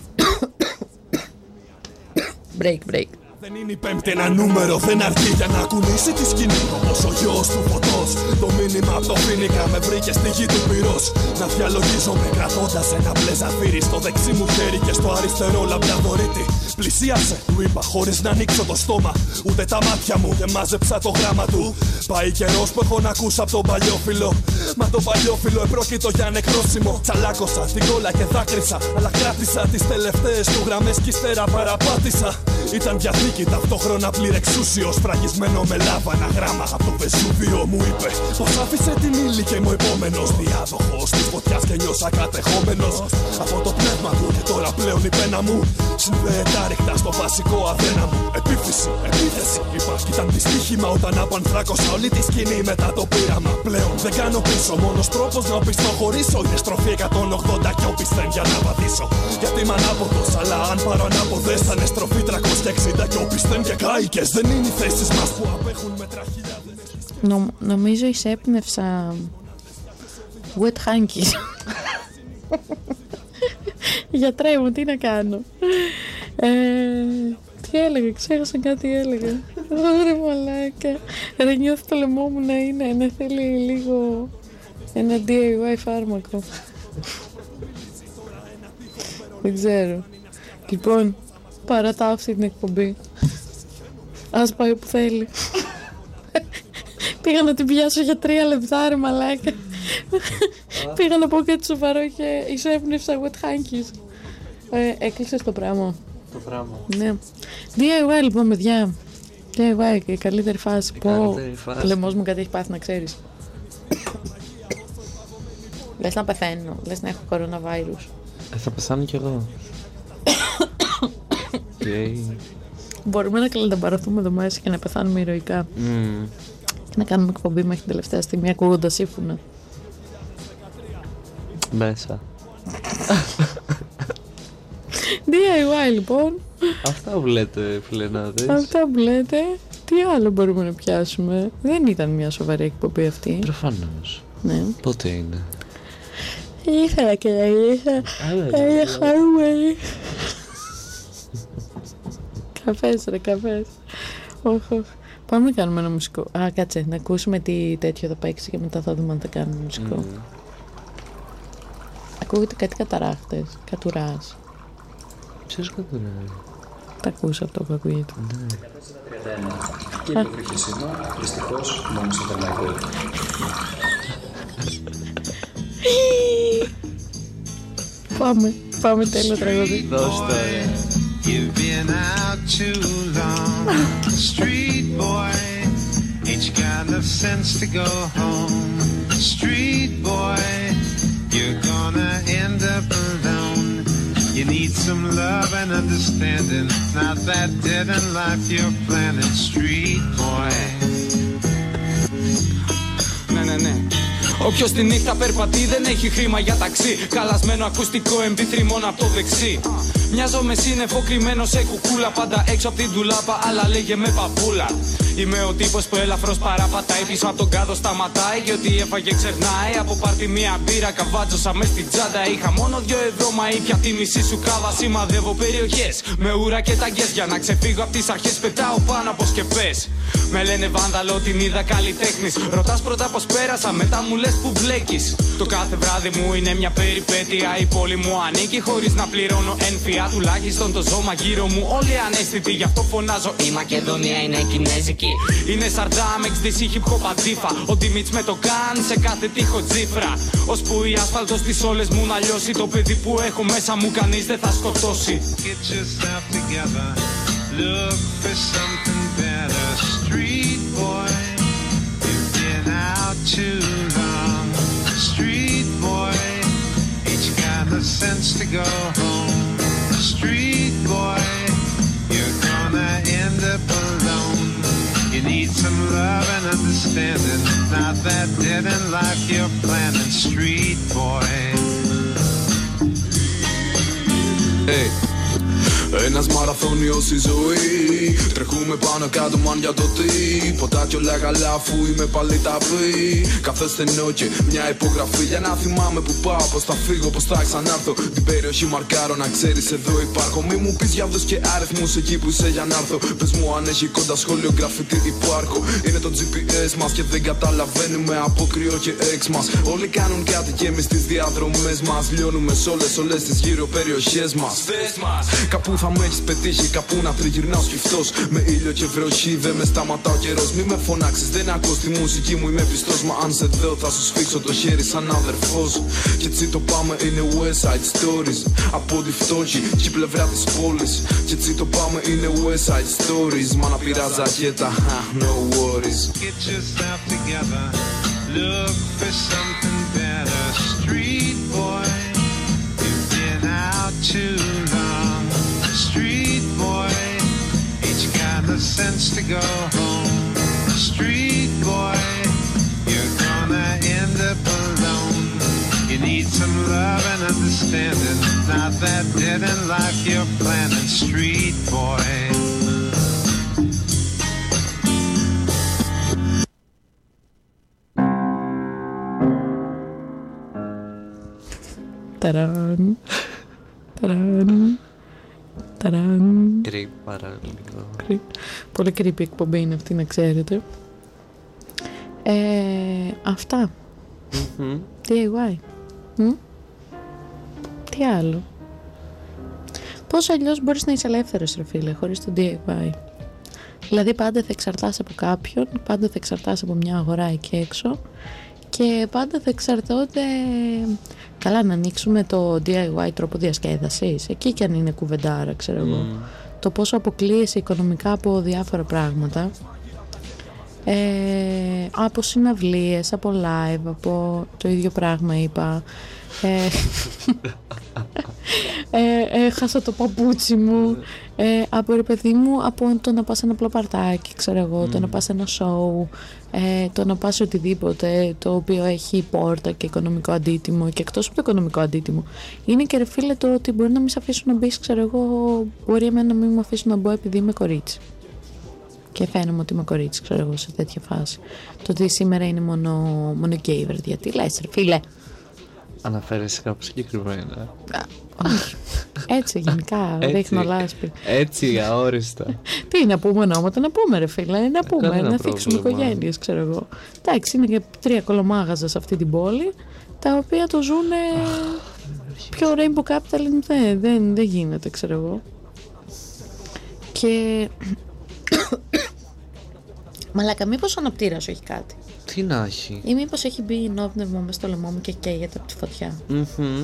break, break. Δεν είναι η πέμπτη ένα νούμερο, δεν αρκεί για να κουνήσει τη σκηνή. Όπως ο γιος του φωτός, το μήνυμα από το φίνικα με βρήκε στη γη του πυρός. Να διαλογίζομαι κρατώντας ένα μπλε ζαφύρι στο δεξί μου χέρι και στο αριστερό λαμπραδορίτη. Πλησίασε, του είπα χωρίς να ανοίξω το στόμα, ούτε τα μάτια μου, και μάζεψα το γράμμα του. Πάει καιρός που έχω να ακούσω από τον παλιόφιλο. Μα το παλιόφιλο επρόκειτο για νεκρόσιμο. Τσαλάκωσα στην κόλλα και δάκρυσα, αλλά κράτησα τις τελευταίες του γραμμές κι ύστερα παραπάτησα. Ήταν διαθήκη ταυτόχρονα πληρεξούσιο, σφραγισμένο με λάβα ένα γράμμα από το Βεζούβιο. Μου είπε πως άφησε την ύλη και μου επόμενος διάδοχος της φωτιάς και νιώσα κατεχόμενος από το πνεύμα του. Και τώρα πλέον η πένα μου συνδέεται άρρηκτα στο βασικό αδύναμο. Επίθεση, επίθεση, υπάρχει ήταν δυστύχημα όταν απανθράκωσα όλη τη σκηνή μετά το πείραμα. Πλέον δεν κάνω πίσω, μόνος τρόπος να οπισθοχωρήσω είναι στροφή εκατόν ογδόντα και όπισθεν για να πατήσω. Γιατί είμαι ανάποδος, αλλά αν πάρω ανάποδες θα είναι στροφή τριακόσια εξήντα και όπισθεν και κάηκες. Δεν είναι οι θέσεις μας που απέχουν μέτρα χιλιάδες. Νο, νομίζω εισέπνευσα wet hankies. Γιατρέ μου, τι να κάνω. ε, Τι έλεγα, ξέχασα κάτι έλεγα. Ωραία μαλάκα. Ρε, νιώθω το λαιμό μου να είναι, να θέλει λίγο ένα ντι άι βάι φάρμακο. Δεν ξέρω. Λοιπόν, παρατάω αυτή την εκπομπή. Ας πάει όπου θέλει. Πήγα να την πιάσω για τρία λεπτά, ρε μαλάκα. Πήγα να πω κάτι σοβαρό και εισέπνευσα wet hankies. Ε, έκλεισες το πράγμα. Το πράγμα. Ναι. ντι άι βάι λοιπόν, παιδιά. ντι άι βάι και η καλύτερη φάση. Πω, ο λαιμός μου κάτι έχει πάθει, να ξέρεις. Λες να πεθαίνω, λες να έχω κοροναβάιρους. Ε, θα πεθάνω κι εγώ. Okay. Μπορούμε να κλανταμπαρωθούμε εδώ μέσα και να πεθάνουμε ηρωικά. Mm. Και να κάνουμε εκπομπή μέχρι την τελευταία στιγμή ακούγοντας ύφουνα. Μέσα. ντι άι βάι λοιπόν. Αυτά που λέτε, φιλενάδες. Αυτά που λέτε. Τι άλλο μπορούμε να πιάσουμε. Δεν ήταν μια σοβαρή εκπομπή αυτή. Προφανώς. Ναι. Πότε είναι. Ήθελα και δεν ήθελα. Ένα χαρούμενη. Καφές ρε, καφές. Όχι, όχι. Πάμε να κάνουμε ένα μουσικό. Α, κάτσε, να ακούσουμε τι τέτοιο θα παίξει και μετά θα δούμε αν θα κάνουμε μουσικό. Mm. Ακούγεται κάτι καταράχτες, κατουράς. Ποιος κατουράει? Τα ακούσα αυτό που ακούγεται. Ναι. Και το βρήκε σήμερα, δυστυχώς, μόνο στο Τερναϊκό. Πάμε, πάμε τέλειο τραγούδι. Δώσ' το. You've been out too long, street boy. Ain't you got enough sense to go home, street boy? You're gonna end up alone. You need some love and understanding, not that dead in life you're planning, street boy. Ναι, ναι, ναι. Όποιος τη νύχτα περπατεί δεν έχει χρήμα για ταξί. Καλασμένο ακουστικό εμπίθρι μόνο από το δεξί. Μοιάζω με σύννεφο κρυμμένο σε κουκούλα. Πάντα έξω από την ντουλάπα, αλλά λέγε με παππούλα. Είμαι ο τύπος που ελαφρώς παραπατάει. Πίσω από τον κάδο σταματάει. Και ό,τι έφαγε ξερνάει. Από πάρτι μία μπύρα καβάτζωσα μες στην τσάντα. Είχα μόνο δυο ευρώ, μα ήπια τη μισή σου κάβα. Σημαδεύω περιοχές με ούρα και ταγκές. Για να ξεφύγω από τις αρχές πετάω πάνω από σκεπές. Με λένε βάνδαλο, την είδα καλλιτέχνης. Ρωτάς πρώτα πως πέρασα, μετά μου λες που μπλέκεις. Το κάθε βράδυ μου είναι μια περιπέτεια. Η πόλη μου ανήκει χωρίς να πληρώνω ένφια. Τουλάχιστον το ζώμα γύρω μου όλοι ανέστητοι. Γι' αυτό φωνάζω η Μακεδονία είναι κινέζικη. Είναι σαρδάμ, εξδύση, hip hop αντίφα. Ο Ντιμίτς με το καν σε κάθε τείχο τζίφρα. Ώσπου η άσφαλτος στις όλες μου να λιώσει. Το παιδί που έχω μέσα μου κανείς δεν θα σκοτώσει. Get yourself together, look for something better. Street boy, you've been out too long. Street boy, ain't you got the sense to go home? Street boy, you're gonna end up alone. You need some love and understanding, not that dead in life you're planning. Street boy. Hey. Ένας μαραθώνιος η ζωή. Τρέχουμε πάνω κάτω μαν για το τίποτα κι όλα καλά αφού είμαι πάλι ταπεί. Κάθε στενό και μια υπογραφή για να θυμάμαι που πάω, πως θα φύγω, πως θα ξανάρθω. Την περιοχή μαρκάρω να ξέρεις εδώ υπάρχω. Μη μου πεις για και αριθμούς εκεί που είσαι για να έρθω. Πες μου αν έχει κοντά σχόλιο γραφητή υπάρχω. Είναι το τζι πι ες μας και δεν καταλαβαίνουμε από κρυό και εξ μας. Όλοι κάνουν κάτι και εμείς τις διαδρομές μας λιώνουμε σ' όλες όλες τις γύρω περιοχές μας. Κάπου θα με έχεις πετύχει, κάπου να τριγυρνάω σκυφτός. Με ήλιο και βροχή δεν με σταματά ο καιρός. Μη με φωνάξεις, δεν ακούς τη μουσική μου, είμαι πιστός. Μα αν σε δω θα σου σφίξω το χέρι σαν αδερφός. Και έτσι το πάμε, είναι West Side Stories. Από τη φτώχη και πλευρά της πόλης. Και έτσι το πάμε, είναι West Side Stories. Μα να πειράζει αγέτα, no worries. Get yourself together, look for something better. Street boy, you've been out too long. Street boy, ain't you got the sense to go home? Street boy, you're gonna end up alone. You need some love and understanding, not that dead in life you're planning. Street boy. Ταραν. Ταραν. Ταραν. Creepy παραλίγο. Πολύ creepy εκπομπή είναι αυτή, να ξέρετε. Ε, αυτά. Mm-hmm. ντι άι γουάι. Mm? Τι άλλο? Πώς αλλιώς μπορείς να είσαι ελεύθερος, ρε φίλε, χωρίς το ντι άι γουάι? Δηλαδή πάντα θα εξαρτάσαι από κάποιον, πάντα θα εξαρτάσαι από μια αγορά εκεί έξω και πάντα θα εξαρτώνται. Καλά, να ανοίξουμε το ντι άι γουάι τρόπο διασκέδασης, εκεί κι αν είναι κουβεντάρα, ξέρω εγώ. Mm. Το πόσο αποκλείεσαι οικονομικά από διάφορα πράγματα, ε, από συναυλίες, από live, από το ίδιο πράγμα είπα. Ε, ε, έχασα το παπούτσι μου, ε, από ρε παιδί μου, από το να πας ένα απλό παρτάκι, ξέρω εγώ, mm. το να πας ένα show, ε, το να πας οτιδήποτε το οποίο έχει πόρτα και οικονομικό αντίτιμο. Και εκτός από το οικονομικό αντίτιμο είναι και ρε φίλε το ότι μπορεί να μην σε αφήσουν να μπεις, ξέρω εγώ, μπορεί εμένα να μην μου αφήσουν να μπω επειδή είμαι κορίτσι και φαίνομαι ότι είμαι κορίτσι, ξέρω εγώ, σε τέτοια φάση. Το ότι σήμερα είναι μόνο, μόνο gay, γιατί λες ρε φίλε? Αναφέρεσαι κάπου συγκεκριμένα? Όχι. Έτσι γενικά δείχνω λάσπη. Έτσι αόριστα. Τι να πούμε ονόματα, να πούμε ρε φίλε, να πούμε, Κανένα να θίξουμε οικογένειες, ξέρω εγώ. Εντάξει, είναι και τρία κολομάγαζα σε αυτή την πόλη, τα οποία το ζουν πιο rainbow capitalism δεν, δεν, δεν γίνεται, ξέρω εγώ. Και μαλάκα, μήπως ο αναπτήρας σου έχει κάτι? Τι να έχει? Ή μήπως έχει μπει ενόπνευμα μες στο λαιμό μου και καίγεται από τη φωτιά? Mm-hmm.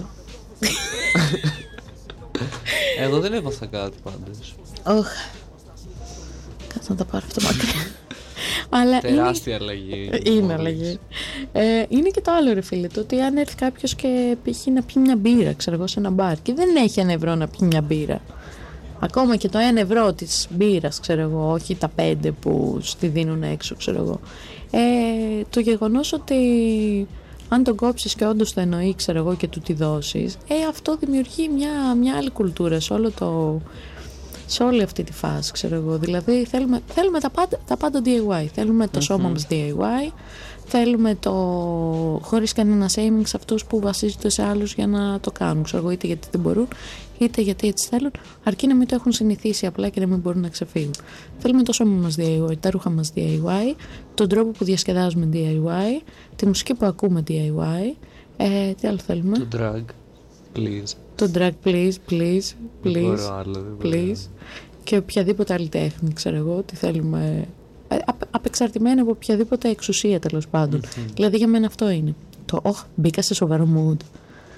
Εγώ δεν έβαθα κάτι πάντως. Όχ. Κάτσε να τα πάρω αυτό μακριά. Αλλά τεράστια είναι... αλλαγή. Είναι αλλαγή. Ε, είναι και το άλλο ρε φίλε, το ότι αν έρθει κάποιος και π.χ. να πιει μια μπύρα, ξέρω εγώ, σε ένα μπαρ και δεν έχει ένα ευρώ να πιει μια μπύρα. Ακόμα και το ένα ευρώ της μπύρας, ξέρω εγώ, όχι τα πέντε που στη δίνουν έξω, ξέρω εγώ. Ε, το γεγονός ότι αν τον κόψεις και όντως το εννοεί, ξέρω εγώ, και του τη δώσεις, ε, αυτό δημιουργεί μια, μια άλλη κουλτούρα σε, όλο το, σε όλη αυτή τη φάση, ξέρω εγώ. Δηλαδή θέλουμε, θέλουμε τα, πάντα, τα πάντα ντι άι γουάι, θέλουμε το mm-hmm. σώμα μας ντι άι γουάι, θέλουμε το χωρίς κανένα shaming σε αυτούς που βασίζονται σε άλλους για να το κάνουν, ξέρω εγώ, είτε γιατί δεν μπορούν, είτε γιατί έτσι θέλουν, αρκεί να μην το έχουν συνηθίσει απλά και να μην μπορούν να ξεφύγουν. Θέλουμε το σώμα μας ντι άι γουάι, τα ρούχα μας ντι άι γουάι, τον τρόπο που διασκεδάζουμε ντι άι γουάι, τη μουσική που ακούμε ντι άι γουάι, ε, τι άλλο θέλουμε? Το drag, please. Το drag, please, please, please, δεν μπορώ άλλο, δεν μπορώ. please. Και οποιαδήποτε άλλη τέχνη, ξέρω εγώ, τι θέλουμε, απεξαρτημένα από οποιαδήποτε εξουσία, τέλος πάντων. Mm-hmm. Δηλαδή για μένα αυτό είναι. Το, oh, μπήκα σε σοβαρό mood.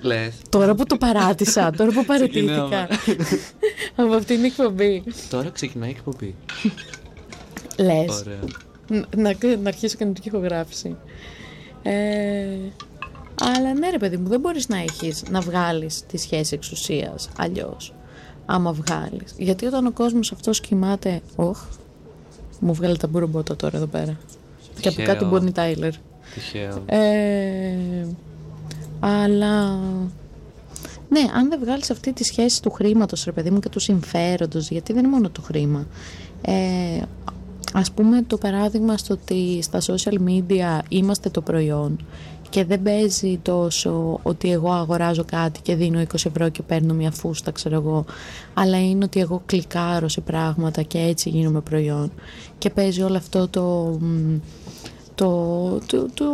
Λες. Τώρα που το παράτησα, τώρα που παραιτήθηκα από αυτήν την εκπομπή. Τώρα ξεκινάει η εκπομπή. Λες. Ωραία. Να, να αρχίσω κανονική ηχογράφηση. Ε, αλλά ναι ρε παιδί μου, δεν μπορείς να έχεις, να βγάλεις τη σχέση εξουσίας αλλιώς, άμα βγάλεις. Γιατί όταν ο κόσμος αυτός κοιμάται, όχ, μου βγάλε τα μπουρομποτα τώρα εδώ πέρα. Και από κάτω Bonnie Tyler. Τυχαίο. Ε, αλλά ναι, αν δεν βγάλεις αυτή τη σχέση του χρήματος ρε παιδί μου και του συμφέροντος, γιατί δεν είναι μόνο το χρήμα. Ε, ας πούμε το παράδειγμα στο ότι στα social media είμαστε το προϊόν και δεν παίζει τόσο ότι εγώ αγοράζω κάτι και δίνω είκοσι ευρώ και παίρνω μια φούστα, ξέρω εγώ, αλλά είναι ότι εγώ κλικάρω σε πράγματα και έτσι γίνομαι προϊόν και παίζει όλο αυτό το... Το, το, το,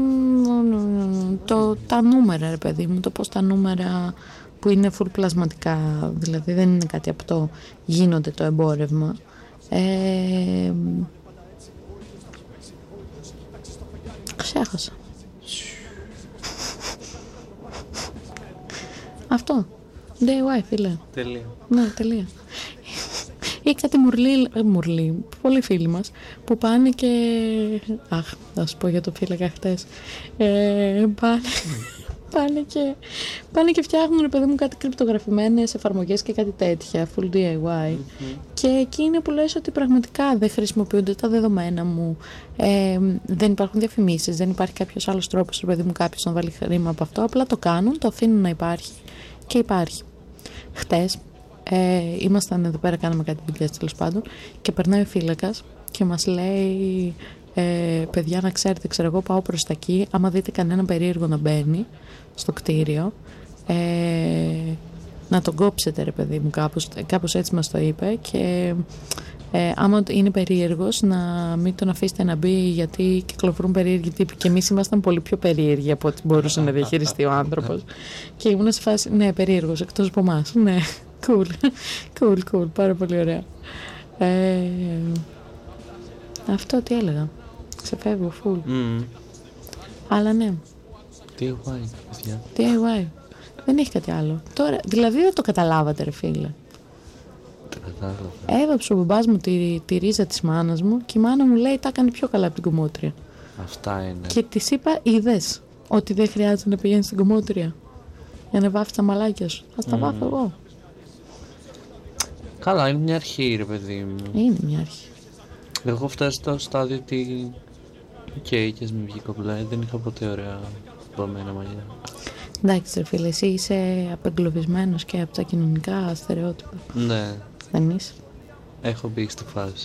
το, τα νούμερα ρε παιδί μου, το πως τα νούμερα που είναι full πλασματικά, δηλαδή δεν είναι κάτι απτό, γίνονται το εμπόρευμα. Ε, ξέχασα. Αυτό. ντι άι γουάι, φίλε. Τελεία. Ναι, τελεία. Ή κάτι μουρλί, ε, μουρλί, πολλοί φίλοι μας που πάνε και... Αχ, θα σου πω για το φύλακα χτες. Ε, πάνε, πάνε, και, πάνε και φτιάχνουν, ρε παιδί μου, κάτι κρυπτογραφημένες εφαρμογές και κάτι τέτοια, full ντι άι γουάι. Mm-hmm. Και εκεί είναι που λες ότι πραγματικά δεν χρησιμοποιούνται τα δεδομένα μου, ε, δεν υπάρχουν διαφημίσεις, δεν υπάρχει κάποιος άλλος τρόπος, ρε παιδί μου, κάποιος να βάλει χρήμα από αυτό, απλά το κάνουν, το αφήνουν να υπάρχει και υπάρχει. Χτες, Ε, ήμασταν εδώ πέρα, κάναμε κάτι δουλειές τέλος πάντων και περνάει ο φύλακας και μας λέει ε, παιδιά να ξέρετε, ξέρω εγώ πάω προς τα εκεί, άμα δείτε κανένα περίεργο να μπαίνει στο κτίριο ε, να τον κόψετε ρε παιδί μου, κάπως, κάπως έτσι μας το είπε και ε, άμα είναι περίεργος να μην τον αφήσετε να μπει γιατί κυκλοφορούν περίεργοι τύποι και εμείς ήμασταν πολύ πιο περίεργοι από ό,τι μπορούσε να διαχειριστεί ο άνθρωπος και ήμουν σε φάση ναι περίεργος εκτός από εμάς, ναι. Cool, cool, cool, πάρα πολύ ωραία. Ε, αυτό τι έλεγα, ξεφεύγω full. Mm. Αλλά ναι. ντι άι γουάι, παιδιά. ντι άι γουάι, δεν έχει κάτι άλλο. Τώρα, δηλαδή δεν το καταλάβατε ρε φίλε. Το κατάλαβα. Έβαψε ο μπαμπάς μου τη, τη ρίζα της μάνας μου και η μάνα μου λέει τα έκανε πιο καλά από την κομμότρια. Αυτά είναι. Και της είπα, είδες ότι δεν χρειάζεται να πηγαίνεις στην κομμότρια για να βάφεις τα μαλάκια σου. Ας τα mm. βάφω εγώ. Καλά, είναι μια αρχή ρε παιδί μου. Είναι μια αρχή. Εγώ έχω φτάσει στο στάδιο ότι οκ, okay, και ας μην βγει κομπλέ, δεν είχα ποτέ ωραία βαμμένα μαλλιά. Εντάξει ρε φίλε, εσύ είσαι απεγκλωβισμένος και από τα κοινωνικά στερεότυπα. Ναι. Δεν είσαι. Έχω μπει στη φάση.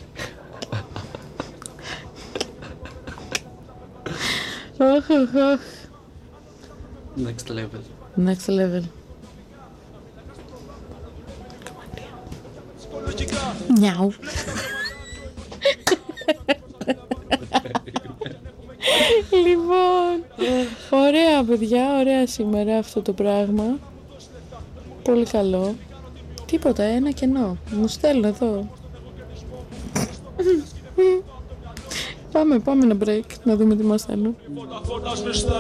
Οχ, οχ, οχ. Next level. Next level. Νιάου. Λοιπόν, ωραία παιδιά, ωραία σήμερα αυτό το πράγμα. Πολύ καλό. Τίποτα, ένα κενό. Μου στέλνω εδώ. Πάμε, πάμε ένα break, να δούμε τι μας στέλνουν. Φώτα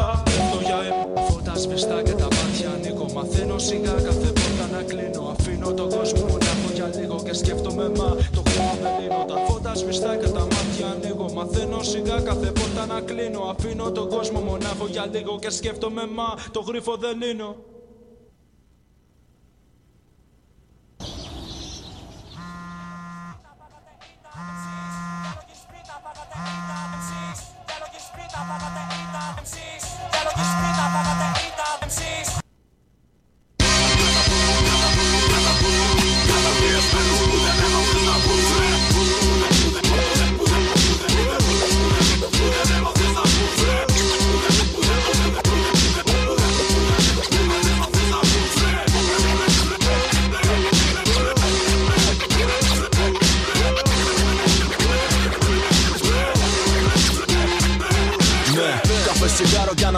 σβηστά και τα μάτια ανοίγω. Μαθαίνω σιγά κάθε πόρτα να κλείνω. Αφήνω τον κόσμο μου να έχω για λίγο και σκέφτομαι μα το χρόνο δεν λύνω. Τα φώτα σβηστά και τα μάτια ανοίγω. Μαθαίνω σιγά κάθε πόρτα να κλείνω. Αφήνω τον κόσμο μου να έχω για λίγο και σκέφτομαι μα το γρίφο δεν λύνω.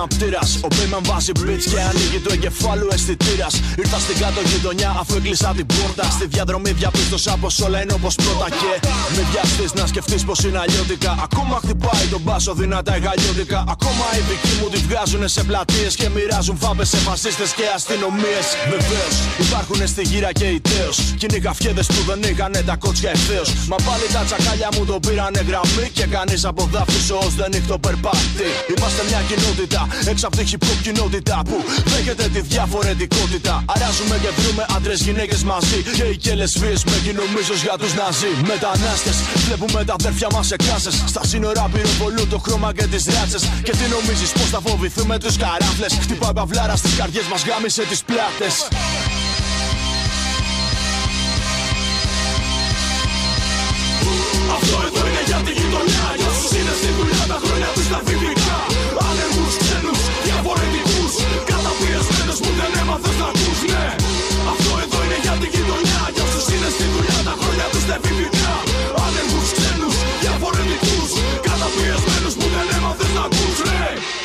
Μπέιμαν πτήρας. Ο Μπέιμαν βάζει beats και ανοίγει το εγκεφάλου αισθητήρας. Ήρθα στην κάτω γειτονιά αφού έκλεισα την πόρτα. Στη διαδρομή διαπίστωσα πως όλα είναι όπως πρώτα. Και με βιαστείς να σκεφτείς πως είναι αλλιώτικα. Ακόμα χτυπάει τον μπάσο δυνατά η γαλλιώτικα. Ακόμα οι δικοί μου τη βγάζουνε σε πλατείες και μοιράζουν φάπες σε φασίστες και αστυνομίες. Βεβαίως υπάρχουνε στη γύρα και οι τέος. Κι είναι οι γαφιέδες που δεν είχανε τα κότσια ευθέως. Μα πάλι τα τσακάλια μου το πήρανε γραμμή. Και κανείς από δάφτους ως δεν έχει το περπάτη. Είμαστε μια κοινότητα έξω από τη hip hop κοινότητα που δέχεται τη διαφορετικότητα. Αράζουμε και βρούμε άντρες γυναίκες μαζί. Γκέι και λεσβείες με κοινομίζος για τους Ναζί. Μετανάστες βλέπουμε τα αδέρφια μας σε κλάσες. Στα σύνορα πυροβολούν το χρώμα και τις ράτσες. Και τι νομίζεις πως θα φοβηθούμε τους καράφλες? Χτυπάει παυλάρα στις καρδιές μας, γάμισε τις πλάτες. Αυτό εδώ είναι για τη γειτονιά. Για όσους είναι στη δουλειά τα χρόνια τους τα βιβλικά. Άνεργους, ξένους, διαφορετικούς, καταπιεσμένους που δεν έμαθες να ακούς. Ναι, αυτό εδώ είναι για τη γειτονιά. Για όσους είναι στη δουλειά τα χρόνια τους τα βιβλικά. Άνεργους, ξένους, διαφορετικούς, καταπιεσμένους που δεν έμαθες να ακούς. Ναι,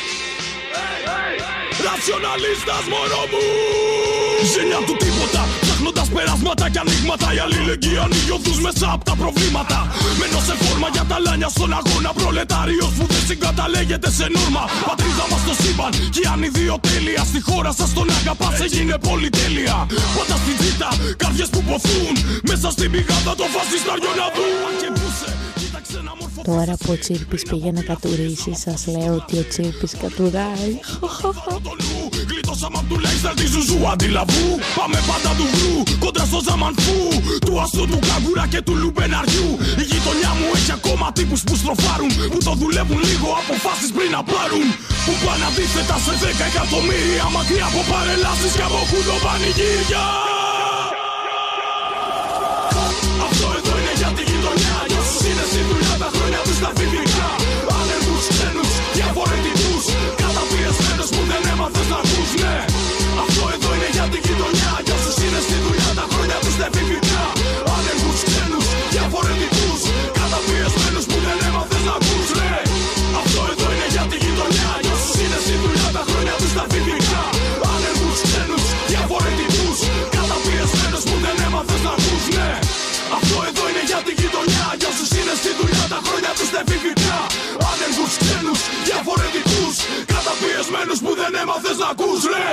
ρατσιοναλίστας μωρό μου. Ζήνια του τίποτα, ψάχνοντας περάσματα και ανοίγματα. Η αλληλεγγύη ανοίγει οδούς μέσα από τα προβλήματα. Μένω σε φόρμα για τα λάνια στον αγώνα. Προλετάριος που δεν συγκαταλέγεται σε νόρμα. Πατρίδα μας το σύμπαν και αν ιδιοτέλεια. Στη χώρα σας τον αγαπάς έγινε πολυτέλεια. Πάντα στην τζίτα, καρδιές που ποθούν. Μέσα στην πηγάδα το φασισταριό να δουν. Τώρα που ο Τσίρπης πήγε να κατουρίσει, σας λέω ότι ο Τσίρπης κατουράει. Γλιτώσαμε απ' του λέξτερ τη ζουζού αντιλαβού. Πάμε πάντα του βρου, κόντρα στο ζαμανφού. Του αστού, του καγκούρα και του λουμπεναριού. Η γειτονιά μου έχει ακόμα τύπους που στροφάρουν. Που το δουλεύουν λίγο, αποφάσεις πριν να πάρουν. Που πάνε αντίθετα σε δέκα εκατομμύρια. Μακριά από παρελάσεις και από κουλοπανηγύρια. Αυτό εδώ είναι για τη γειτονιά. Για όσους είναι στη δουλειά τα χρόνια τους τα βιβλικά. Άνεργους, ξένους, διαφορετικούς, καταπιεσμένους που δεν έμαθες να ακούς. Ναι, αυτό εδώ είναι για τη γειτονιά. Για όσους είναι στη δουλειά τα χρόνια τους τα βιβλικά. Άνεργους, ξένους, διαφορετικούς, καταπιεσμένους που δεν έμαθες να ακούς. Ναι, αυτό εδώ είναι για τη γειτονιά. Για όσους είναι στη δουλειά τα χρόνια τους τα βιβλικά. Άνεργους, ξένους, διαφορετικούς, καταπιεσμένους που δεν έμαθες να ακούς. Ναι, αυτό εδώ είναι για τη γειτονιά. Για όσους είναι στη δουλειά τα χρόνια τους τα εφηβικά. Άνεργους, ξένους, διαφορετικούς, καταπιεσμένους που δεν έμαθες να ακούς. Ρε!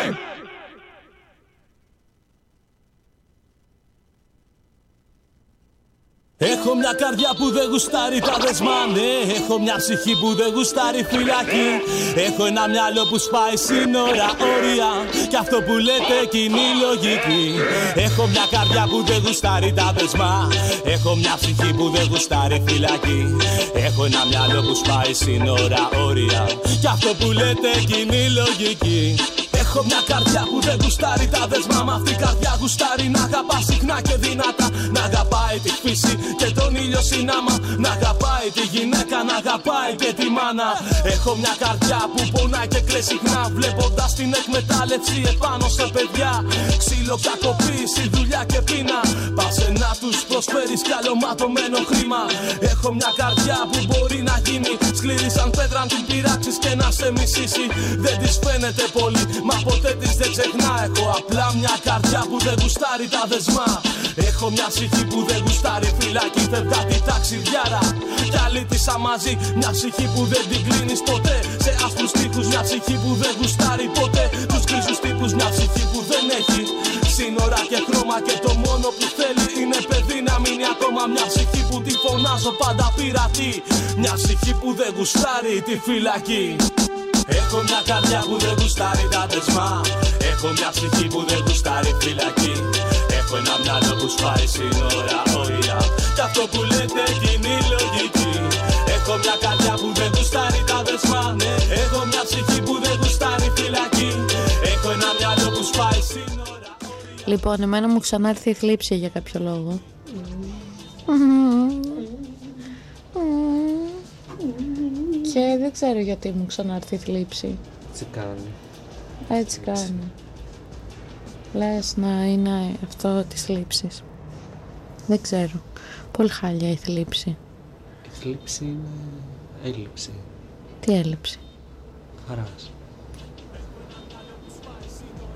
Έχω μια καρδιά που δεν γουστάρει τα δεσμά, ναι. Έχω μια ψυχή που δεν γουστάρει φυλακή. Έχω ένα μυαλό που σπάει σύνορα, όρια. Κι αυτό που λέτε κοινή λογική. Έχω μια καρδιά που δεν γουστάρει τα δεσμά. Έχω μια ψυχή που δεν γουστάρει φυλακή. Έχω ένα μυαλό που σπάει σύνορα, όρια. Κι αυτό που λέτε κοινή λογική. Έχω μια καρδιά που δεν γουστάρει τα δεσμά. Μ' αυτή η καρδιά γουστάρει να αγαπά συχνά και δυνατά. Να αγαπάει τη φύση και τον ήλιο συνάμα. Να αγαπάει τη γυναίκα, να αγαπάει και τη μάνα. Έχω μια καρδιά που πονάει και κλαις συχνά. Βλέποντας την εκμετάλλευση επάνω σε παιδιά. Ξύλο, κακοποίηση, δουλειά και πείνα. Πάσε να τους προσφέρεις κι άλλο ματωμένο χρήμα. Έχω μια καρδιά που μπορεί να γίνει σκληρή σαν πέτρα, αν την πειράξεις και να σε μισήσει. Δεν της φαίνεται πολύ, μα ποτέ της δεν ξεχνά. Έχω απλά μια καρδιά που δεν γουστάρει τα δεσμά. Έχω μια ψυχή που δεν γουστάρει φυλακή. Φεύγα τη ταξιδιάρα κι άλλη της μαζί. Μια ψυχή που δεν την κλείνεις ποτέ σε άσπρους τείχους. Μια ψυχή που δεν γουστάρει ποτέ τους γκρίζους τύπους. Μια ψυχή που δεν έχει σύνορα και χρώμα. Και το μόνο που θέλει είναι παιδί να μείνει ακόμα. Μια ψυχή που τη φωνάζω πάντα πειρατή. Μια ψυχή που δεν γουστάρει τη φυλακή. Έχω μια καρδιά που δεν γουστάρει τα δεσμά. Έχω μια ψυχή που δεν γουστάρει φυλακή. Έχω ένα μυαλό που σπάει σύνορα, όρια. Κι αυτό που λέτε κοινή λογική. Έχω μια καρδιά που δεν γουστάρει τα δεσμά. Ναι. Έχω μια ψυχή που δεν γουστάρει φυλακή. Έχω ένα μυαλό που σπάει σύνορα. Λοιπόν, εμένα μου ξανάρθει η θλίψη για κάποιο λόγο. Και δεν ξέρω γιατί μου ξανάρθει η θλίψη. Έτσι κάνει. Έτσι κάνει. Λες να είναι αυτό της θλίψης. Δεν ξέρω. Πολύ χάλια η θλίψη. Η θλίψη είναι έλλειψη. Τι έλλειψη? Χαράς.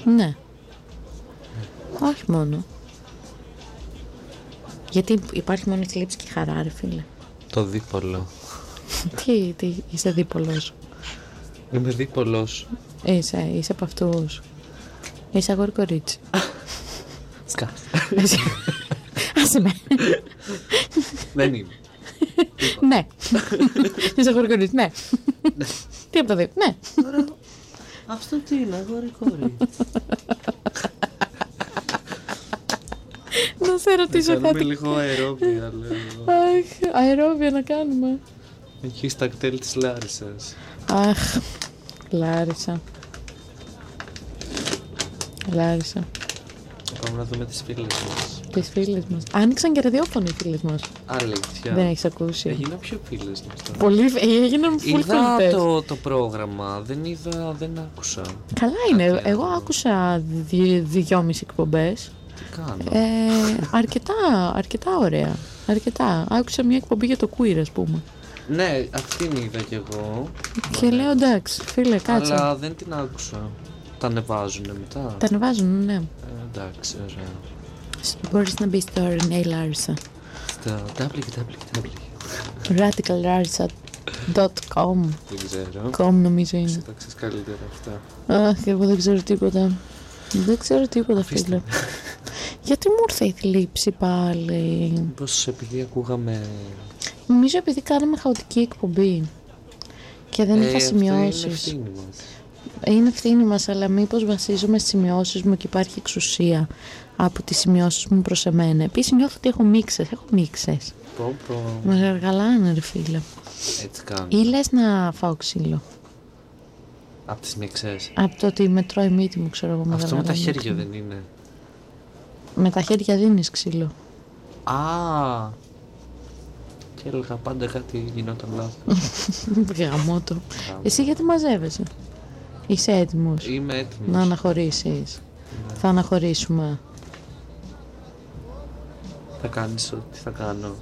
Ναι. Όχι μόνο. Γιατί υπάρχει μόνο θλίψη και χαρά, ρε φίλε. Το δίπολο. τι, τι, είσαι δίπολος. Είμαι δίπολος. Είσαι, είσαι από αυτούς. Είσαι αγόρι κορίτσι. Σκάς. Άσε με. Δεν είμαι. Ναι. Είσαι αγόρι κορίτσι, ναι. Τι από τα δύο, ναι. Αυτό τι είναι, αγόρι κορίτσι. Να σε ρωτήσω κάτι. Να κάνουμε λίγο αερόβια, λέω. Αχ, αερόβια να κάνουμε. Έχει στα κτέλ της Λάρισσας. Αχ, Λάρισα. Λάρισα. Πάμε να δούμε τις φίλες μας. Τις φίλες μας. Άνοιξαν και ραδιόφωνο οι φίλες μας. Αλήθεια. Δεν έχεις ακούσει. Έγιναν πιο φίλες μας τώρα. Πολύ, έγιναν full είδα φίλες. το, το πρόγραμμα, δεν είδα, δεν άκουσα. Καλά είναι, κάτι εγώ άλλο. Άκουσα δυ, δυόμιση εκπομπές. Τι κάνω. Ε, αρκετά, αρκετά ωραία. Αρκετά. Άκουσα μια εκπομπή για το queer, ας πούμε. Ναι, αυτήν είδα κι εγώ. Και λέω εντάξει, φίλε, κάτσε. Αλλά δεν την άκουσα. Τα ανεβάζουνε μετά. Τα ανεβάζουν, ναι. Ε, εντάξει, ωραία. Μπορείς να μπεις στο Renee Larissa. Στο double-u double-u double-u radical larissa dot com. Δεν ξέρω. Com νομίζω είναι. Εσύ τα ξέρεις καλύτερα αυτά. Αχ, εγώ δεν ξέρω τίποτα. Δεν ξέρω τίποτα, φίλε. Γιατί μου ήρθε η θλίψη πάλι. Μήπως επειδή ακούγαμε... Νομίζω επειδή κάναμε χαοτική εκπομπή και δεν ε, είχα σημειώσεις. Είναι ευθύνη μας. Είναι ευθύνη μας, αλλά μήπως βασίζομαι στις σημειώσεις μου και υπάρχει εξουσία από τις σημειώσεις μου προς εμένα. Επίσης νιώθω ότι έχω μίξες, έχω μίξες. Πω πω. Μας εργαλάνε, ρε φίλε. Έτσι κάνω. Ή λες να φάω ξύλο. Από τις μίξες. Από το ότι με τρώει μύτη μου, ξέρω εγώ. Αυτό με τα χέρια δεν είναι. Με τα χέρια δίνεις ξύλο. Α, και έλεγα πάντα κάτι γινόταν λάθος. Γαμώτο. Εσύ γιατί μαζεύεσαι? Είσαι έτοιμος? Είμαι έτοιμος. Να αναχωρήσεις? Ναι. Θα αναχωρήσουμε. Θα κάνεις ό,τι θα κάνω.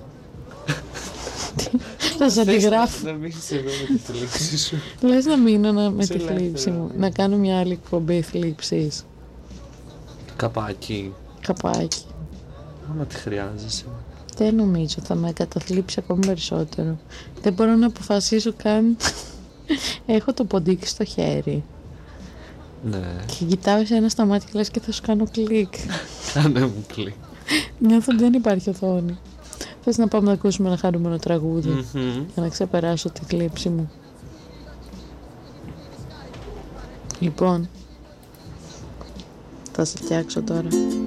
Θα σε αντιγράφω. Να μείνεις εδώ με τη θλίψη σου. Λες να μείνω να, με τη θλίψη μου. Να κάνω μια άλλη εκπομπή θλίψης. Καπάκι. Καπάκι. Άμα τη χρειάζεσαι. Δεν νομίζω, θα με καταθλίψει ακόμη περισσότερο. Δεν μπορώ να αποφασίσω καν. Έχω το ποντίκι στο χέρι. Ναι. Και κοιτάω εσένα στα μάτια και λες και θα σου κάνω κλικ. Κάνε μου κλικ. Νιώθω ότι δεν υπάρχει οθόνη. Θες να πάμε να ακούσουμε ένα χαρούμενο τραγούδι mm-hmm. για να ξεπεράσω τη θλίψη μου? Λοιπόν, θα σε φτιάξω τώρα.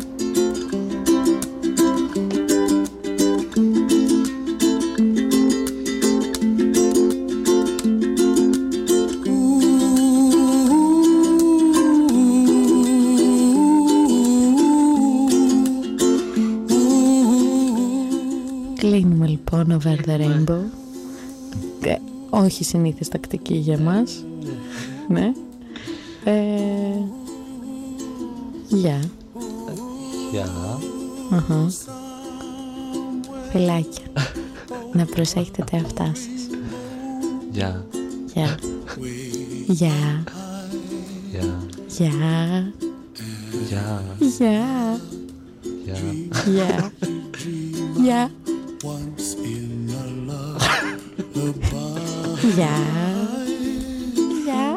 Κλείνουμε λοιπόν Over the Rainbow. ε, Όχι συνήθις τακτική για μας. Ναι. ε, Γεια. Γεια. uh-huh. Φιλάκια. Να προσέχετε τα εαυτά σας. Γεια. Γεια. Γεια. Γεια. Γεια. Γεια. Γεια. Γεια. Γεια. Γεια. Γεια. Γεια.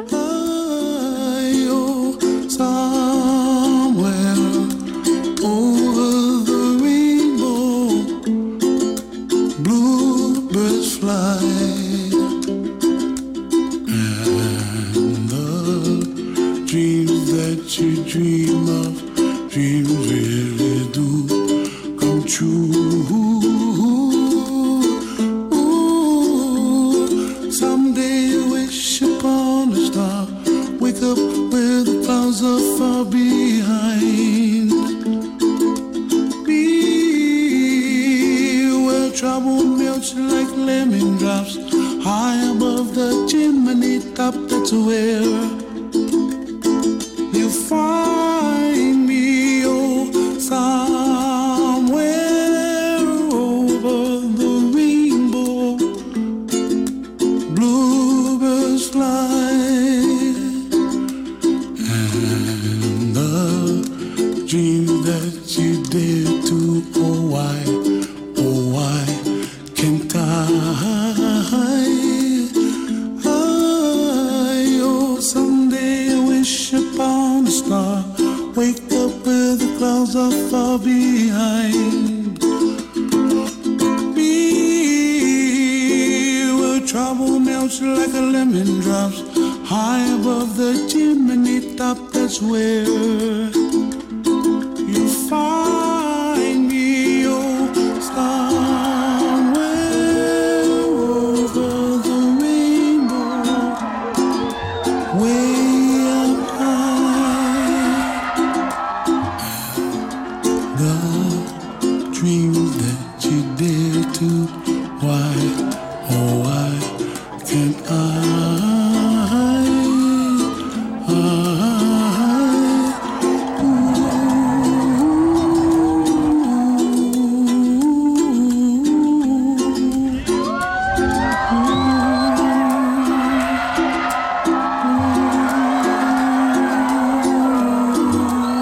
And the dreams that you did too. Oh why, oh why can't I? I oh someday I wish upon a star, wake up where the clouds are far behind. Be where trouble melts like a lemon drops high above the chimney top. That's where